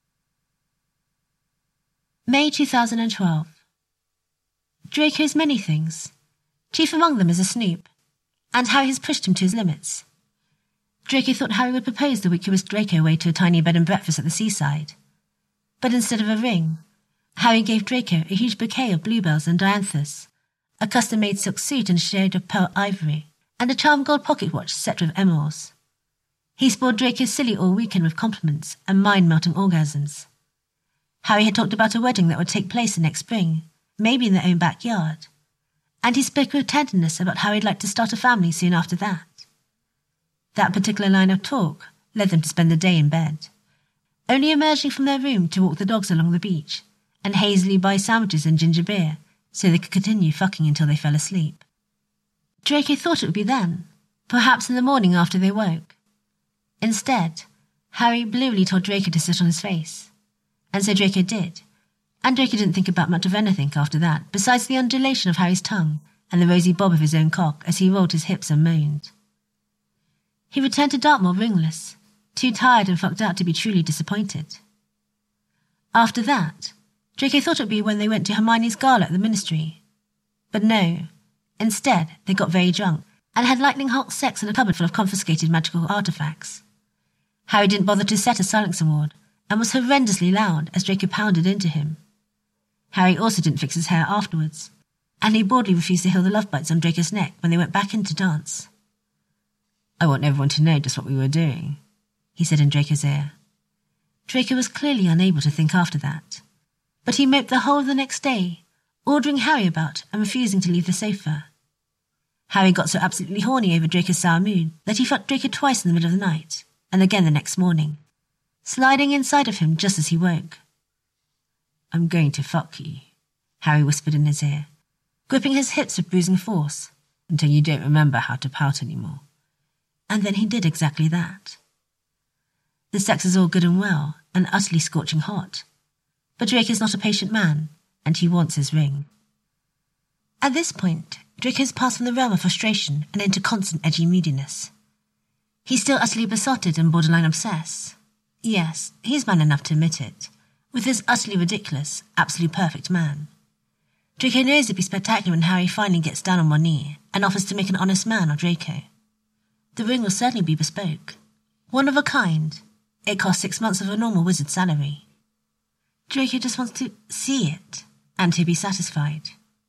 May two thousand twelve. Draco's many things. Chief among them is a snoop. and Harry has pushed him to his limits. Draco thought Harry would propose the week he whisked Draco away to a tiny bed and breakfast at the seaside. But instead of a ring, Harry gave Draco a huge bouquet of bluebells and dianthus, a custom-made silk suit in a shade of pearl ivory, and a charmed gold pocket watch set with emeralds. He spoiled Draco silly all weekend with compliments and mind-melting orgasms. Harry had talked about a wedding that would take place the next spring, maybe in their own backyard, and he spoke with tenderness about how he'd like to start a family soon after that. That particular line of talk led them to spend the day in bed, only emerging from their room to walk the dogs along the beach and hazily buy sandwiches and ginger beer so they could continue fucking until they fell asleep. Draco thought it would be then, perhaps in the morning after they woke. Instead, Harry bluely told Draco to sit on his face, and so Draco did, and Draco didn't think about much of anything after that besides the undulation of Harry's tongue and the rosy bob of his own cock as he rolled his hips and moaned. He returned to Dartmoor ringless, too tired and fucked out to be truly disappointed. After that, Draco thought it would be when they went to Hermione's gala at the Ministry. But no, instead they got very drunk and had lightning-hot sex in a cupboard full of confiscated magical artefacts. Harry didn't bother to set a silencing ward and was horrendously loud as Draco pounded into him. Harry also didn't fix his hair afterwards, and he boldly refused to heal the love bites on Draco's neck when they went back in to dance. "I want everyone to know just what we were doing," he said in Draco's ear. Draco was clearly unable to think after that, but he moped the whole of the next day, ordering Harry about and refusing to leave the sofa. Harry got so absolutely horny over Draco's sour mood that he fucked Draco twice in the middle of the night, and again the next morning, sliding inside of him just as he woke. "I'm going to fuck you," Harry whispered in his ear, gripping his hips with bruising force, "until you don't remember how to pout anymore." And then he did exactly that. The sex is all good and well, and utterly scorching hot, but Draco's not a patient man, and he wants his ring. At this point, Draco's passed from the realm of frustration and into constant edgy moodiness. He's still utterly besotted and borderline obsessed. Yes, he's man enough to admit it, with this utterly ridiculous, absolutely perfect man. Draco knows it'd be spectacular when Harry finally gets down on one knee and offers to make an honest man of Draco. The ring will certainly be bespoke. One of a kind. It costs six months of a normal wizard's salary. Draco just wants to see it, and to be satisfied.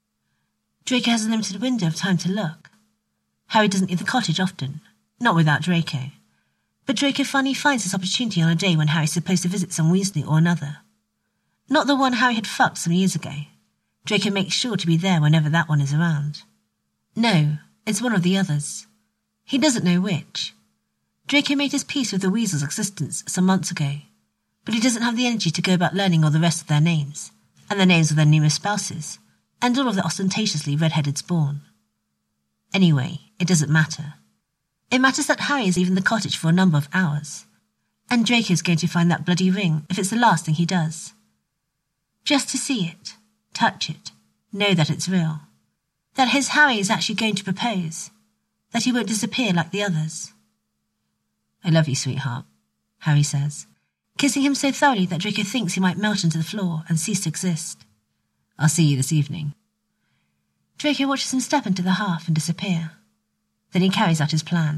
Draco has a limited window of time to look. Harry doesn't leave the cottage often, not without Draco, but Draco finally finds this opportunity on a day when Harry's supposed to visit some Weasley or another. Not the one Harry had fucked some years ago. Draco makes sure to be there whenever that one is around. No, it's one of the others. He doesn't know which. Draco made his peace with the Weasel's existence some months ago, but he doesn't have the energy to go about learning all the rest of their names, and the names of their numerous spouses, and all of their ostentatiously red-headed spawn. Anyway, it doesn't matter. It matters that Harry is leaving the cottage for a number of hours, and Draco's going to find that bloody ring if it's the last thing he does. Just to see it, touch it, know that it's real, that his Harry is actually going to propose, that he won't disappear like the others. "I love you, sweetheart," Harry says, kissing him so thoroughly that Draco thinks he might melt into the floor and cease to exist. "I'll see you this evening." Draco watches him step into the hearth and disappear. Then he carries out his plan.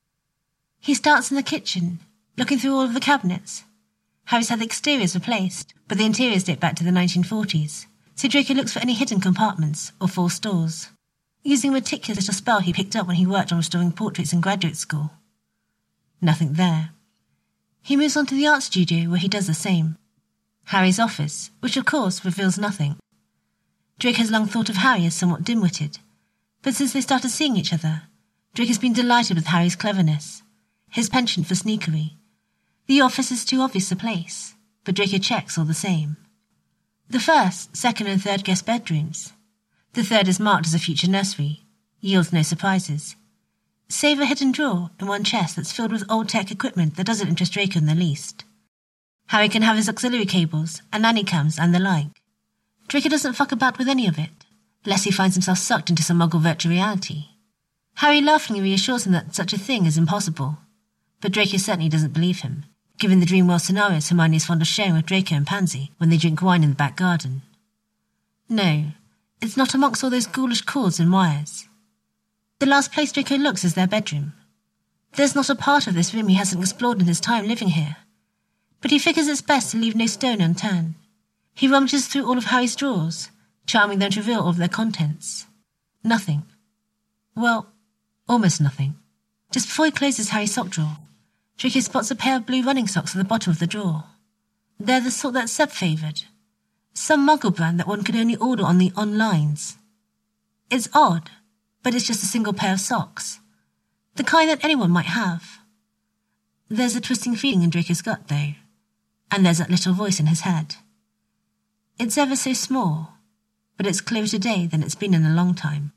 He starts in the kitchen, looking through all of the cabinets. Harry's had the exteriors replaced, but the interiors date back to the nineteen forties, so Draco looks for any hidden compartments or false doors, using a meticulous little spell he picked up when he worked on restoring portraits in graduate school. Nothing there. He moves on to the art studio where he does the same. Harry's office, which of course reveals nothing. Draco has long thought of Harry as somewhat dim-witted, but since they started seeing each other, Draco has been delighted with Harry's cleverness, his penchant for sneakery. The office is too obvious a place, but Draco checks all the same. The first, second and third guest bedrooms. The third is marked as a future nursery, yields no surprises. Save a hidden drawer in one chest that's filled with old tech equipment that doesn't interest Draco in the least. Harry can have his auxiliary cables and nanny cams and the like. Draco doesn't fuck about with any of it, lest he finds himself sucked into some muggle virtual reality. Harry laughingly reassures him that such a thing is impossible, but Draco certainly doesn't believe him, given the dream world scenarios Hermione is fond of sharing with Draco and Pansy when they drink wine in the back garden. No, it's not amongst all those ghoulish cords and wires. The last place Draco looks is their bedroom. There's not a part of this room he hasn't explored in his time living here. But he figures it's best to leave no stone unturned. He rummages through all of Harry's drawers, charming them to reveal all of their contents. Nothing. Well, almost nothing. Just before he closes Harry's sock drawer, Draco spots a pair of blue running socks at the bottom of the drawer. They're the sort that Seb favoured. Some Muggle brand that one could only order on the onlines. It's odd, but it's just a single pair of socks. The kind that anyone might have. There's a twisting feeling in Draco's gut, though, and there's that little voice in his head. It's ever so small, but it's clearer today than it's been in a long time.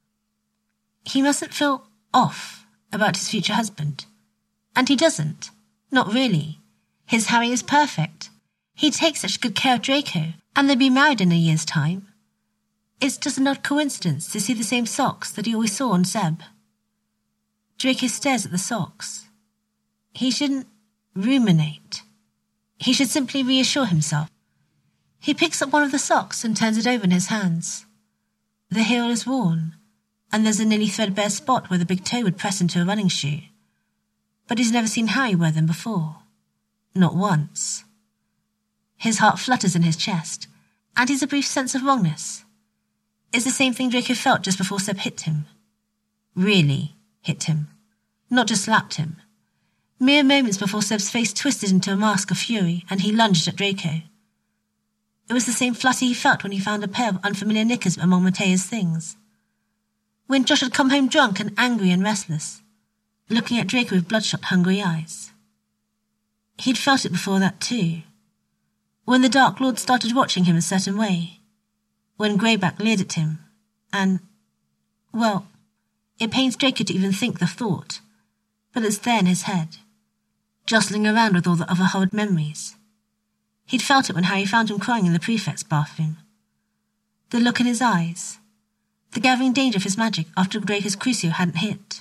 He mustn't feel off about his future husband. And he doesn't. Not really. His Harry is perfect. He takes such good care of Draco, and they'll be married in a year's time. It's just an odd coincidence to see the same socks that he always saw on Seb. Draco stares at the socks. He shouldn't ruminate. He should simply reassure himself. He picks up one of the socks and turns it over in his hands. The heel is worn, and there's a nearly threadbare spot where the big toe would press into a running shoe. But he's never seen Harry wear them before. Not once. His heart flutters in his chest, and he's a brief sense of wrongness. It's the same thing Draco felt just before Seb hit him. Really hit him. Not just slapped him. Mere moments before Seb's face twisted into a mask of fury and he lunged at Draco. It was the same flutter he felt when he found a pair of unfamiliar knickers among Matea's things. When Josh had come home drunk and angry and restless, looking at Draco with bloodshot, hungry eyes. He'd felt it before that too. When the Dark Lord started watching him a certain way. When Greyback leered at him, and, well, it pains Draco to even think the thought, but it's there in his head, jostling around with all the other horrid memories. He'd felt it when Harry found him crying in the prefect's bathroom. The look in his eyes, the gathering danger of his magic after Draco's Crucio hadn't hit.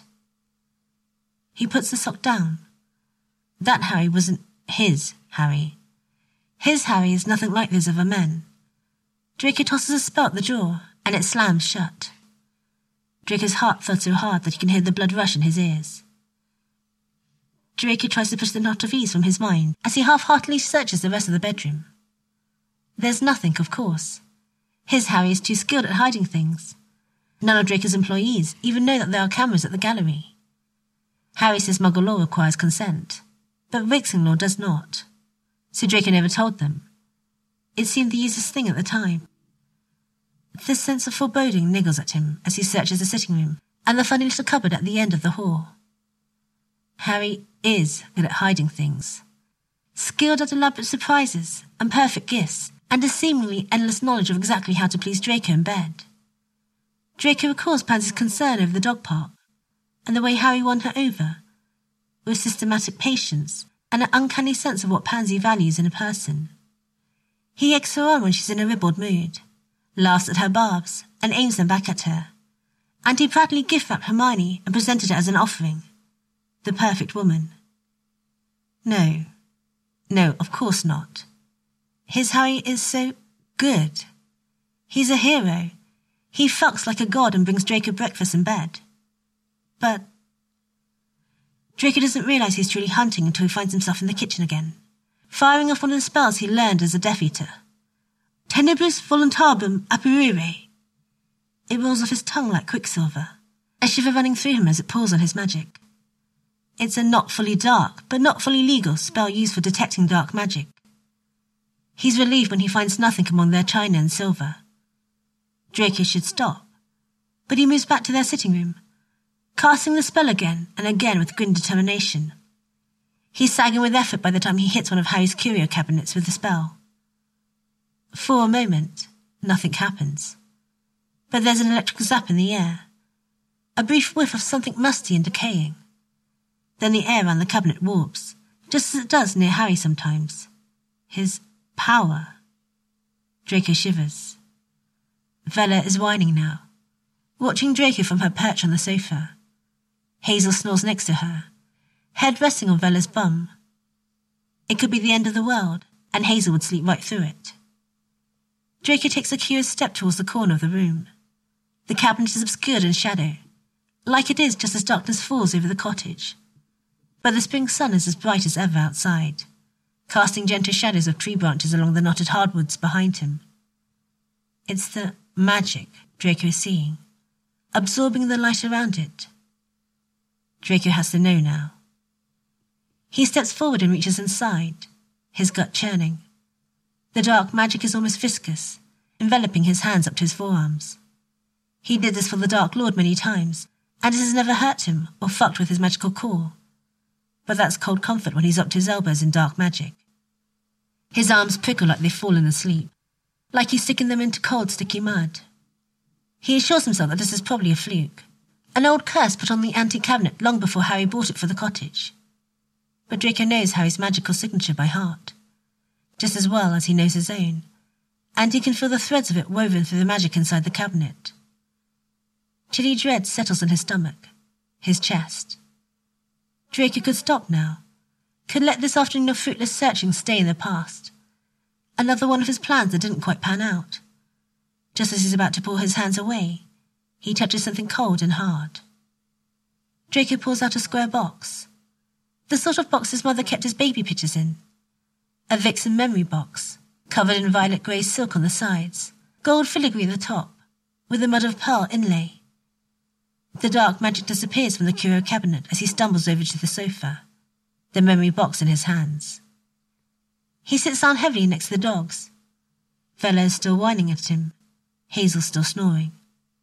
He puts the sock down. That Harry wasn't his Harry. His Harry is nothing like those other men. Draco tosses a spell at the drawer, and it slams shut. Draco's heart thuds so hard that he can hear the blood rush in his ears. Draco tries to push the knot of ease from his mind as he half-heartedly searches the rest of the bedroom. There's nothing, of course. His Harry is too skilled at hiding things. None of Draco's employees even know that there are cameras at the gallery. Harry says Muggle law requires consent, but Vixen law does not. So Draco never told them. It seemed the easiest thing at the time. This sense of foreboding niggles at him as he searches the sitting room and the funny little cupboard at the end of the hall. Harry is good at hiding things, skilled at elaborate surprises and perfect gifts, and a seemingly endless knowledge of exactly how to please Draco in bed. Draco recalls Pansy's concern over the dog park, and the way Harry won her over, with systematic patience and an uncanny sense of what Pansy values in a person. He eggs her on when she's in a ribald mood, laughs at her barbs, and aims them back at her, and he proudly gift-wrapped Hermione and presented her as an offering. The perfect woman. No. No, of course not. His Harry is so good. He's a hero. He fucks like a god and brings Draco breakfast in bed. But Draco doesn't realise he's truly hunting until he finds himself in the kitchen again, firing off one of the spells he learned as a Death Eater. Tenebris voluntabum apparire. It rolls off his tongue like quicksilver, a shiver running through him as it pulls on his magic. It's a not fully dark, but not fully legal spell used for detecting dark magic. He's relieved when he finds nothing among their china and silver. Draco should stop, but he moves back to their sitting room, casting the spell again and again with grim determination. He's sagging with effort by the time he hits one of Harry's curio cabinets with the spell. For a moment, nothing happens. But there's an electric zap in the air, a brief whiff of something musty and decaying. Then the air around the cabinet warps, just as it does near Harry sometimes. His power. Draco shivers. Vela is whining now, watching Draco from her perch on the sofa. Hazel snores next to her, head resting on Vela's bum. It could be the end of the world, and Hazel would sleep right through it. Draco takes a curious step towards the corner of the room. The cabinet is obscured in shadow, like it is just as darkness falls over the cottage. But the spring sun is as bright as ever outside, casting gentle shadows of tree branches along the knotted hardwoods behind him. It's the magic Draco is seeing, absorbing the light around it. Draco has to know now. He steps forward and reaches inside, his gut churning. The dark magic is almost viscous, enveloping his hands up to his forearms. He did this for the Dark Lord many times, and it has never hurt him or fucked with his magical core. But that's cold comfort when he's up to his elbows in dark magic. His arms prickle like they've fallen asleep, like he's sticking them into cold, sticky mud. He assures himself that this is probably a fluke, an old curse put on the antique cabinet long before Harry bought it for the cottage. But Draco knows Harry's magical signature by heart, just as well as he knows his own, and he can feel the threads of it woven through the magic inside the cabinet. Chilly dread settles in his stomach, his chest. Draco could stop now, could let this afternoon of fruitless searching stay in the past. Another one of his plans that didn't quite pan out. Just as he's about to pull his hands away, he touches something cold and hard. Draco pulls out a square box, the sort of box his mother kept his baby pictures in. A Vixen memory box, covered in violet-grey silk on the sides, gold filigree at the top, with a mud of pearl inlay. The dark magic disappears from the curio cabinet as he stumbles over to the sofa, the memory box in his hands. He sits down heavily next to the dogs. Vella is still whining at him, Hazel still snoring.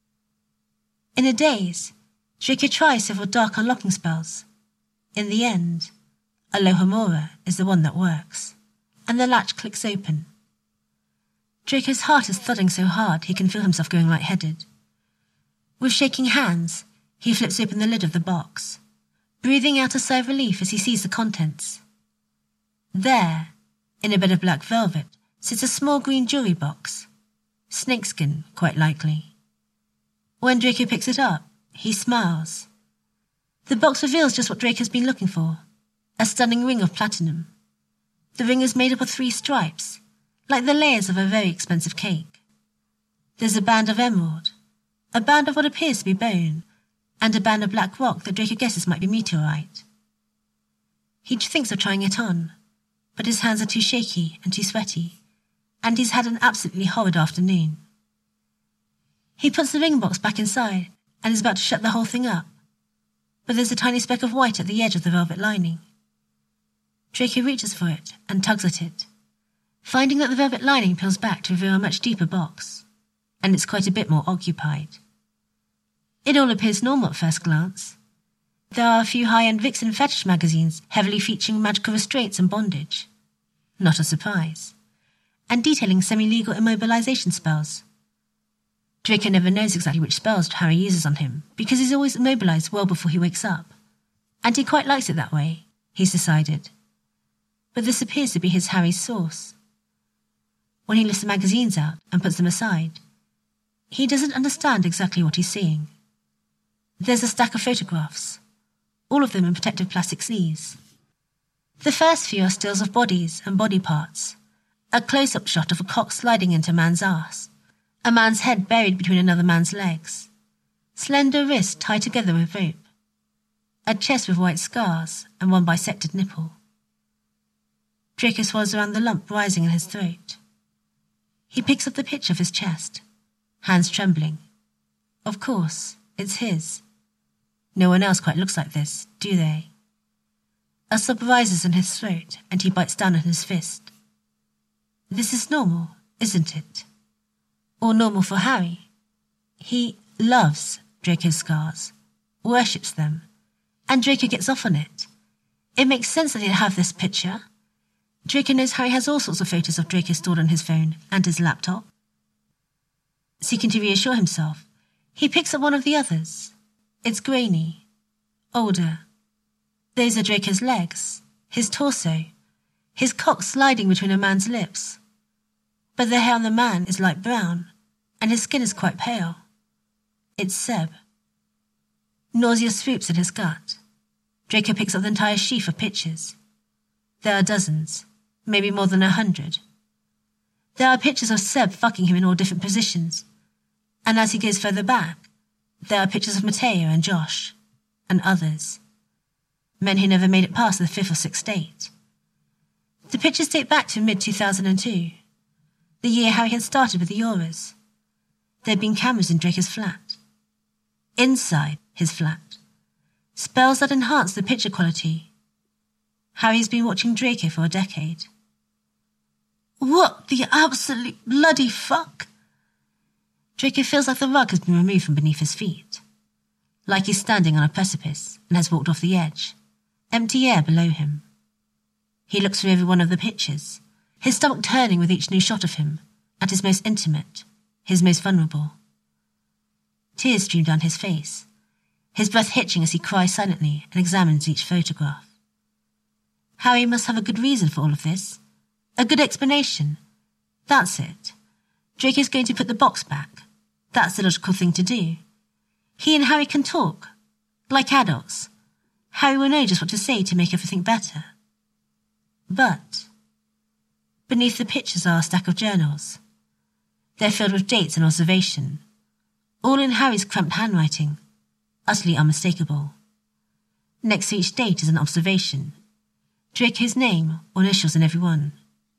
In a daze, Draco tries several dark unlocking spells. In the end, Alohomora is the one that works, and the latch clicks open. Draco's heart is thudding so hard he can feel himself going lightheaded. With shaking hands, he flips open the lid of the box, breathing out a sigh of relief as he sees the contents. There, in a bed of black velvet, sits a small green jewelry box. Snakeskin, quite likely. When Draco picks it up, he smiles. The box reveals just what Draco's been looking for, a stunning ring of platinum. The ring is made up of three stripes, like the layers of a very expensive cake. There's a band of emerald, a band of what appears to be bone, and a band of black rock that Draco guesses might be meteorite. He thinks of trying it on, but his hands are too shaky and too sweaty, and he's had an absolutely horrid afternoon. He puts the ring box back inside and is about to shut the whole thing up, but there's a tiny speck of white at the edge of the velvet lining. Draco reaches for it and tugs at it, finding that the velvet lining peels back to reveal a much deeper box, and it's quite a bit more occupied. It all appears normal at first glance. There are a few high-end Vixen fetish magazines heavily featuring magical restraints and bondage. Not a surprise. And detailing semi-legal immobilization spells. Draco never knows exactly which spells Harry uses on him, because he's always immobilized well before he wakes up. And he quite likes it that way, he's decided. But this appears to be his Harry's source. When he lifts the magazines out and puts them aside, he doesn't understand exactly what he's seeing. There's a stack of photographs, all of them in protective plastic sleeves. The first few are stills of bodies and body parts, a close-up shot of a cock sliding into a man's arse, a man's head buried between another man's legs, slender wrists tied together with rope, a chest with white scars and one bisected nipple. Draco swallows around the lump rising in his throat. He picks up the picture of his chest, hands trembling. Of course, it's his. No one else quite looks like this, do they? A sob rises in his throat, and he bites down on his fist. This is normal, isn't it? Or normal for Harry. He loves Draco's scars, worships them, and Draco gets off on it. It makes sense that he'd have this picture. Draco knows Harry has all sorts of photos of Draco stored on his phone and his laptop. Seeking to reassure himself, he picks up one of the others. It's grainy, older. Those are Draco's legs, his torso, his cock sliding between a man's lips. But the hair on the man is light brown, and his skin is quite pale. It's Seb. Nausea swoops in his gut. Draco picks up the entire sheaf of pictures. There are dozens, maybe more than a hundred. There are pictures of Seb fucking him in all different positions, and as he goes further back, There are pictures of Matteo and Josh, and others. Men who never made it past the fifth or sixth date. The pictures date back to mid two thousand two, the year Harry had started with the Auras. There had been cameras in Draco's flat. Inside his flat. Spells that enhanced the picture quality. Harry has been watching Draco for a decade. What the absolute bloody fuck? Draco feels like the rug has been removed from beneath his feet. Like he's standing on a precipice and has walked off the edge. Empty air below him. He looks through every one of the pictures, his stomach turning with each new shot of him, at his most intimate, his most vulnerable. Tears stream down his face, his breath hitching as he cries silently and examines each photograph. Harry must have a good reason for all of this. A good explanation. That's it. Draco's going to put the box back. That's the logical thing to do. He and Harry can talk, like adults. Harry will know just what to say to make everything better. But beneath the pictures are a stack of journals. They're filled with dates and observation, all in Harry's cramped handwriting, utterly unmistakable. Next to each date is an observation, Draco's name or initials in every one.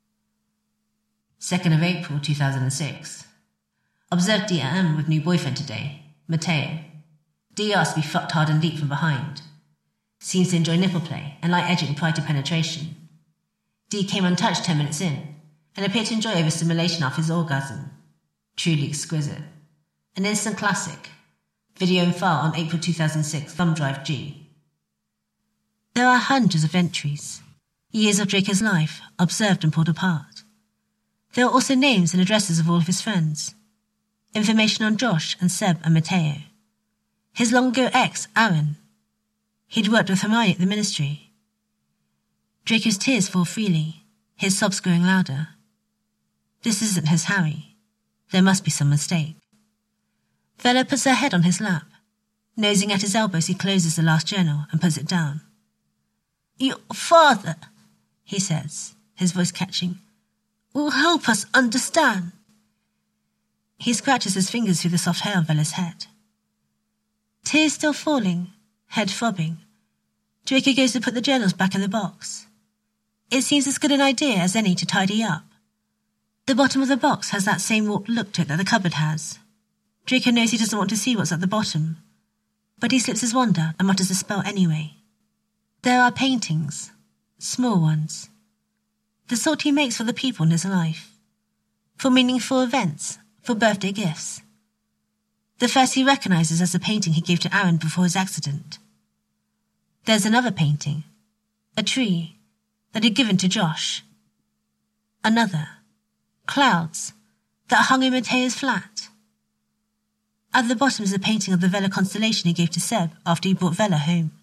second of April two thousand six. Observed D M with new boyfriend today, Matteo. D asked to be fucked hard and deep from behind. Seems to enjoy nipple play and light edging prior to penetration. D came untouched ten minutes in and appeared to enjoy overstimulation after his orgasm. Truly exquisite. An instant classic. Video and file on April two thousand six, thumb drive G. There are hundreds of entries. Years of Draco's life, observed and pulled apart. There are also names and addresses of all of his friends. Information on Josh and Seb and Matteo. His long-ago ex, Aaron. He'd worked with Hermione at the Ministry. Draco's tears fall freely, his sobs growing louder. This isn't his Harry. There must be some mistake. Vella puts her head on his lap. Nosing at his elbows, he closes the last journal and puts it down. Your father, he says, his voice catching, will help us understand. He scratches his fingers through the soft hair on Vella's head. Tears still falling, head throbbing. Draco goes to put the journals back in the box. It seems as good an idea as any to tidy up. The bottom of the box has that same warped look to it that the cupboard has. Draco knows he doesn't want to see what's at the bottom, but he slips his wand out and mutters a spell anyway. There are paintings, small ones, the sort he makes for the people in his life, for meaningful events, for birthday gifts. The first he recognises as the painting he gave to Aaron before his accident. There's another painting, a tree, that he'd given to Josh. Another, clouds, that hung in Matteo's flat. At the bottom is a painting of the Vela constellation he gave to Seb after he brought Vela home.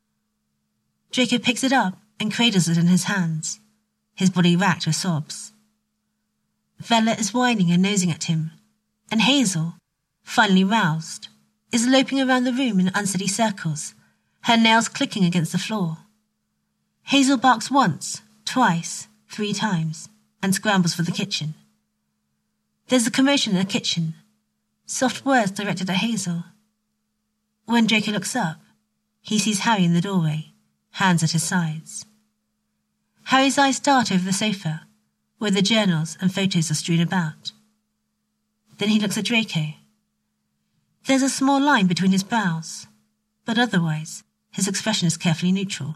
Draco picks it up and cradles it in his hands, his body racked with sobs. Vela is whining and nosing at him, and Hazel, finally roused, is loping around the room in unsteady circles, her nails clicking against the floor. Hazel barks once, twice, three times, and scrambles for the kitchen. There's a commotion in the kitchen, soft words directed at Hazel. When Draco looks up, he sees Harry in the doorway, hands at his sides. Harry's eyes dart over the sofa, where the journals and photos are strewn about. Then he looks at Draco. There's a small line between his brows, but otherwise, his expression is carefully neutral.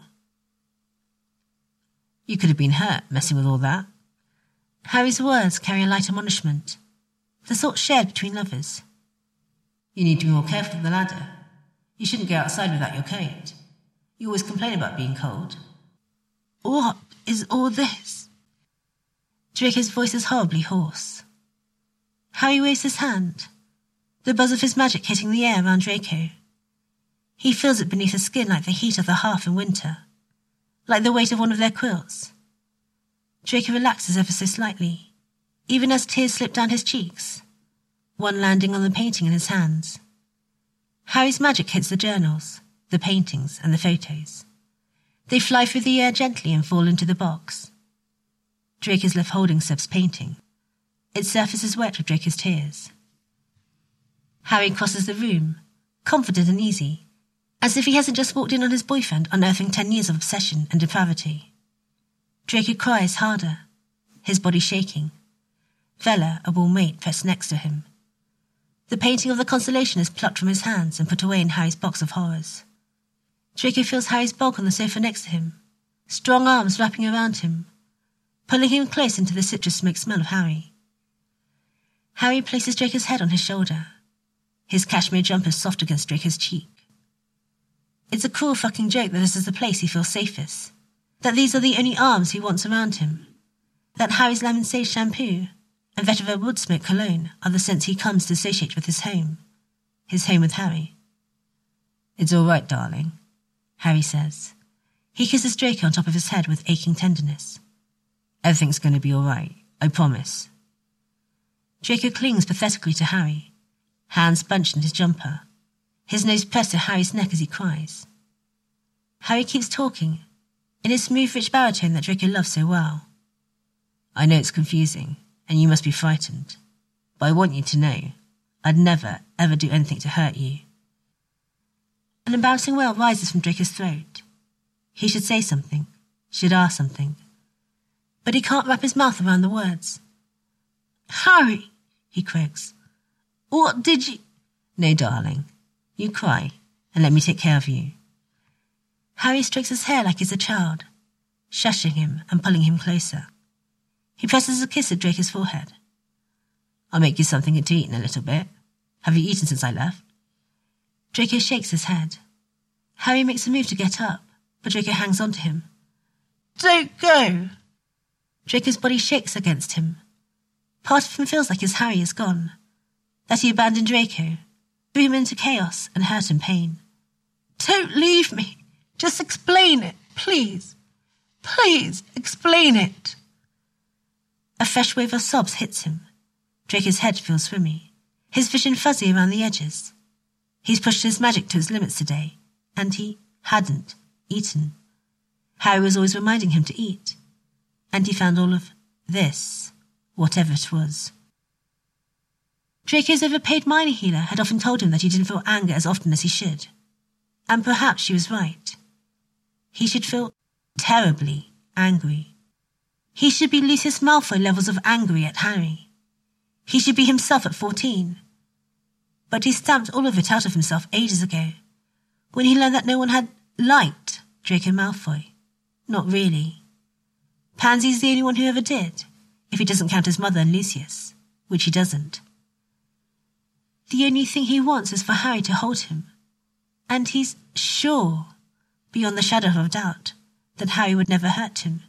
You could have been hurt messing with all that. Harry's words carry a light admonishment, the sort shared between lovers. You need to be more careful with the ladder. You shouldn't go outside without your coat. You always complain about being cold. What is all this? Draco's voice is horribly hoarse. Harry waves his hand, the buzz of his magic hitting the air around Draco. He feels it beneath his skin like the heat of the hearth in winter, like the weight of one of their quilts. Draco relaxes ever so slightly, even as tears slip down his cheeks, one landing on the painting in his hands. Harry's magic hits the journals, the paintings, and the photos. They fly through the air gently and fall into the box. Draco is left holding Seb's painting. Its surface is wet with Draco's tears. Harry crosses the room, confident and easy, as if he hasn't just walked in on his boyfriend unearthing ten years of obsession and depravity. Draco cries harder, his body shaking. Vela, a warm mate, pressed next to him. The painting of the constellation is plucked from his hands and put away in Harry's box of horrors. Draco feels Harry's bulk on the sofa next to him, strong arms wrapping around him, pulling him close into the citrus smoke smell of Harry. Harry places Draco's head on his shoulder, his cashmere jumper soft against Draco's cheek. It's a cruel fucking joke that this is the place he feels safest, that these are the only arms he wants around him, that Harry's lemon sage shampoo and vetiver wood smoke cologne are the scents he comes to associate with his home, his home with Harry. It's all right, darling, Harry says. He kisses Draco on top of his head with aching tenderness. Everything's going to be all right, I promise. Draco clings pathetically to Harry, hands bunched in his jumper, his nose pressed to Harry's neck as he cries. Harry keeps talking, in his smooth, rich baritone that Draco loves so well. I know it's confusing, and you must be frightened, but I want you to know I'd never, ever do anything to hurt you. An embarrassing wail rises from Draco's throat. He should say something, should ask something, but he can't wrap his mouth around the words. Harry, he croaks, what did you... No, darling, you cry, and let me take care of you. Harry strokes his hair like he's a child, shushing him and pulling him closer. He presses a kiss at Draco's forehead. I'll make you something to eat in a little bit. Have you eaten since I left? Draco shakes his head. Harry makes a move to get up, but Draco hangs on to him. Don't go! Draco's body shakes against him. Part of him feels like his Harry is gone, that he abandoned Draco, threw him into chaos and hurt and pain. Don't leave me! Just explain it, please! Please, explain it! A fresh wave of sobs hits him. Draco's head feels swimmy, his vision fuzzy around the edges. He's pushed his magic to its limits today, and he hadn't eaten. Harry was always reminding him to eat, and he found all of this, whatever it was. Draco's overpaid minor healer had often told him that he didn't feel anger as often as he should, and perhaps she was right. He should feel terribly angry. He should be Lucius Malfoy levels of angry at Harry. He should be himself at fourteen. But he stamped all of it out of himself ages ago, when he learned that no one had liked Draco Malfoy. Not really. Pansy's the only one who ever did, if he doesn't count his mother and Lucius, which he doesn't. The only thing he wants is for Harry to hold him, and he's sure, beyond the shadow of doubt, that Harry would never hurt him.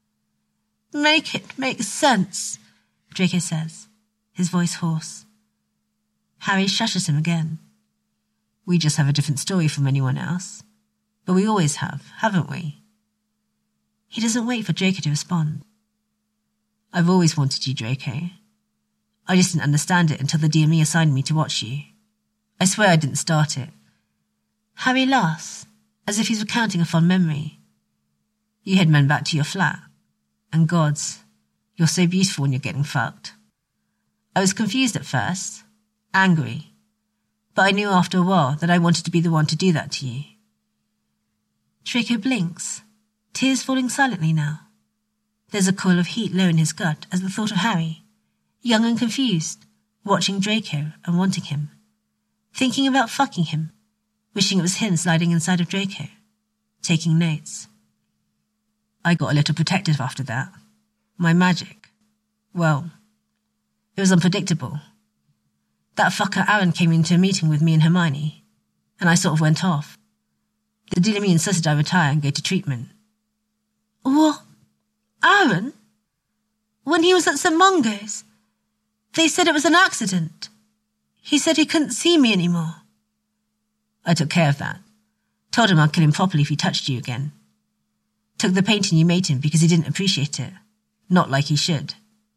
Make it make sense, Draco says, his voice hoarse. Harry shushes him again. We just have a different story from anyone else. But we always have, haven't we? He doesn't wait for Draco to respond. I've always wanted you, Draco. I just didn't understand it until the D M E assigned me to watch you. I swear I didn't start it. Harry laughs, as if he's recounting a fond memory. You head men back to your flat. And gods, you're so beautiful when you're getting fucked. I was confused at first, angry, but I knew after a while that I wanted to be the one to do that to you. Draco blinks, tears falling silently now. There's a coil of heat low in his gut as the thought of Harry, young and confused, watching Draco and wanting him, thinking about fucking him, wishing it was him sliding inside of Draco, taking notes. I got a little protective after that. My magic, well, it was unpredictable. That fucker Aaron came into a meeting with me and Hermione, and I sort of went off. The D M E insisted I retire and go to treatment. What? Aaron? When he was at Saint Mungo's? They said it was an accident. He said he couldn't see me anymore. I took care of that. Told him I'd kill him properly if he touched you again. Took the painting you made him because he didn't appreciate it. Not like he should.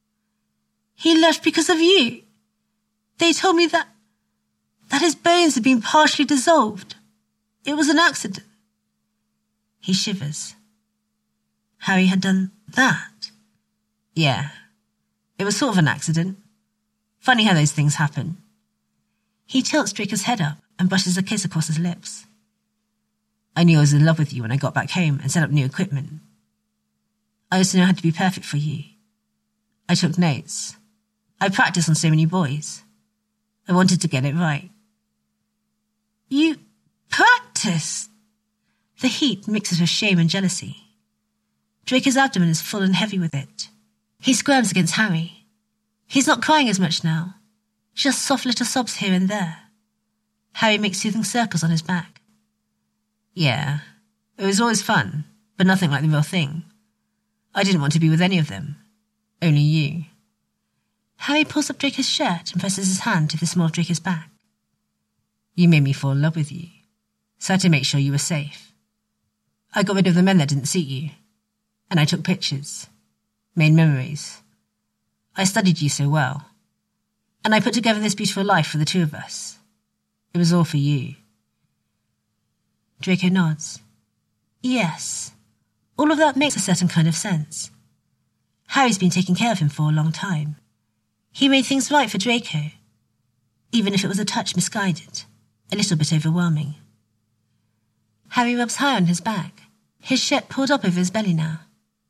He left because of you. They told me that... that his bones had been partially dissolved. It was an accident. He shivers. Harry had done that? Yeah. It was sort of an accident. Funny how those things happen. He tilts Draco's head up and brushes a kiss across his lips. I knew I was in love with you when I got back home and set up new equipment. I also know how to be perfect for you. I took notes. I practiced on so many boys. I wanted to get it right. You practiced? The heat mixes with shame and jealousy. Draco's abdomen is full and heavy with it. He squirms against Harry. He's not crying as much now, just soft little sobs here and there. Harry makes soothing circles on his back. Yeah, it was always fun, but nothing like the real thing. I didn't want to be with any of them. Only you. Harry pulls up Draco's shirt and presses his hand to the small of Draco's back. You made me fall in love with you, so I had to make sure you were safe. I got rid of the men that didn't suit you, and I took pictures, made memories. I studied you so well, and I put together this beautiful life for the two of us. It was all for you. Draco nods. Yes, all of that makes a certain kind of sense. Harry's been taking care of him for a long time. He made things right for Draco, even if it was a touch misguided, a little bit overwhelming. Harry rubs high on his back, his shirt pulled up over his belly now.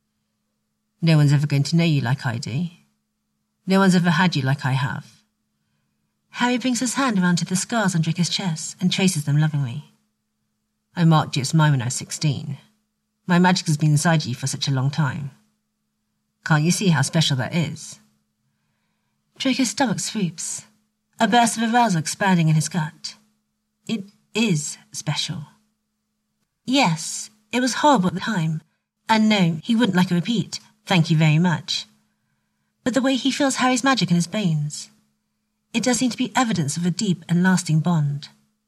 No one's ever going to know you like I do. No one's ever had you like I have. Harry brings his hand around to the scars on Draco's chest and traces them lovingly. I marked you as mine when I was sixteen. My magic has been inside you for such a long time. Can't you see how special that is? Draco's stomach swoops, a burst of arousal expanding in his gut. It is special. Yes, it was horrible at the time, and no, he wouldn't like a repeat, thank you very much. But the way he feels Harry's magic in his bones, it does seem to be evidence of a deep and lasting bond.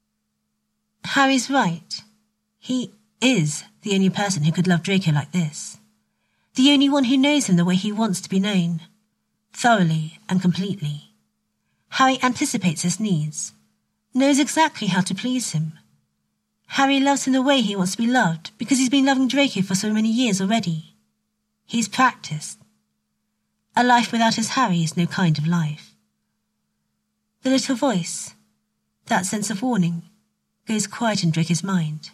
Harry's right. He is the only person who could love Draco like this. The only one who knows him the way he wants to be known, thoroughly and completely. Harry anticipates his needs, knows exactly how to please him. Harry loves him the way he wants to be loved because he's been loving Draco for so many years already. He's practiced. A life without his Harry is no kind of life. The little voice, that sense of warning, goes quiet in Draco's mind.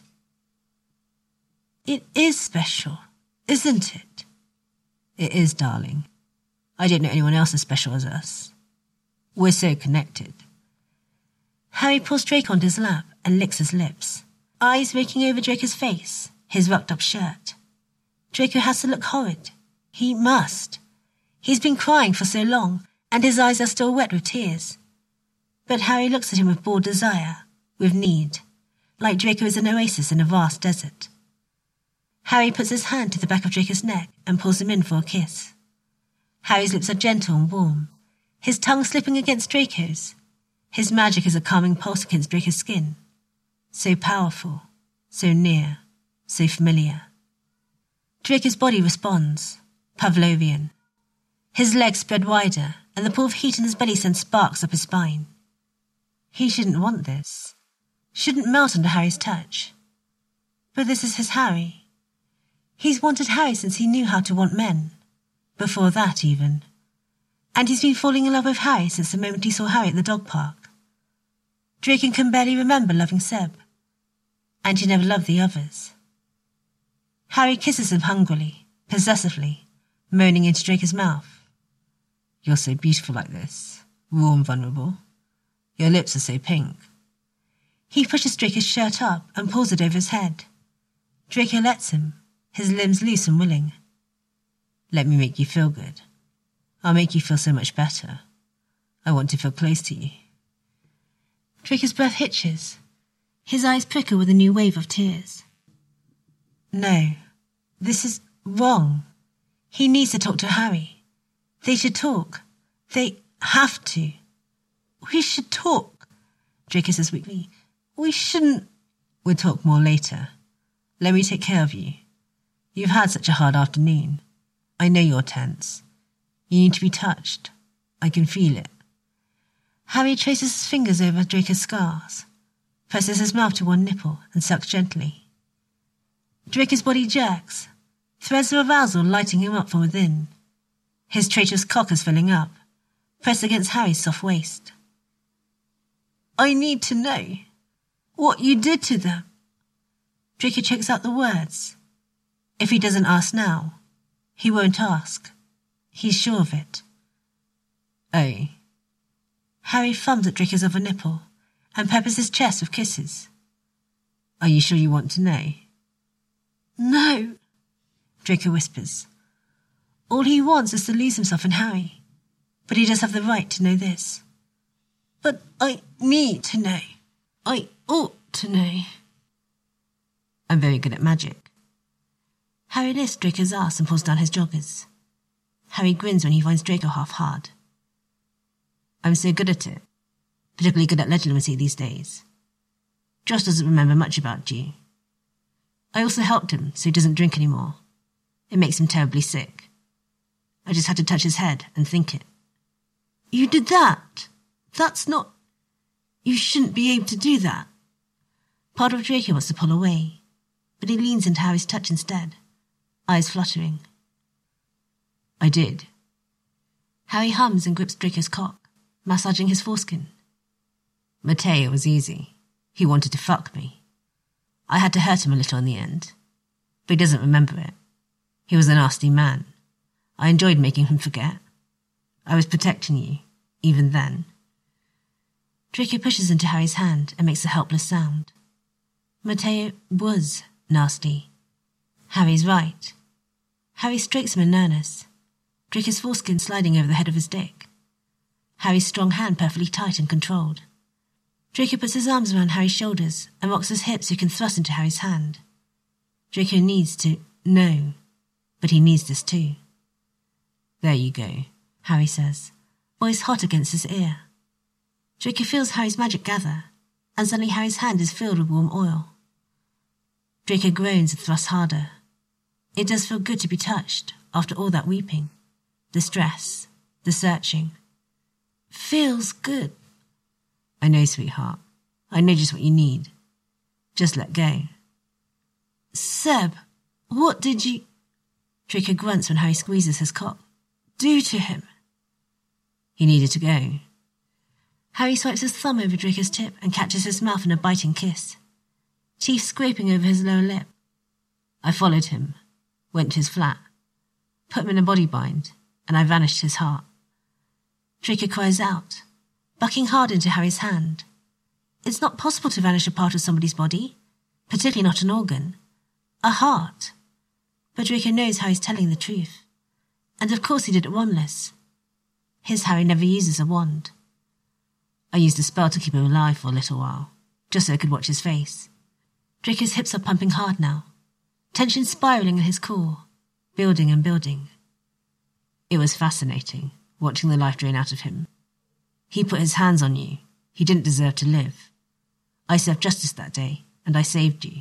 It is special, isn't it? It is, darling. I don't know anyone else as special as us. We're so connected. Harry pulls Draco onto his lap and licks his lips, eyes raking over Draco's face, his rucked-up shirt. Draco has to look horrid. He must. He's been crying for so long, and his eyes are still wet with tears. But Harry looks at him with bored desire, with need, like Draco is an oasis in a vast desert. Harry puts his hand to the back of Draco's neck and pulls him in for a kiss. Harry's lips are gentle and warm, his tongue slipping against Draco's. His magic is a calming pulse against Draco's skin. So powerful, so near, so familiar. Draco's body responds, Pavlovian. His legs spread wider, and the pool of heat in his belly sends sparks up his spine. He shouldn't want this. Shouldn't melt under Harry's touch. But this is his Harry. He's wanted Harry since he knew how to want men. Before that, even. And he's been falling in love with Harry since the moment he saw Harry at the dog park. Draco can barely remember loving Seb. And he never loved the others. Harry kisses him hungrily, possessively, moaning into Draco's mouth. You're so beautiful like this, raw and vulnerable. Your lips are so pink. He pushes Draco's shirt up and pulls it over his head. Draco lets him, his limbs loose and willing. Let me make you feel good. I'll make you feel so much better. I want to feel close to you. Draco's breath hitches. His eyes prickle with a new wave of tears. No, this is wrong. He needs to talk to Harry. They should talk. They have to. We should talk, Draco says weakly. We shouldn't... We'll talk more later. Let me take care of you. You've had such a hard afternoon. I know you're tense. You need to be touched. I can feel it. Harry traces his fingers over Draco's scars, presses his mouth to one nipple and sucks gently. Draco's body jerks, threads of arousal lighting him up from within. His traitorous cock is filling up, pressed against Harry's soft waist. I need to know, what you did to them. Draco chokes out the words. If he doesn't ask now, he won't ask. He's sure of it. Oh. Harry thumbs at Draco's other nipple and peppers his chest with kisses. Are you sure you want to know? No, Draco whispers. All he wants is to lose himself in Harry, but he does have the right to know this. But I need to know. I ought to know. I'm very good at magic. Harry lifts Draco's ass and pulls down his joggers. Harry grins when he finds Draco half hard. I'm so good at it, particularly good at legitimacy these days. Josh doesn't remember much about you. I also helped him so he doesn't drink anymore. It makes him terribly sick. I just had to touch his head and think it. You did that? That's not... You shouldn't be able to do that. Part of Draco wants to pull away, but he leans into Harry's touch instead, eyes fluttering. I did. Harry hums and grips Draco's cock, massaging his foreskin. Matteo was easy. He wanted to fuck me. I had to hurt him a little in the end, but he doesn't remember it. He was a nasty man. I enjoyed making him forget. I was protecting you, even then. Draco pushes into Harry's hand and makes a helpless sound. Matteo was nasty. Harry's right. Harry strokes him in earnest, Draco's foreskin sliding over the head of his dick. Harry's strong hand perfectly tight and controlled. Draco puts his arms around Harry's shoulders and rocks his hips so he can thrust into Harry's hand. Draco needs to know, but he needs this too. There you go, Harry says, voice hot against his ear. Draco feels Harry's magic gather, and suddenly Harry's hand is filled with warm oil. Draco groans and thrusts harder. It does feel good to be touched after all that weeping, the stress, the searching. Feels good. I know, sweetheart. I know just what you need. Just let go. Seb, what did you... Draco grunts when Harry squeezes his cock. Do to him. He needed to go. Harry swipes his thumb over Draco's tip and catches his mouth in a biting kiss, teeth scraping over his lower lip. I followed him, went to his flat, put him in a body bind, and I vanished his heart. Draco cries out, bucking hard into Harry's hand. It's not possible to vanish a part of somebody's body, particularly not an organ. A heart. But Draco knows Harry's telling the truth. And of course he did it wandless. His Harry never uses a wand. I used a spell to keep him alive for a little while, just so I could watch his face. Draco's hips are pumping hard now, tension spiralling in his core, building and building. It was fascinating, watching the life drain out of him. He put his hands on you. He didn't deserve to live. I served justice that day, and I saved you.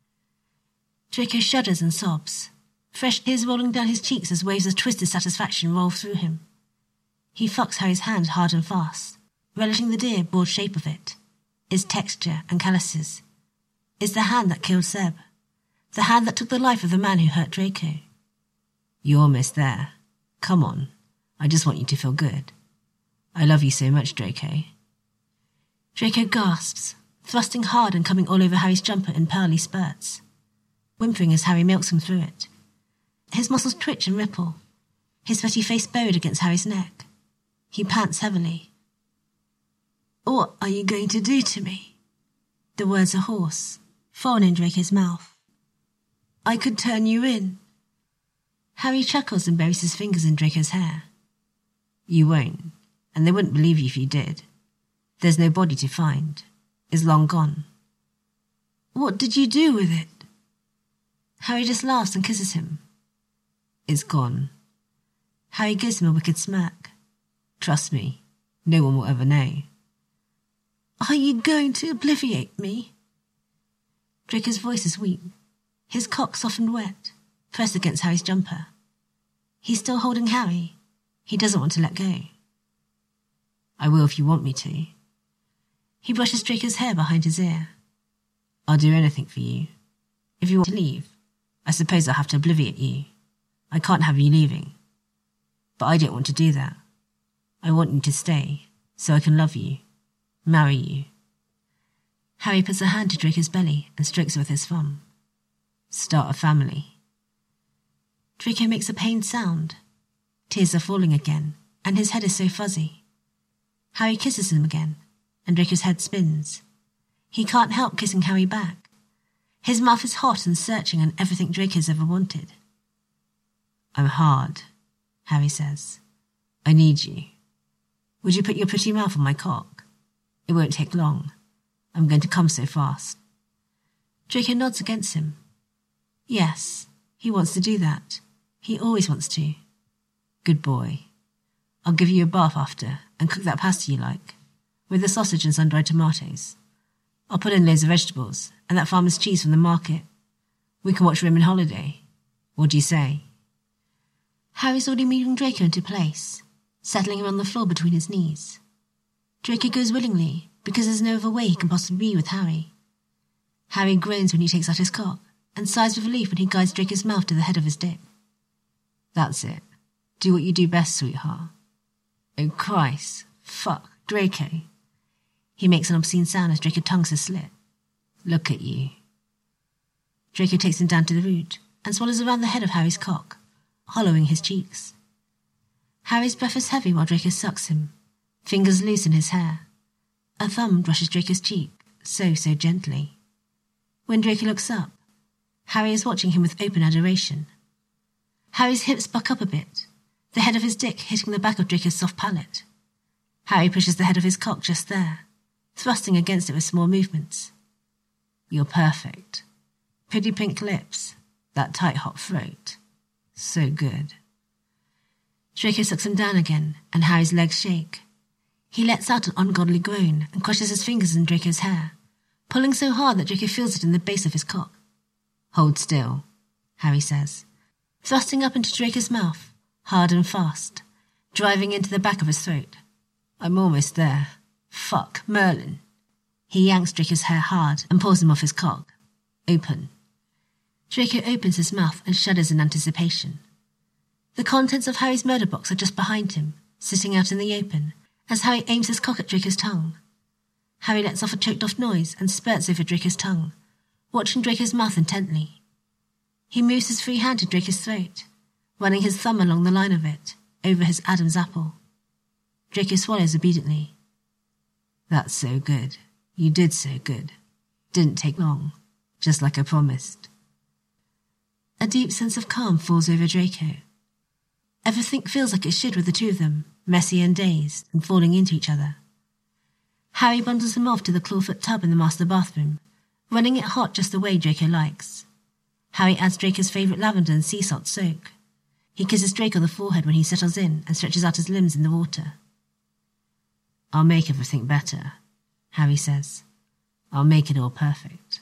Draco shudders and sobs, fresh tears rolling down his cheeks as waves of twisted satisfaction roll through him. He fucks Harry's hand hard and fast, relishing the dear, broad shape of it, its texture and calluses. It's the hand that killed Seb, the hand that took the life of the man who hurt Draco. You're almost there. Come on. I just want you to feel good. I love you so much, Draco. Draco gasps, thrusting hard and coming all over Harry's jumper in pearly spurts, whimpering as Harry milks him through it. His muscles twitch and ripple, his sweaty face buried against Harry's neck. He pants heavily. What are you going to do to me? The words are hoarse, foreign in Draco's mouth. I could turn you in. Harry chuckles and buries his fingers in Draco's hair. You won't, and they wouldn't believe you if you did. There's no body to find. It's long gone. What did you do with it? Harry just laughs and kisses him. It's gone. Harry gives him a wicked smirk. Trust me, no one will ever know. Are you going to obliviate me? Draco's voice is weak, his cock soft and wet, pressed against Harry's jumper. He's still holding Harry. He doesn't want to let go. I will if you want me to. He brushes Draco's hair behind his ear. I'll do anything for you. If you want to leave, I suppose I'll have to obliviate you. I can't have you leaving. But I don't want to do that. I want you to stay, so I can love you, marry you. Harry puts a hand to Draco's belly and strokes it with his thumb. Start a family. Draco makes a pained sound. Tears are falling again, and his head is so fuzzy. Harry kisses him again, and Draco's head spins. He can't help kissing Harry back. His mouth is hot and searching on everything Draco's ever wanted. I'm hard, Harry says. I need you. Would you put your pretty mouth on my cock? It won't take long. I'm going to come so fast. Draco nods against him. Yes, he wants to do that. He always wants to. Good boy. I'll give you a bath after and cook that pasta you like, with the sausage and sun-dried tomatoes. I'll put in loads of vegetables and that farmer's cheese from the market. We can watch Roman Holiday. What do you say? Harry's already moving Draco into place, settling him on the floor between his knees. Draco goes willingly, because there's no other way he can possibly be with Harry. Harry groans when he takes out his cock, and sighs with relief when he guides Draco's mouth to the head of his dick. That's it. Do what you do best, sweetheart. Oh, Christ. Fuck. Draco. He makes an obscene sound as Draco tongues his slit. Look at you. Draco takes him down to the root and swallows around the head of Harry's cock, hollowing his cheeks. Harry's breath is heavy while Draco sucks him, fingers loose in his hair. A thumb brushes Draco's cheek, so, so gently. When Draco looks up, Harry is watching him with open adoration. Harry's hips buck up a bit, the head of his dick hitting the back of Draco's soft palate. Harry pushes the head of his cock just there, thrusting against it with small movements. You're perfect. Pretty pink lips, that tight hot throat. So good. Draco sucks him down again, and Harry's legs shake. He lets out an ungodly groan and crushes his fingers in Draco's hair, pulling so hard that Draco feels it in the base of his cock. Hold still, Harry says, thrusting up into Draco's mouth, hard and fast, driving into the back of his throat. I'm almost there. Fuck, Merlin. He yanks Draco's hair hard and pulls him off his cock. Open. Draco opens his mouth and shudders in anticipation. The contents of Harry's murder box are just behind him, sitting out in the open, as Harry aims his cock at Draco's tongue. Harry lets off a choked-off noise and spurts over Draco's tongue, watching Draco's mouth intently. He moves his free hand to Draco's throat, running his thumb along the line of it, over his Adam's apple. Draco swallows obediently. That's so good. You did so good. Didn't take long, just like I promised. A deep sense of calm falls over Draco. Everything feels like it should with the two of them, messy and dazed, and falling into each other. Harry bundles him off to the clawfoot tub in the master bathroom, running it hot just the way Draco likes. Harry adds Draco's favourite lavender and sea salt soak. He kisses Draco on the forehead when he settles in and stretches out his limbs in the water. I'll make everything better, Harry says. I'll make it all perfect.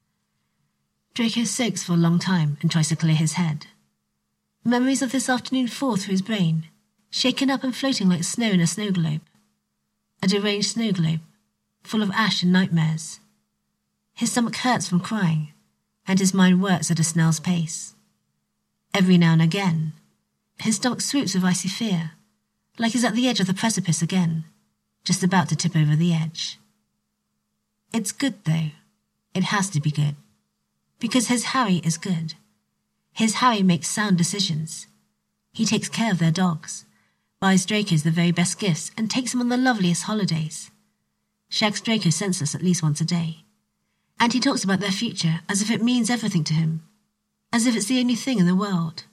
Draco soaks for a long time and tries to clear his head. Memories of this afternoon fall through his brain, shaken up and floating like snow in a snow globe. A deranged snow globe, full of ash and nightmares. His stomach hurts from crying, and his mind works at a snail's pace. Every now and again, his stomach swoops with icy fear, like he's at the edge of the precipice again, just about to tip over the edge. It's good, though. It has to be good. Because his Harry is good. His Harry makes sound decisions. He takes care of their dogs, buys Draco's the very best gifts, and takes him on the loveliest holidays. Shags Draco senseless at least once a day. And he talks about their future as if it means everything to him, as if it's the only thing in the world.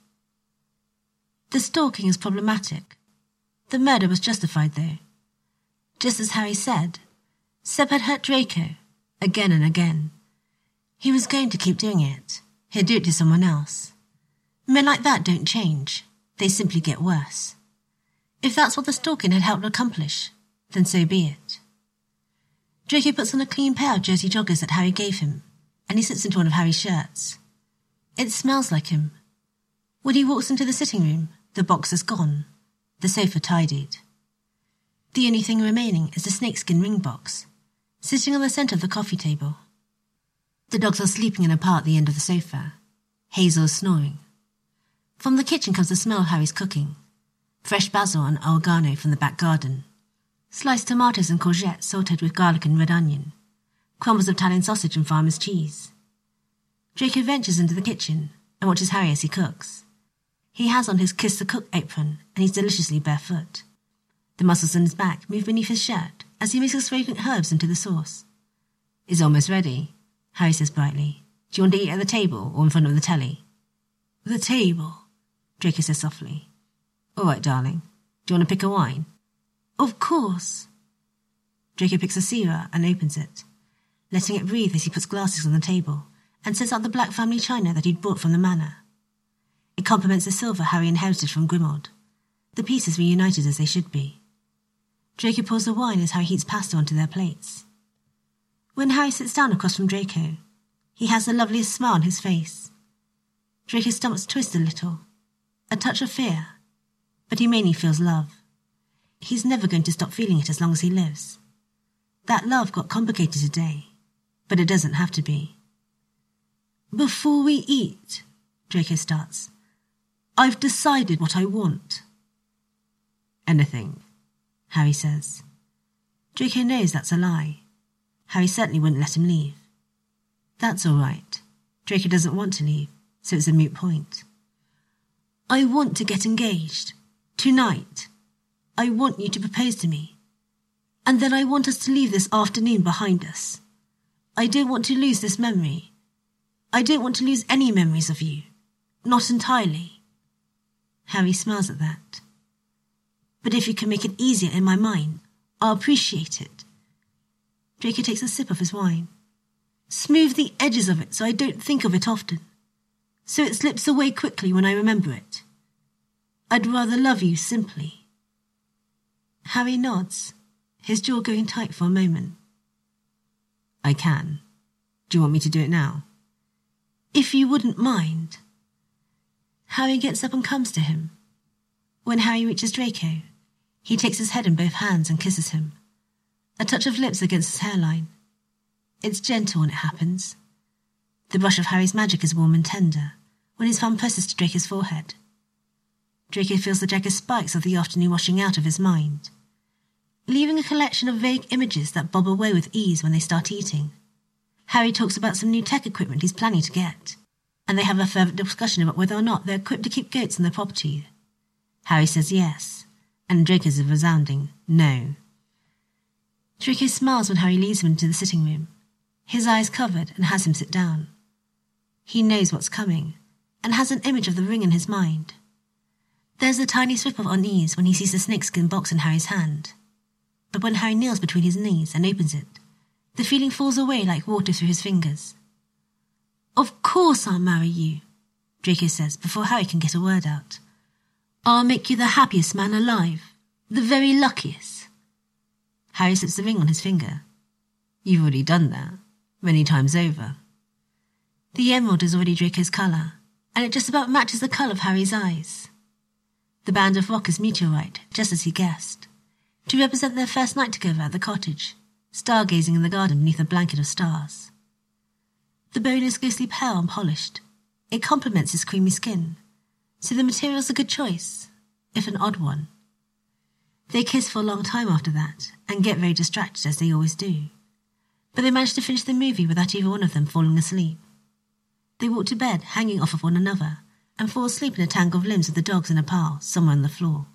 The stalking is problematic. The murder was justified, though. Just as Harry said, Seb had hurt Draco, again and again. He was going to keep doing it. He'd do it to someone else. Men like that don't change. They simply get worse. If that's what the stalking had helped accomplish, then so be it. Draco puts on a clean pair of jersey joggers that Harry gave him, and he slips into one of Harry's shirts. It smells like him. When he walks into the sitting room, the box is gone, the sofa tidied. The only thing remaining is the snakeskin ring box, sitting on the centre of the coffee table. The dogs are sleeping in a part at the end of the sofa. Hazel is snoring. From the kitchen comes the smell of Harry's cooking. Fresh basil and oregano from the back garden. Sliced tomatoes and courgettes sautéed with garlic and red onion. crumbles of Italian sausage and farmer's cheese. Draco ventures into the kitchen and watches Harry as he cooks. He has on his Kiss the Cook apron and he's deliciously barefoot. The muscles on his back move beneath his shirt as he mixes fragrant herbs into the sauce. "It's almost ready," Harry says brightly. "Do you want to eat at the table or in front of the telly?" "The table," Draco says softly. "All right, darling. Do you want to pick a wine?" "Of course." Draco picks a Syrah and opens it, letting it breathe as he puts glasses on the table and sets out the black family china that he'd brought from the manor. It complements the silver Harry inherited from Grimmauld. The pieces reunited as they should be. Draco pours the wine as Harry heats pasta onto their plates. When Harry sits down across from Draco, he has the loveliest smile on his face. Draco's stomach twists a little, a touch of fear, but he mainly feels love. He's never going to stop feeling it as long as he lives. That love got complicated today, but it doesn't have to be. "Before we eat," Draco starts, "I've decided what I want." "Anything," Harry says. Draco knows that's a lie. Harry certainly wouldn't let him leave. That's all right. Draco doesn't want to leave, so it's a moot point. "I want to get engaged. Tonight. I want you to propose to me. And then I want us to leave this afternoon behind us. I don't want to lose this memory. I don't want to lose any memories of you. Not entirely." Harry smiles at that. "But if you can make it easier in my mind, I'll appreciate it." Draco takes a sip of his wine. "Smooth the edges of it so I don't think of it often, so it slips away quickly when I remember it. I'd rather love you simply." Harry nods, his jaw going tight for a moment. "I can. Do you want me to do it now?" "If you wouldn't mind." Harry gets up and comes to him. When Harry reaches Draco, he takes his head in both hands and kisses him, a touch of lips against his hairline. It's gentle when it happens. The brush of Harry's magic is warm and tender when his thumb presses to Draco's forehead. Draco feels the jagged spikes of the afternoon washing out of his mind, leaving a collection of vague images that bob away with ease when they start eating. Harry talks about some new tech equipment he's planning to get, and they have a fervent discussion about whether or not they're equipped to keep goats on their property. Harry says yes, and Draco says a resounding no. Draco smiles when Harry leads him into the sitting room, his eyes covered, and has him sit down. He knows what's coming, and has an image of the ring in his mind. There's a tiny slip of unease when he sees the snakeskin box in Harry's hand. But when Harry kneels between his knees and opens it, the feeling falls away like water through his fingers. "Of course I'll marry you," Draco says before Harry can get a word out. "I'll make you the happiest man alive, the very luckiest." Harry slips the ring on his finger. "You've already done that, many times over." The emerald is already Draco's colour, and it just about matches the colour of Harry's eyes. The band of rock is meteorite, just as he guessed, to represent their first night together at the cottage, stargazing in the garden beneath a blanket of stars. The bone is ghostly pale and polished. It complements his creamy skin, so the material's a good choice, if an odd one. They kiss for a long time after that, and get very distracted as they always do, but they manage to finish the movie without either one of them falling asleep. They walk to bed, hanging off of one another, and fall asleep in a tangle of limbs with the dogs in a pile somewhere on the floor.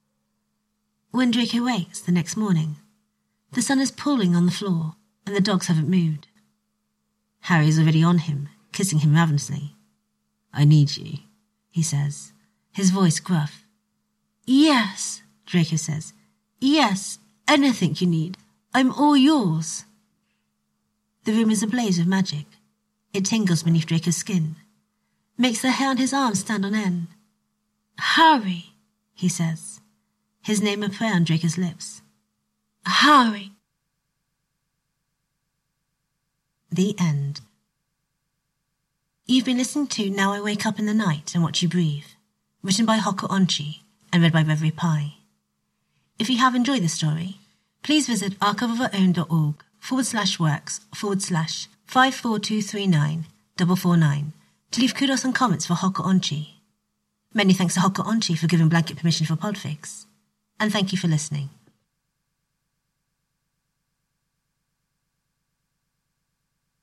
When Draco wakes the next morning, the sun is pooling on the floor, and the dogs haven't moved. Harry is already on him, kissing him ravenously. "I need you," he says, his voice gruff. "Yes," Draco says. "Yes, anything you need. I'm all yours." The room is ablaze with magic. It tingles beneath Draco's skin, makes the hair on his arms stand on end. "Harry," he says, his name a prayer on Draco's lips. "Harry." The end. You've been listening to Now I Wake Up in the Night and Watch You Breathe, written by Hoko Onchi and read by Beverly Pye. If you have enjoyed the story, please visit archiveofourOwn.org forward slash works forward slash five four two three nine double four nine to leave kudos and comments for Hoko Onchi. Many thanks to Hoko Onchi for giving blanket permission for Podfigs, and thank you for listening.